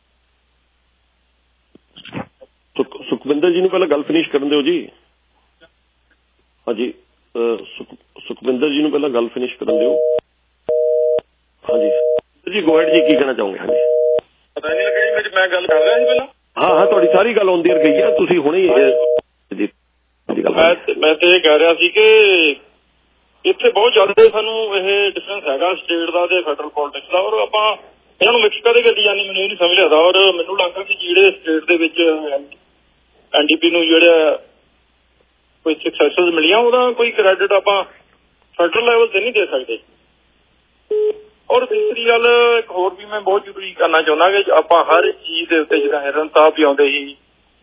ਸੁਖਵਿੰਦਰ ਜੀ ਨੂੰ ਪਹਿਲਾਂ ਗੱਲ ਫਿਨਿਸ਼ ਕਰਨ ਦਿਓ ਜੀ। ਹਾਂਜੀ ਸੁਖਵਿੰਦਰ ਜੀ ਨੂੰ ਪਹਿਲਾਂ ਗੱਲ ਫਿਨਿਸ਼ ਕਰਨ ਦਿਓ। ਹਾਂਜੀ ਜੀ ਗੋ ਹੈਡ ਜੀ, ਕੀ ਕਹਿਣਾ ਚਾਹੋਗੇ? ਹਾਂਜੀ ਪਤਾ ਨਹੀਂ ਲੱਗਾ ਜੀ, ਮੈਂ ਗੱਲ ਕਰ ਰਿਹਾ ਸੀ ਪਹਿਲਾਂ। ਹਾਂ ਹਾਂ ਤੁਹਾਡੀ ਸਾਰੀ ਗੱਲ ਆਉਂਦੀ ਗਈ ਆ, ਤੁਸੀਂ ਹੁਣੇ ਜੀ। ਮੈਂ ਤੇ ਇਹ ਕਹਿ ਰਿਹਾ ਸੀ ਕਿ ਇੱਥੇ ਬਹੁਤ ਜ਼ਿਆਦਾ ਸਾਨੂੰ ਇਹ ਡਿਫਰੈਂਸ ਹੈਗਾ ਸਟੇਟ ਦਾ ਤੇ ਫੈਡਰਲ ਪੋਲੀਟਿਕਸ ਦਾ। ਔਰ ਆਪਾਂ ਇਹਨਾਂ ਨੂੰ ਮਿਕਸ ਕਦੇ ਕੀਤੀ ਜਾਂਦੀ, ਮੈਨੂੰ ਇਹ ਨਹੀਂ ਸਮਝ ਲੱਗਦਾ। ਔਰ ਮੈਨੂੰ ਲੱਗਦਾ ਕਿ ਜਿਹੜੇ ਸਟੇਟ ਦੇ ਵਿੱਚ ਐਨ ਡੀ ਪੀ ਨੂੰ ਜਿਹੜਾ ਕੋਈ ਸਕਸੈਸ ਮਿਲੀਆਂ, ਉਹਦਾ ਕੋਈ ਕ੍ਰੈਡਿਟ ਆਪਾਂ ਫੈਡਰਲ ਲੈਵਲ ਤੇ ਨਹੀਂ ਦੇ ਸਕਦੇ। ਔਰ ਦੂਸਰੀ ਗੱਲ ਇੱਕ ਹੋਰ ਵੀ ਮੈਂ ਬਹੁਤ ਜ਼ਰੂਰੀ ਕਰਨਾ ਚਾਹੁੰਦਾ ਕਿ ਆਪਾਂ ਹਰ ਚੀਜ਼ ਦੇ ਉੱਤੇ, ਜਿੱਦਾਂ ਹਿਰਨ ਸਾਹਿਬ ਵੀ ਆਉਂਦੇ ਸੀ,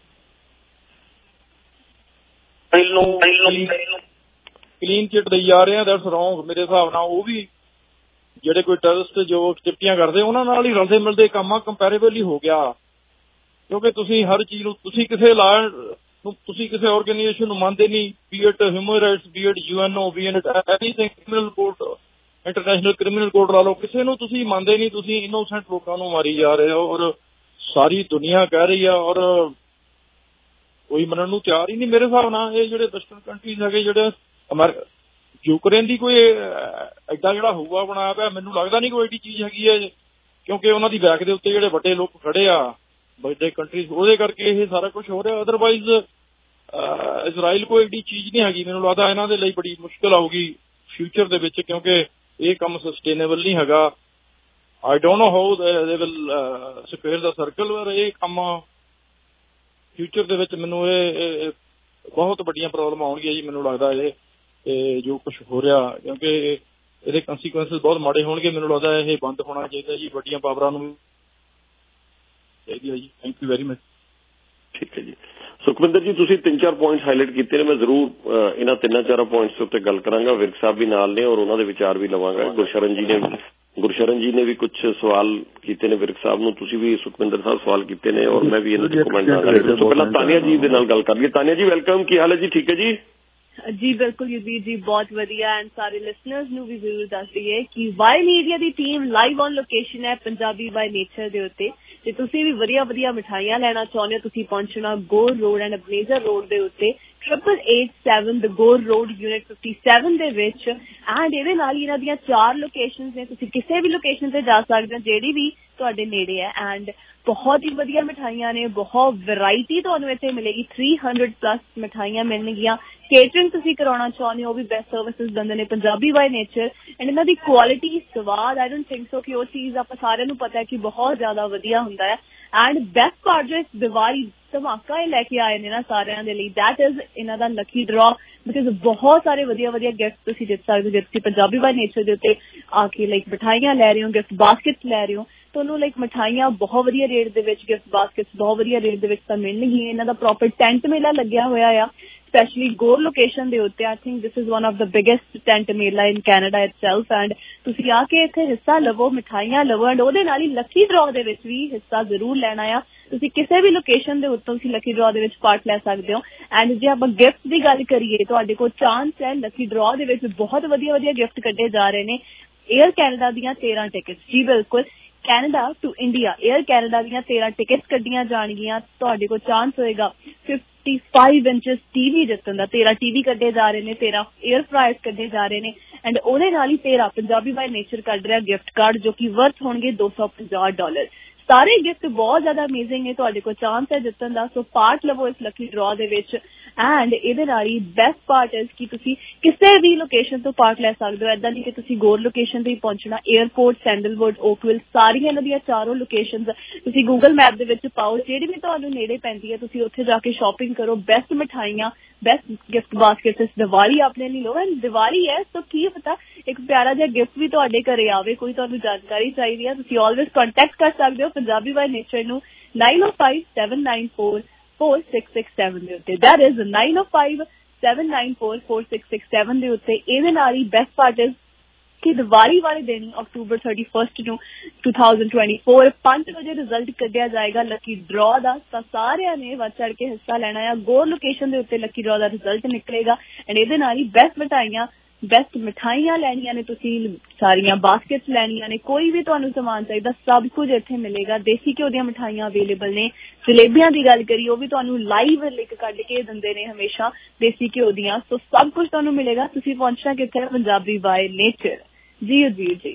ਕਲੀਨ ਚਿੱਟ ਦੇਈ ਜਾ ਰਹੇ ਆ। ਦੈਟਸ ਰੌਂਗ ਮੇਰੇ ਹਿਸਾਬ ਨਾਲ। ਉਹ ਵੀ ਜਿਹੜੇ ਕੋਈ ਟੈਰਰਿਸਟ ਜੋ ਐਕਟੀਵਿਟੀਆਂ ਕਰਦੇ, ਉਹਨਾਂ ਨਾਲ ਹੀ ਰਲਦੇ ਮਿਲਦੇ ਕੰਮ ਆ, ਕੰਪੈਰੇਬਲੀ ਹੋ ਗਿਆ। ਕਿਉਂਕਿ ਤੁਸੀਂ ਹਰ ਚੀਜ਼ ਨੂੰ, ਤੁਸੀਂ ਕਿਸੇ ਲਾ ਨੂੰ, ਤੁਸੀਂ ਕਿਸੇ ਆਰਗੇਨਾਈਜੇਸ਼ਨ ਨੂੰ ਮੰਨਦੇ ਨਹੀਂ, be it human rights, be it U N O, be it anything, criminal court, international criminal court ਲਾ ਲਓ, ਕਿਸੇ ਨੂੰ ਤੁਸੀਂ ਮੰਨਦੇ ਨਹੀਂ। ਤੁਸੀਂ ਇਨੋਸੈਂਟ ਲੋਕਾਂ ਨੂੰ ਮਾਰੀ ਜਾ ਰਹੇ ਹੋ। ਔਰ ਸਾਰੀ ਦੁਨੀਆ ਕਹਿ ਰਹੀ ਆ, ਔਰ ਕੋਈ ਮੰਨਣ ਨੂੰ ਤਿਆਰ ਹੀ ਨਹੀਂ ਮੇਰੇ ਹਿਸਾਬ ਨਾਲ। ਇਹ ਜਿਹੜੇ ਵੈਸਟਰਨ ਕੰਟਰੀਜ਼ ਹੈਗੇ, ਜਿਹੜੇ ਅਮਰੀਕਾ, ਯੂਕਰੇਨ ਦੀ ਕੋਈ ਐਡਾ ਜਿਹੜਾ ਹੋਊਗਾ ਬਣਾਇਆ ਪਿਆ, ਮੈਨੂੰ ਲੱਗਦਾ ਨਹੀਂ ਕੋਈ ਐਡੀ ਚੀਜ਼ ਹੈਗੀ ਹੈ। ਕਿਉਂਕਿ ਉਹਨਾਂ ਦੀ ਬੈਕ ਦੇ ਉੱਤੇ ਜਿਹੜੇ ਵੱਡੇ ਲੋਕ ਖੜੇ ਆ, ਵੱਡੇ ਕੰਟਰੀਜ਼, ਉਹਦੇ ਕਰਕੇ ਇਹ ਸਾਰਾ ਕੁਛ ਹੋ ਰਿਹਾ। ਅਦਰਵਾਈਜ਼ ਇਜ਼ਰਾਈਲ ਕੋਈ ਐਡੀ ਚੀਜ਼ ਨਹੀਂ ਹੈਗੀ। ਮੈਨੂੰ ਲੱਗਦਾ ਇਹਨਾਂ ਦੇ ਲਈ ਬੜੀ ਮੁਸ਼ਕਿਲ ਆਊਗੀ ਫਿਊਚਰ ਦੇ ਵਿੱਚ, ਕਿਉਂਕਿ ਇਹ ਕੰਮ ਸਸਟੇਨੇਬਲ ਨਹੀਂ ਹੈਗਾ। I don't know how they will square the circle. ਪਰ ਇਹ ਕੰਮ ਫਿਊਚਰ ਦੇ ਵਿੱਚ ਮੈਨੂੰ ਇਹ ਬਹੁਤ ਵੱਡੀਆਂ ਪ੍ਰੋਬਲਮ ਆਉਣਗੀਆਂ ਜੀ। ਮੈਨੂੰ ਲੱਗਦਾ ਇਹ ਜੋ ਕੁਛ ਹੋ ਰਿਹਾ, ਕਿਉਂਕਿ ਇਹਦੇ ਕੰਸੀਕੁਐਂਸਿਸ ਬਹੁਤ ਮਾੜੇ ਹੋਣਗੇ। ਮੈਨੂੰ ਲੱਗਦਾ ਇਹ ਬੰਦ ਹੋਣਾ ਚਾਹੀਦਾ ਜੀ, ਵੱਡੀਆਂ ਪਾਵਰਾਂ ਨੂੰ ਚਾਹੀਦੀ ਹੈ ਜੀ। Thank you very much. ਠੀਕ ਹੈ ਜੀ। ਸੁਖਵਿੰਦਰ ਜੀ, ਤੁਸੀਂ ਤਿੰਨ ਚਾਰ ਪੁਆਇੰਟਸ ਹਾਈਲਾਈਟ ਕੀਤੇ ਨੇ। ਮੈਂ ਜ਼ਰੂਰ ਇਹਨਾਂ ਤਿੰਨਾਂ ਚਾਰਾਂ ਪੁਆਇੰਟਸ ਉੱਤੇ ਗੱਲ ਕਰਾਂਗਾ। ਵਿਰਕ ਸਾਹਿਬ ਵੀ ਨਾਲ ਨੇ ਔਰ ਉਹਨਾਂ ਦੇ ਵਿਚਾਰ ਵੀ ਲਵਾਂਗਾ। ਗੁਰਸ਼ਰਨ ਜੀ ਨੇ ਗੁਰਸ਼ਰਨ ਜੀ ਨੇ ਵੀ ਕੁਝ ਸਵਾਲ ਕੀਤੇ ਨੇ ਵਿਰਕ ਸਾਹਿਬ ਨੂੰ, ਤੁਸੀਂ ਵੀ ਸੁਖਵਿੰਦਰ ਸਾਹਿਬ ਸਵਾਲ ਕੀਤੇ ਨੇ, ਔਰ ਮੈਂ ਵੀ ਇਹਨਾਂ ਦੇ ਕਮੈਂਟ ਨਾਲ। ਪਹਿਲਾਂ ਤਾਨੀਆ ਜੀ ਦੇ ਨਾਲ ਗੱਲ ਕਰ ਲਈਏ। ਤਾਨੀਆ ਜੀ ਵੈਲਕਮ, ਕੀ ਹਾਲ ਹੈ ਜੀ? ਠੀਕ ਹੈ ਜੀ ਜੀ ਬਿਲਕੁਲ ਯੁਧਵੀਰ ਜੀ, ਬਹੁਤ ਵਧੀਆ। ਐਂਡ ਸਾਰੇ ਲਿਸਨਰਸ ਨੂੰ ਵੀ ਜ਼ਰੂਰ ਦੱਸ ਦਈਏ ਕਿ ਵਾਈ ਮੀਡੀਆ ਦੀ ਟੀਮ ਲਾਈਵ ਔਨ ਲੋਕੇਸ਼ਨ ਹੈ ਪੰਜਾਬੀ ਬਾਈ ਨੇਚਰ ਦੇ ਉੱਤੇ। ਤੇ ਤੁਸੀਂ ਵੀ ਵਧੀਆ ਵਧੀਆ ਮਿਠਾਈਆਂ ਲੈਣਾ ਚਾਹੁੰਦੇ ਹੋ, ਤੁਸੀਂ ਪਹੁੰਚਣਾ Gore Road and Ebenezer Road ਦੇ ਉੱਤੇ, triple eight seven the Gore Road unit fifty seven ਦੇ ਵਿੱਚ। ਐਂਡ ਇਹਦੇ ਨਾਲ ਹੀ ਇਹਨਾਂ ਦੀਆਂ ਚਾਰ ਲੋਕੇਸ਼ਨਸ ਨੇ, ਤੁਸੀਂ ਕਿਸੇ ਵੀ ਲੋਕੇਸ਼ਨ ਤੇ ਜਾ ਸਕਦੇ ਹੋ ਜਿਹੜੀ ਵੀ ਤੁਹਾਡੇ ਨੇੜੇ ਹੈ। ਐਂਡ ਬਹੁਤ ਹੀ ਵਧੀਆ ਮਿਠਾਈਆਂ ਨੇ, ਬਹੁਤ ਵੈਰਾਈਟੀ ਤੁਹਾਨੂੰ ਇੱਥੇ ਮਿਲੇਗੀ। ਥ੍ਰੀ ਹੰਡਰਡ ਪਲੱਸ ਮਿਠਾਈਆਂ ਮਿਲਣਗੀਆਂ। ਕੇਟਰਿੰਗ ਤੁਸੀਂ ਕਰਾਉਣਾ ਚਾਹੁੰਦੇ ਹੋ, ਉਹ ਵੀ ਬੈਸਟ ਸਰਵਿਸਿਜ਼ ਦਿੰਦੇ ਨੇ ਪੰਜਾਬੀ ਬਾਈ ਨੇਚਰ। ਐਂਡ ਇਹਨਾਂ ਦੀ ਕੁਆਲਿਟੀ, ਸਵਾਦ, ਆਈ ਡੋਂਟ ਥਿੰਕ ਸੋ ਕਿ ਉਹ ਚੀਜ਼ ਆਪਾਂ ਸਾਰਿਆਂ ਨੂੰ ਪਤਾ ਹੈ ਕਿ ਬਹੁਤ ਜ਼ਿਆਦਾ ਵਧੀਆ ਹੁੰਦਾ ਹੈ। ਐਂਡ ਬੈਸਟ ਪਾਰਟ ਜੋ ਇਸ ਦੀਵਾਲੀ ਧਮਾਕਾ ਇਹ ਲੈ ਕੇ ਆਏ ਨੇ ਨਾ ਸਾਰਿਆਂ ਦੇ ਲਈ, ਦੈਟ ਇਜ਼ ਇਹਨਾਂ ਦਾ ਲੱਕੀ ਡਰਾ। ਬਿਕਾਜ਼ ਬਹੁਤ ਸਾਰੇ ਵਧੀਆ ਵਧੀਆ ਗਿਫਟ ਤੁਸੀਂ ਜਿੱਤ ਸਕਦੇ ਹੋ ਜੇ ਤੁਸੀਂ ਪੰਜਾਬੀ ਬਾਈ ਨੇਚਰ ਦੇ ਉੱਤੇ ਆ ਕੇ ਲਾਈਕ ਮਿਠਾਈਆਂ ਲੈ ਰਹੇ ਹੋ, ਗਿਫਟ ਬਾਸਕਟ ਲੈ ਰਹੇ ਹੋ। ਤੁਹਾਨੂੰ ਲਾਈਕ ਮਿਠਾਈਆਂ ਬਹੁਤ ਵਧੀਆ ਰੇਟ ਦੇ ਵਿੱਚ, ਗਿਫਟ ਬਾਸਕਟਸ ਬਹੁਤ ਵਧੀਆ ਰੇਟ ਦੇ ਵਿੱਚ ਤਾਂ ਮਿਲਣਗੀਆਂ। ਇਹਨਾਂ ਦਾ ਪ੍ਰੋਪਰ ਟੈਂਟ ਮੇਲਾ ਲੱਗਿਆ ਹੋਇਆ ਆ। ਸਪੈਸ਼ਲੀ ਗੋਰ ਲੋਕੇਸ਼ਨ ਦੇ ਉੱਤੇ। I think this is one of the biggest tent mela in Canada itself and ਤੁਸੀਂ ਆ ਕੇ ਇੱਥੇ ਹਿੱਸਾ ਲਵੋ, ਮਿਠਾਈਆਂ ਲਵੋ ਐਂਡ ਉਹਦੇ ਨਾਲ ਹੀ ਲੱਕੀ ਡਰਾਅ ਦੇ ਵਿੱਚ ਵੀ ਹਿੱਸਾ ਜ਼ਰੂਰ ਲੈਣਾ ਆ। ਤੁਸੀਂ ਕਿਸੇ ਵੀ ਲੋਕੇਸ਼ਨ ਦੇ ਉੱਤੋਂ ਤੁਸੀਂ ਲੱਕੀ ਡਰਾਅ ਦੇ ਵਿੱਚ ਪਾਰਟ ਲੈ ਸਕਦੇ ਹੋ। ਐਂਡ ਜੇ ਆਪਾਂ ਗਿਫਟ ਦੀ ਗੱਲ ਕਰੀਏ, ਤੁਹਾਡੇ ਕੋਲ ਚਾਂਸ ਹੈ ਲੱਕੀ ਡਰਾਅ ਦੇ ਵਿੱਚ ਬਹੁਤ ਵਧੀਆ ਵਧੀਆ ਗਿਫਟ ਕੱਢੇ ਜਾ ਰਹੇ ਨੇ। ਏਅਰ ਕੈਨੇਡਾ ਦੀਆਂ ਤੇਰਾਂ ਟਿਕਟਸ, ਜੀ ਬਿਲਕੁਲ, Canada to India Air Canada ਦੀਆਂ ਤੇਰਾਂ ਟਿਕਟਸ ਕੱਢੀਆਂ ਜਾਣਗੀਆਂ। ਤੁਹਾਡੇ ਕੋਲ ਚਾਂਸ ਹੋਏਗਾ ਫਿਫਟੀ ਫਾਈਵ ਇੰਚਸ ਟੀਵੀ ਜਿੱਤਣ ਦਾ। ਤੇਰਾਂ ਟੀਵੀ ਕੱਢੇ ਜਾ ਰਹੇ ਨੇ, ਤੇਰਾਂ ਏਅਰ ਫਰਾਇਰਸ ਕੱਢੇ ਜਾ ਰਹੇ ਨੇ ਐਂਡ ਉਹਦੇ ਨਾਲ ਹੀ ਤੇਰਾਂ ਪੰਜਾਬੀ ਬਾਈ ਨੇਚਰ ਕੱਢ ਰਿਹਾ ਗਿਫਟ ਕਾਰਡ ਜੋ ਕਿ ਵਰਥ ਹੋਣਗੇ ਦੋ ਸੌ ਪੰਜਾਹ ਡਾਲਰ। ਸਾਰੇ ਗਿਫਟ ਬਹੁਤ ਜ਼ਿਆਦਾ ਅਮੇਜ਼ਿੰਗ ਹੈ। ਤੁਹਾਡੇ ਕੋਲ ਚਾਂਸ ਹੈ ਜਿੱਤਣ ਦਾ, ਸੋ ਪਾਰਟ ਲਵੋ ਇਸ ਲੱਕੀ ਡਰਾਅ ਦੇ ਵਿੱਚ। ਐਂਡ ਇਹਦੇ ਨਾਲ ਹੀ ਬੈਸਟ ਪਾਰਟ ਇਸ ਕਿ ਤੁਸੀਂ ਕਿਸੇ ਵੀ ਲੋਕੇਸ਼ਨ ਤੋਂ ਪਾਰਟ ਲੈ ਸਕਦੇ ਹੋ। ਏਦਾਂ ਨਹੀਂ ਕਿ ਤੁਸੀਂ ਗੋਰ ਲੋਕੇਸ਼ਨ ਤੇ ਹੀ ਪਹੁੰਚਣਾ। ਏਅਰਪੋਰਟ, ਸੈਂਡਲਵੁੱਡ, ਓਕਵਿਲ, ਸਾਰੀਆਂ ਇਹਨਾਂ ਦੀਆਂ ਚਾਰੋਂ ਲੋਕੇਸ਼ਨਸ ਤੁਸੀਂ ਗੂਗਲ ਮੈਪ ਦੇ ਵਿੱਚ ਪਾਓ, ਜਿਹੜੀ ਵੀ ਤੁਹਾਨੂੰ ਨੇੜੇ ਪੈਂਦੀ ਹੈ ਤੁਸੀਂ ਉੱਥੇ ਜਾ ਕੇ ਸ਼ਾਪਿੰਗ ਕਰੋ। ਬੈਸਟ ਮਿਠਾਈਆਂ, ਬੈਸਟ ਗਿਫਟ ਬਾਸਕਟ ਇਸ ਦੀਵਾਲੀ ਆਪਣੇ ਲਈ ਲਓ। ਐਂਡ ਦੀਵਾਲੀ ਹੈ ਤਾਂ ਕੀ ਪਤਾ ਇੱਕ ਪਿਆਰਾ ਜਿਹਾ ਗਿਫਟ ਵੀ ਤੁਹਾਡੇ ਘਰੇ ਆਵੇ। ਕੋਈ ਤੁਹਾਨੂੰ ਜਾਣਕਾਰੀ ਚਾਹੀਦੀ ਹੈ, ਤੁਸੀਂ ਆਲਵੇਜ਼ ਕੰਟੈਕਟ ਕਰ ਸਕਦੇ ਹੋ ਪੰਜਾਬੀ ਬਾਈ ਨੇਚਰ ਨੂੰ nine O five seven nine four four six six seven ਦੇ ਉੱਤੇ। That is nine O five seven nine four four six six seven ਦੇ ਉੱਤੇ। ਇਹਦੇ ਨਾਲ ਹੀ ਬੈਸਟ ਪਾਰਟ ਇਜ਼ ਕਿ ਦੀਵਾਲੀ ਵਾਲੇ ਦਿਨ ਅਕਤੂਬਰ ਥਰਟੀ ਫਸਟ ਨੂੰ ਟੂ ਥਾਊਜ਼ੈਂਡ ਟਵੈਂਟੀ ਫੋਰ ਪੰਜ ਵਜੇ ਰਿਜ਼ਲਟ ਕੱਢਿਆ ਜਾਏਗਾ ਲੱਕੀ ਡਰਾਅ ਦਾ। ਤਾਂ ਸਾਰਿਆਂ ਨੇ ਵੱਧ ਚੜ ਕੇ ਹਿੱਸਾ ਲੈਣਾ ਆ। ਗੋਰ ਲੋਕੇਸ਼ਨ ਦੇ ਉੱਤੇ ਲੱਕੀ ਡਰਾਅ ਦਾ ਰਿਜ਼ਲਟ ਨਿਕਲੇਗਾ ਐਂਡ ਇਹਦੇ ਨਾਲ ਹੀ ਬੈਸਟ ਮਿਠਾਈਆਂ ਬੈਸਟ ਮਿਠਾਈਆਂ ਲੈਣੀਆਂ ਨੇ, ਤੁਸੀਂ ਸਾਰੀਆਂ ਬਾਸਕਟਸ ਲੈਣੀਆਂ ਨੇ, ਕੋਈ ਵੀ ਤੁਹਾਨੂੰ ਸਮਾਨ ਚਾਹੀਦਾ ਸਭ ਕੁਝ ਇੱਥੇ ਮਿਲੇਗਾ। ਦੇਸੀ ਘਿਓ ਦੀਆਂ ਮਿਠਾਈਆਂ ਅਵੇਲੇਬਲ ਨੇ। ਜਲੇਬੀਆਂ ਦੀ ਗੱਲ ਕਰੀਏ ਉਹ ਵੀ ਤੁਹਾਨੂੰ ਲਾਈਵ ਲਿਕ ਕੱਢ ਕੇ ਦਿੰਦੇ ਨੇ ਹਮੇਸ਼ਾ ਦੇਸੀ ਘਿਓ ਦੀਆਂ। ਸੋ ਸਭ ਕੁਝ ਤੁਹਾਨੂੰ ਮਿਲੇਗਾ। ਤੁਸੀਂ ਪਹੁੰਚਣਾ ਕਿੱਥੇ ਹੈ? Punjabi by nature. ਜੀ ਜੀ ਜੀ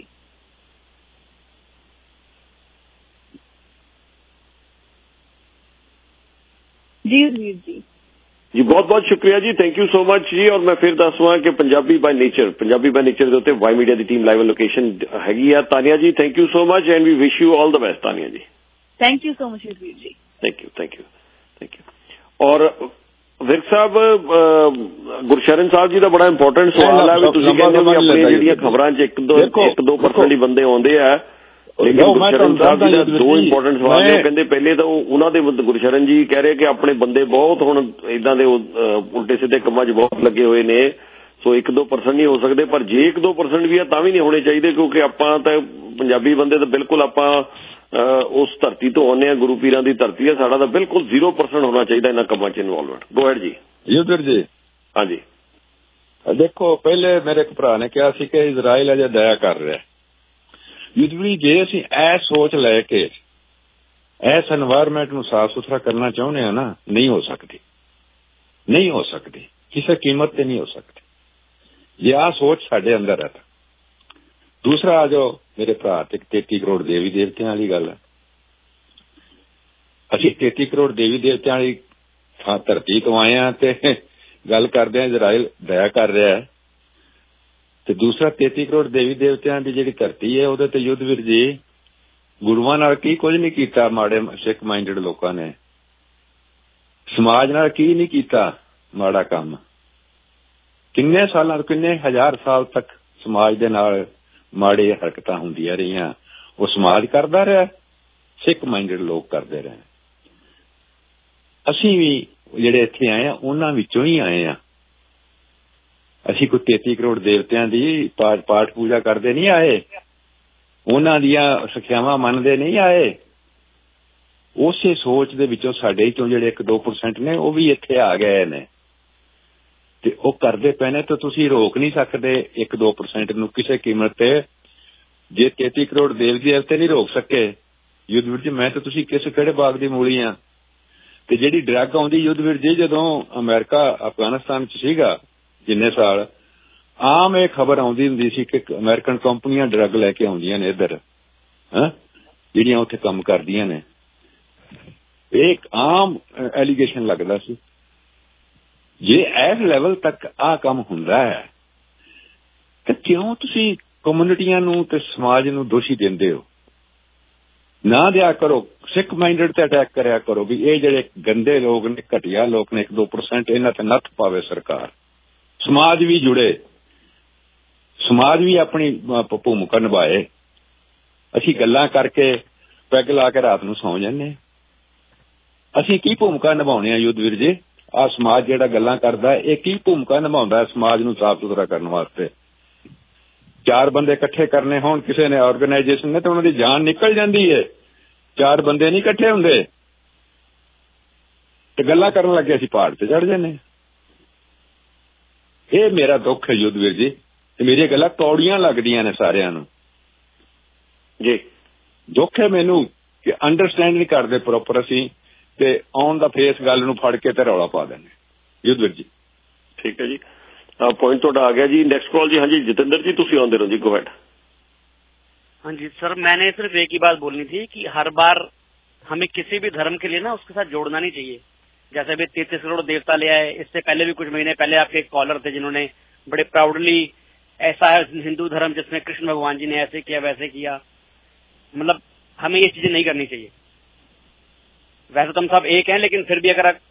ਜੀ ਜੀ ਜੀ ਜੀ ਬਹੁਤ ਬਹੁਤ ਸ਼ੁਕਰੀਆ ਜੀ, ਥੈਂਕ ਯੂ ਸੋ ਮਚ ਜੀ। ਔਰ ਮੈਂ ਫਿਰ ਦੱਸਵਾਂ ਕਿ Punjabi by nature Punjabi by nature ਦੇ ਉੱਤੇ ਵਾਈ ਮੀਡੀਆ ਦੀ ਟੀਮ ਲਾਈਵ ਲੋਕੇਸ਼ਨ ਹੈਗੀ ਆ। Tania ji thank you so much and we wish you all the best. Tania ji thank you so much ਵੀਰ ਜੀ। Thank you thank you thank you. ਔਰ ਵਿਰਕ ਸਾਹਿਬ, ਗੁਰਸ਼ਰਨ ਸਾਹਿਬ ਜੀ ਦਾ ਬੜਾ ਇੰਪੋਰਟੈਂਟ ਸਵਾਲ ਹੈ ਵੀ ਤੁਸੀਂ ਕਹਿੰਦੇ ਹੋ ਆਪਣੀਆਂ ਜਿਹੜੀਆਂ ਖਬਰਾਂ 'ਚ ਇੱਕ ਦੋ ਇੱਕ ਦੋ ਪਰਸੈਂਟ ਹੀ ਬੰਦੇ ਆਉਂਦੇ ਆ, ਲੇਕਿਨ ਗੁਰਸ਼ਰਨ ਸਾਹਿਬ ਜੀ ਦਾ ਦੋ ਇੰਪੋਰਟੈਂਟ ਸਵਾਲ ਨੇ। ਉਹ ਕਹਿੰਦੇ ਪਹਿਲੇ ਤਾਂ ਉਹਨਾਂ ਦੇ ਗੁਰਸ਼ਰਨ ਜੀ ਕਹਿ ਰਹੇ ਕਿ ਆਪਣੇ ਬੰਦੇ ਬਹੁਤ ਹੁਣ ਇਦਾਂ ਦੇ ਉਲਟੇ ਸਿੱਧੇ ਕੰਮਾਂ 'ਚ ਬਹੁਤ ਲੱਗੇ ਹੋਏ ਨੇ, ਸੋ ਇੱਕ ਦੋ ਪਰਸੈਂਟ ਨਹੀਂ ਹੋ ਸਕਦੇ, ਪਰ ਜੇ ਇੱਕ ਦੋ ਪਰਸੈਂਟ ਵੀ ਆ ਤਾਂ ਵੀ ਨਹੀਂ ਹੋਣੇ ਚਾਹੀਦੇ ਕਿਉਂਕਿ ਆਪਾਂ ਤਾਂ ਪੰਜਾਬੀ ਬੰਦੇ ਤਾਂ ਬਿਲਕੁਲ ਆਪਾਂ ਉਸ ਧਰਤੀ ਤੋਂ ਆਉਂਦੇ ਹਾਂ, ਗੁਰੂ ਪੀਰਾਂ ਦੀ ਧਰਤੀ ਹੈ, ਸਾਡਾ ਤਾਂ ਬਿਲਕੁਲ ਜ਼ੀਰੋ ਪਰਸੈਂਟ ਹੋਣਾ ਚਾਹੀਦਾ ਇਹਨਾਂ ਕੰਮਾਂ 'ਚ ਇਨਵੋਲਵਮੈਂਟ। ਗੋ ਹੈਡ ਜੀ। ਯੂਦਰ ਜੀ ਹਾਂਜੀ ਦੇਖੋ, ਪਹਿਲੇ ਮੇਰੇ ਇੱਕ ਭਰਾ ਨੇ ਕਿਹਾ ਸੀ ਕਿ ਇਜ਼ਰਾਈਲ ਅਜੇ ਦਇਆ ਕਰ ਰਿਹਾ। ਯੂਦਰ ਜੇ ਅਸੀਂ ਇਹ ਸੋਚ ਲੈ ਕੇ ਇਸ এনवायरमेंट ਨੂੰ ਸਾਫ਼ ਸੁਥਰਾ ਕਰਨਾ ਚਾਹੁੰਦੇ ਹਾਂ ਨਾ, ਨਹੀਂ ਹੋ ਸਕਦੀ, ਨਹੀਂ ਹੋ ਸਕਦੀ, ਕਿਸੇ ਕੀਮਤ ਤੇ ਨਹੀਂ ਹੋ ਸਕਦੀ ਜੇ ਆਹ ਸੋਚ ਸਾਡੇ ਅੰਦਰ ਹੈ। ਦੂਸਰਾ ਆ ਜਾਓ ਮੇਰੇ ਭਰਾ ਤੇ ਤੇਤੀ ਕਰੋੜ ਦੇਵੀ ਦੇਵਤਿਆਂ ਵਾਲੀ ਗੱਲ ਹੈ। ਅਸੀਂ ਤੇਤੀ ਕਰੋੜ ਦੇਵੀ ਦੇਵਤਿਆਂ ਵਾਲੀ ਧਰਤੀ ਤੋਂ ਆਏ ਹਾਂ ਤੇ ਗੱਲ ਕਰਦੇ ਹਾਂ ਇਜ਼ਰਾਈਲ ਦਇਆ ਕਰ ਰਿਹਾ ਹੈ। ਤੇ ਦੂਸਰਾ ਤੇਤੀ ਕਰੋੜ ਦੇਵੀ ਦੇਵਤਿਆਂ ਦੀ ਜਿਹੜੀ ਧਰਤੀ ਹੈ ਉਹਦੇ ਤੇ ਯੁੱਧਵੀਰ ਜੀ ਗੁਰੂਆਂ ਨਾਲ ਕੀ ਕੁਝ ਨਹੀਂ ਕੀਤਾ, ਮਾੜੇ ਸਿੱਖ ਮਾਈਂਡਡ ਲੋਕਾਂ ਨੇ ਸਮਾਜ ਨਾਲ ਕੀ ਨਹੀਂ ਕੀਤਾ ਮਾੜਾ ਕੰਮ। ਕਿੰਨੇ ਸਾਲਾਂ ਕਿੰਨੇ ਹਜ਼ਾਰ ਸਾਲ ਤੱਕ ਸਮਾਜ ਦੇ ਨਾਲ ਮਾੜੇ ਹਰਕਤਾਂ ਹੁੰਦੀਆਂ ਰਹੀਆਂ, ਉਹ ਸਮਾਜ ਕਰਦਾ ਰਿਹਾ, ਸਿੱਖ ਮਾਈਂਡਡ ਲੋਕ ਕਰਦੇ ਰਹੇ। ਅਸੀਂ ਵੀ ਜਿਹੜੇ ਇੱਥੇ ਆਏ ਆ ਉਹਨਾਂ ਵਿੱਚੋਂ ਹੀ ਆਏ ਆ। ਅਸੀਂ ਕੋਈ ਤੇਤੀ ਕਰੋੜ ਦੇਵਤਿਆਂ ਦੀ ਪਾਠ ਪਾਠ ਪੂਜਾ ਕਰਦੇ ਨਹੀਂ ਆਏ, ਉਹਨਾਂ ਦੀਆਂ ਸਿੱਖਿਆਵਾਂ ਮੰਨਦੇ ਨਹੀਂ ਆਏ। ਉਸੇ ਸੋਚ ਦੇ ਵਿੱਚੋਂ ਸਾਡੇ ਚੋਂ ਜਿਹੜੇ ਇੱਕ ਦੋ ਪਰਸੈਂਟ ਨੇ ਉਹ ਵੀ ਇੱਥੇ ਆ ਗਏ ਨੇ ਤੇ ਉਹ ਕਰਦੇ ਪਏ ਨੇ, ਤਾਂ ਤੁਸੀਂ ਰੋਕ ਨਹੀਂ ਸਕਦੇ ਇੱਕ ਦੋ ਪਰਸੈਂਟ ਨੂੰ ਕਿਸੇ ਕੀਮਤ ਤੇ। ਜੇ ਤੇਤੀ ਕਰੋੜ ਦੇਵ ਦੇਵਤੇ ਨਹੀਂ ਰੋਕ ਸਕੇ ਯੁੱਧਵੀਰ ਜੀ, ਮੈਂ ਤਾਂ ਤੁਸੀਂ ਕਿਸ ਕਿਹੜੇ ਬਾਗ ਦੀ ਮੂਲੀ ਆ। ਤੇ ਜਿਹੜੀ ਡਰੱਗ ਆਉਂਦੀ ਯੁੱਧਵੀਰ ਜੀ, ਜਦੋਂ ਅਮਰੀਕਾ ਅਫਗਾਨਿਸਤਾਨ ਚ ਸੀਗਾ ਜਿੰਨੇ ਸਾਲ, ਆਮ ਇਹ ਖਬਰ ਆਉਂਦੀ ਹੁੰਦੀ ਸੀ ਕਿ ਅਮਰੀਕਨ ਕੰਪਨੀਆਂ ਡਰੱਗ ਲੈ ਕੇ ਆਉਂਦੀਆਂ ਨੇ ਇੱਧਰ, ਹਾਂ ਜਿਹੜੀਆਂ ਉੱਥੇ ਕੰਮ ਕਰਦੀਆਂ ਨੇ। ਇਹ ਇੱਕ ਆਮ ਐਲੀਗੇਸ਼ਨ ਲੱਗਦਾ ਸੀ। ਜੇ ਇਸ ਲੈਵਲ ਤੱਕ ਆਹ ਕੰਮ ਹੁੰਦਾ ਹੈ ਤੇ ਕਿਉਂ ਤੁਸੀਂ ਕਮਿਊਨਿਟੀਆਂ ਨੂੰ ਤੇ ਸਮਾਜ ਨੂੰ ਦੋਸ਼ੀ ਦਿੰਦੇ ਹੋ? ਨਾ ਦਿਆ ਕਰੋ, ਸਿੱਖ ਮਾਈਂਡਡ ਤੇ ਅਟੈਕ ਕਰਿਆ ਕਰੋ ਵੀ ਇਹ ਜਿਹੜੇ ਗੰਦੇ ਲੋਕ ਨੇ, ਘਟੀਆ ਲੋਕ ਨੇ, ਇੱਕ ਦੋ ਪਰਸੈਂਟ ਇਹਨਾਂ ਤੇ ਨੱਥ ਪਾਵੇ ਸਰਕਾਰ। ਸਮਾਜ ਵੀ ਜੁੜੇ, ਸਮਾਜ ਵੀ ਆਪਣੀ ਭੂਮਿਕਾ ਨਿਭਾਏ। ਅਸੀਂ ਗੱਲਾਂ ਕਰਕੇ ਪੈਗ ਲਾ ਕੇ ਰਾਤ ਨੂੰ ਸੌਂ ਜਾਂਦੇ ਹਾਂ। ਅਸੀਂ ਕੀ ਭੂਮਿਕਾ ਨਿਭਾਉਣੇ ਆ ਯੁੱਧਵੀਰ ਜੀ? ਆ ਸਮਾਜ ਜਿਹੜਾ ਗੱਲਾਂ ਕਰਦਾ ਇਹ ਕੀ ਭੂਮਿਕਾ ਨਿਭਾਉਂਦਾ ਹੈ ਸਮਾਜ ਨੂੰ ਸਾਫ਼ ਸੁਥਰਾ ਕਰਨ ਵਾਸਤੇ। ਚਾਰ ਬੰਦੇ ਇਕੱਠੇ ਕਰਨੇ ਹੋਣ ਕਿਸੇ ਨੇ ਆਰਗੇਨਾਈਜੇਸ਼ਨ ਨੇ ਤੇ ਉਹਨਾਂ ਦੀ ਜਾਨ ਨਿਕਲ ਜਾਂਦੀ ਹੈ। ਚਾਰ ਬੰਦੇ ਨਹੀਂ ਇਕੱਠੇ ਹੁੰਦੇ ਤੇ ਗੱਲਾਂ ਕਰਨ ਲੱਗੇ ਅਸੀਂ ਪਹਾੜ ਤੇ ਚੜ ਜਾਂਦੇ। ਇਹ ਮੇਰਾ ਦੁੱਖ ਹੈ ਯੁੱਧਵੀਰ ਜੀ, ਤੇ ਮੇਰੀਆਂ ਗੱਲਾਂ ਕੌੜੀਆਂ ਲੱਗਦੀਆਂ ਨੇ ਸਾਰਿਆਂ ਨੂੰ ਜੀ। ਦੁੱਖ ਹੈ ਮੈਨੂੰ ਕਿ ਅੰਡਰਸਟੈਂਡ ਨਹੀਂ ਕਰਦੇ ਪ੍ਰੋਪਰ ਅਸੀਂ, ਤੇ ਔਨ ਦਾ ਫੇਸ ਗੱਲ ਨੂੰ ਫੜ ਕੇ ਤੇ ਰੌਲਾ ਪਾ ਦਿੰਦੇ। ਯੁੱਧਵੀਰ ਜੀ ਠੀਕ है जी, पॉइंट थोड़ा आ गया जी। नेक्स्ट कॉल जी। हाँ जी जितेंद्र जी, तुम आते रहो जी, गो हैड। हाँ जी सर, मैंने सिर्फ एक ही बात बोलनी थी कि हर बार हमें किसी भी धर्म के लिए ना उसके साथ जोड़ना नहीं चाहिए। जैसे अभी तैतीस करोड़ देवता ले आए, इससे पहले भी कुछ महीने पहले आपके एक कॉलर थे जिन्होंने बड़े प्राउडली ऐसा है हिंदू धर्म जिसमें कृष्ण भगवान जी ने ऐसे किया वैसे किया, मतलब हमें ये चीजें नहीं करनी चाहिए। वैसे तो हम सब एक हैं, लेकिन फिर भी अगर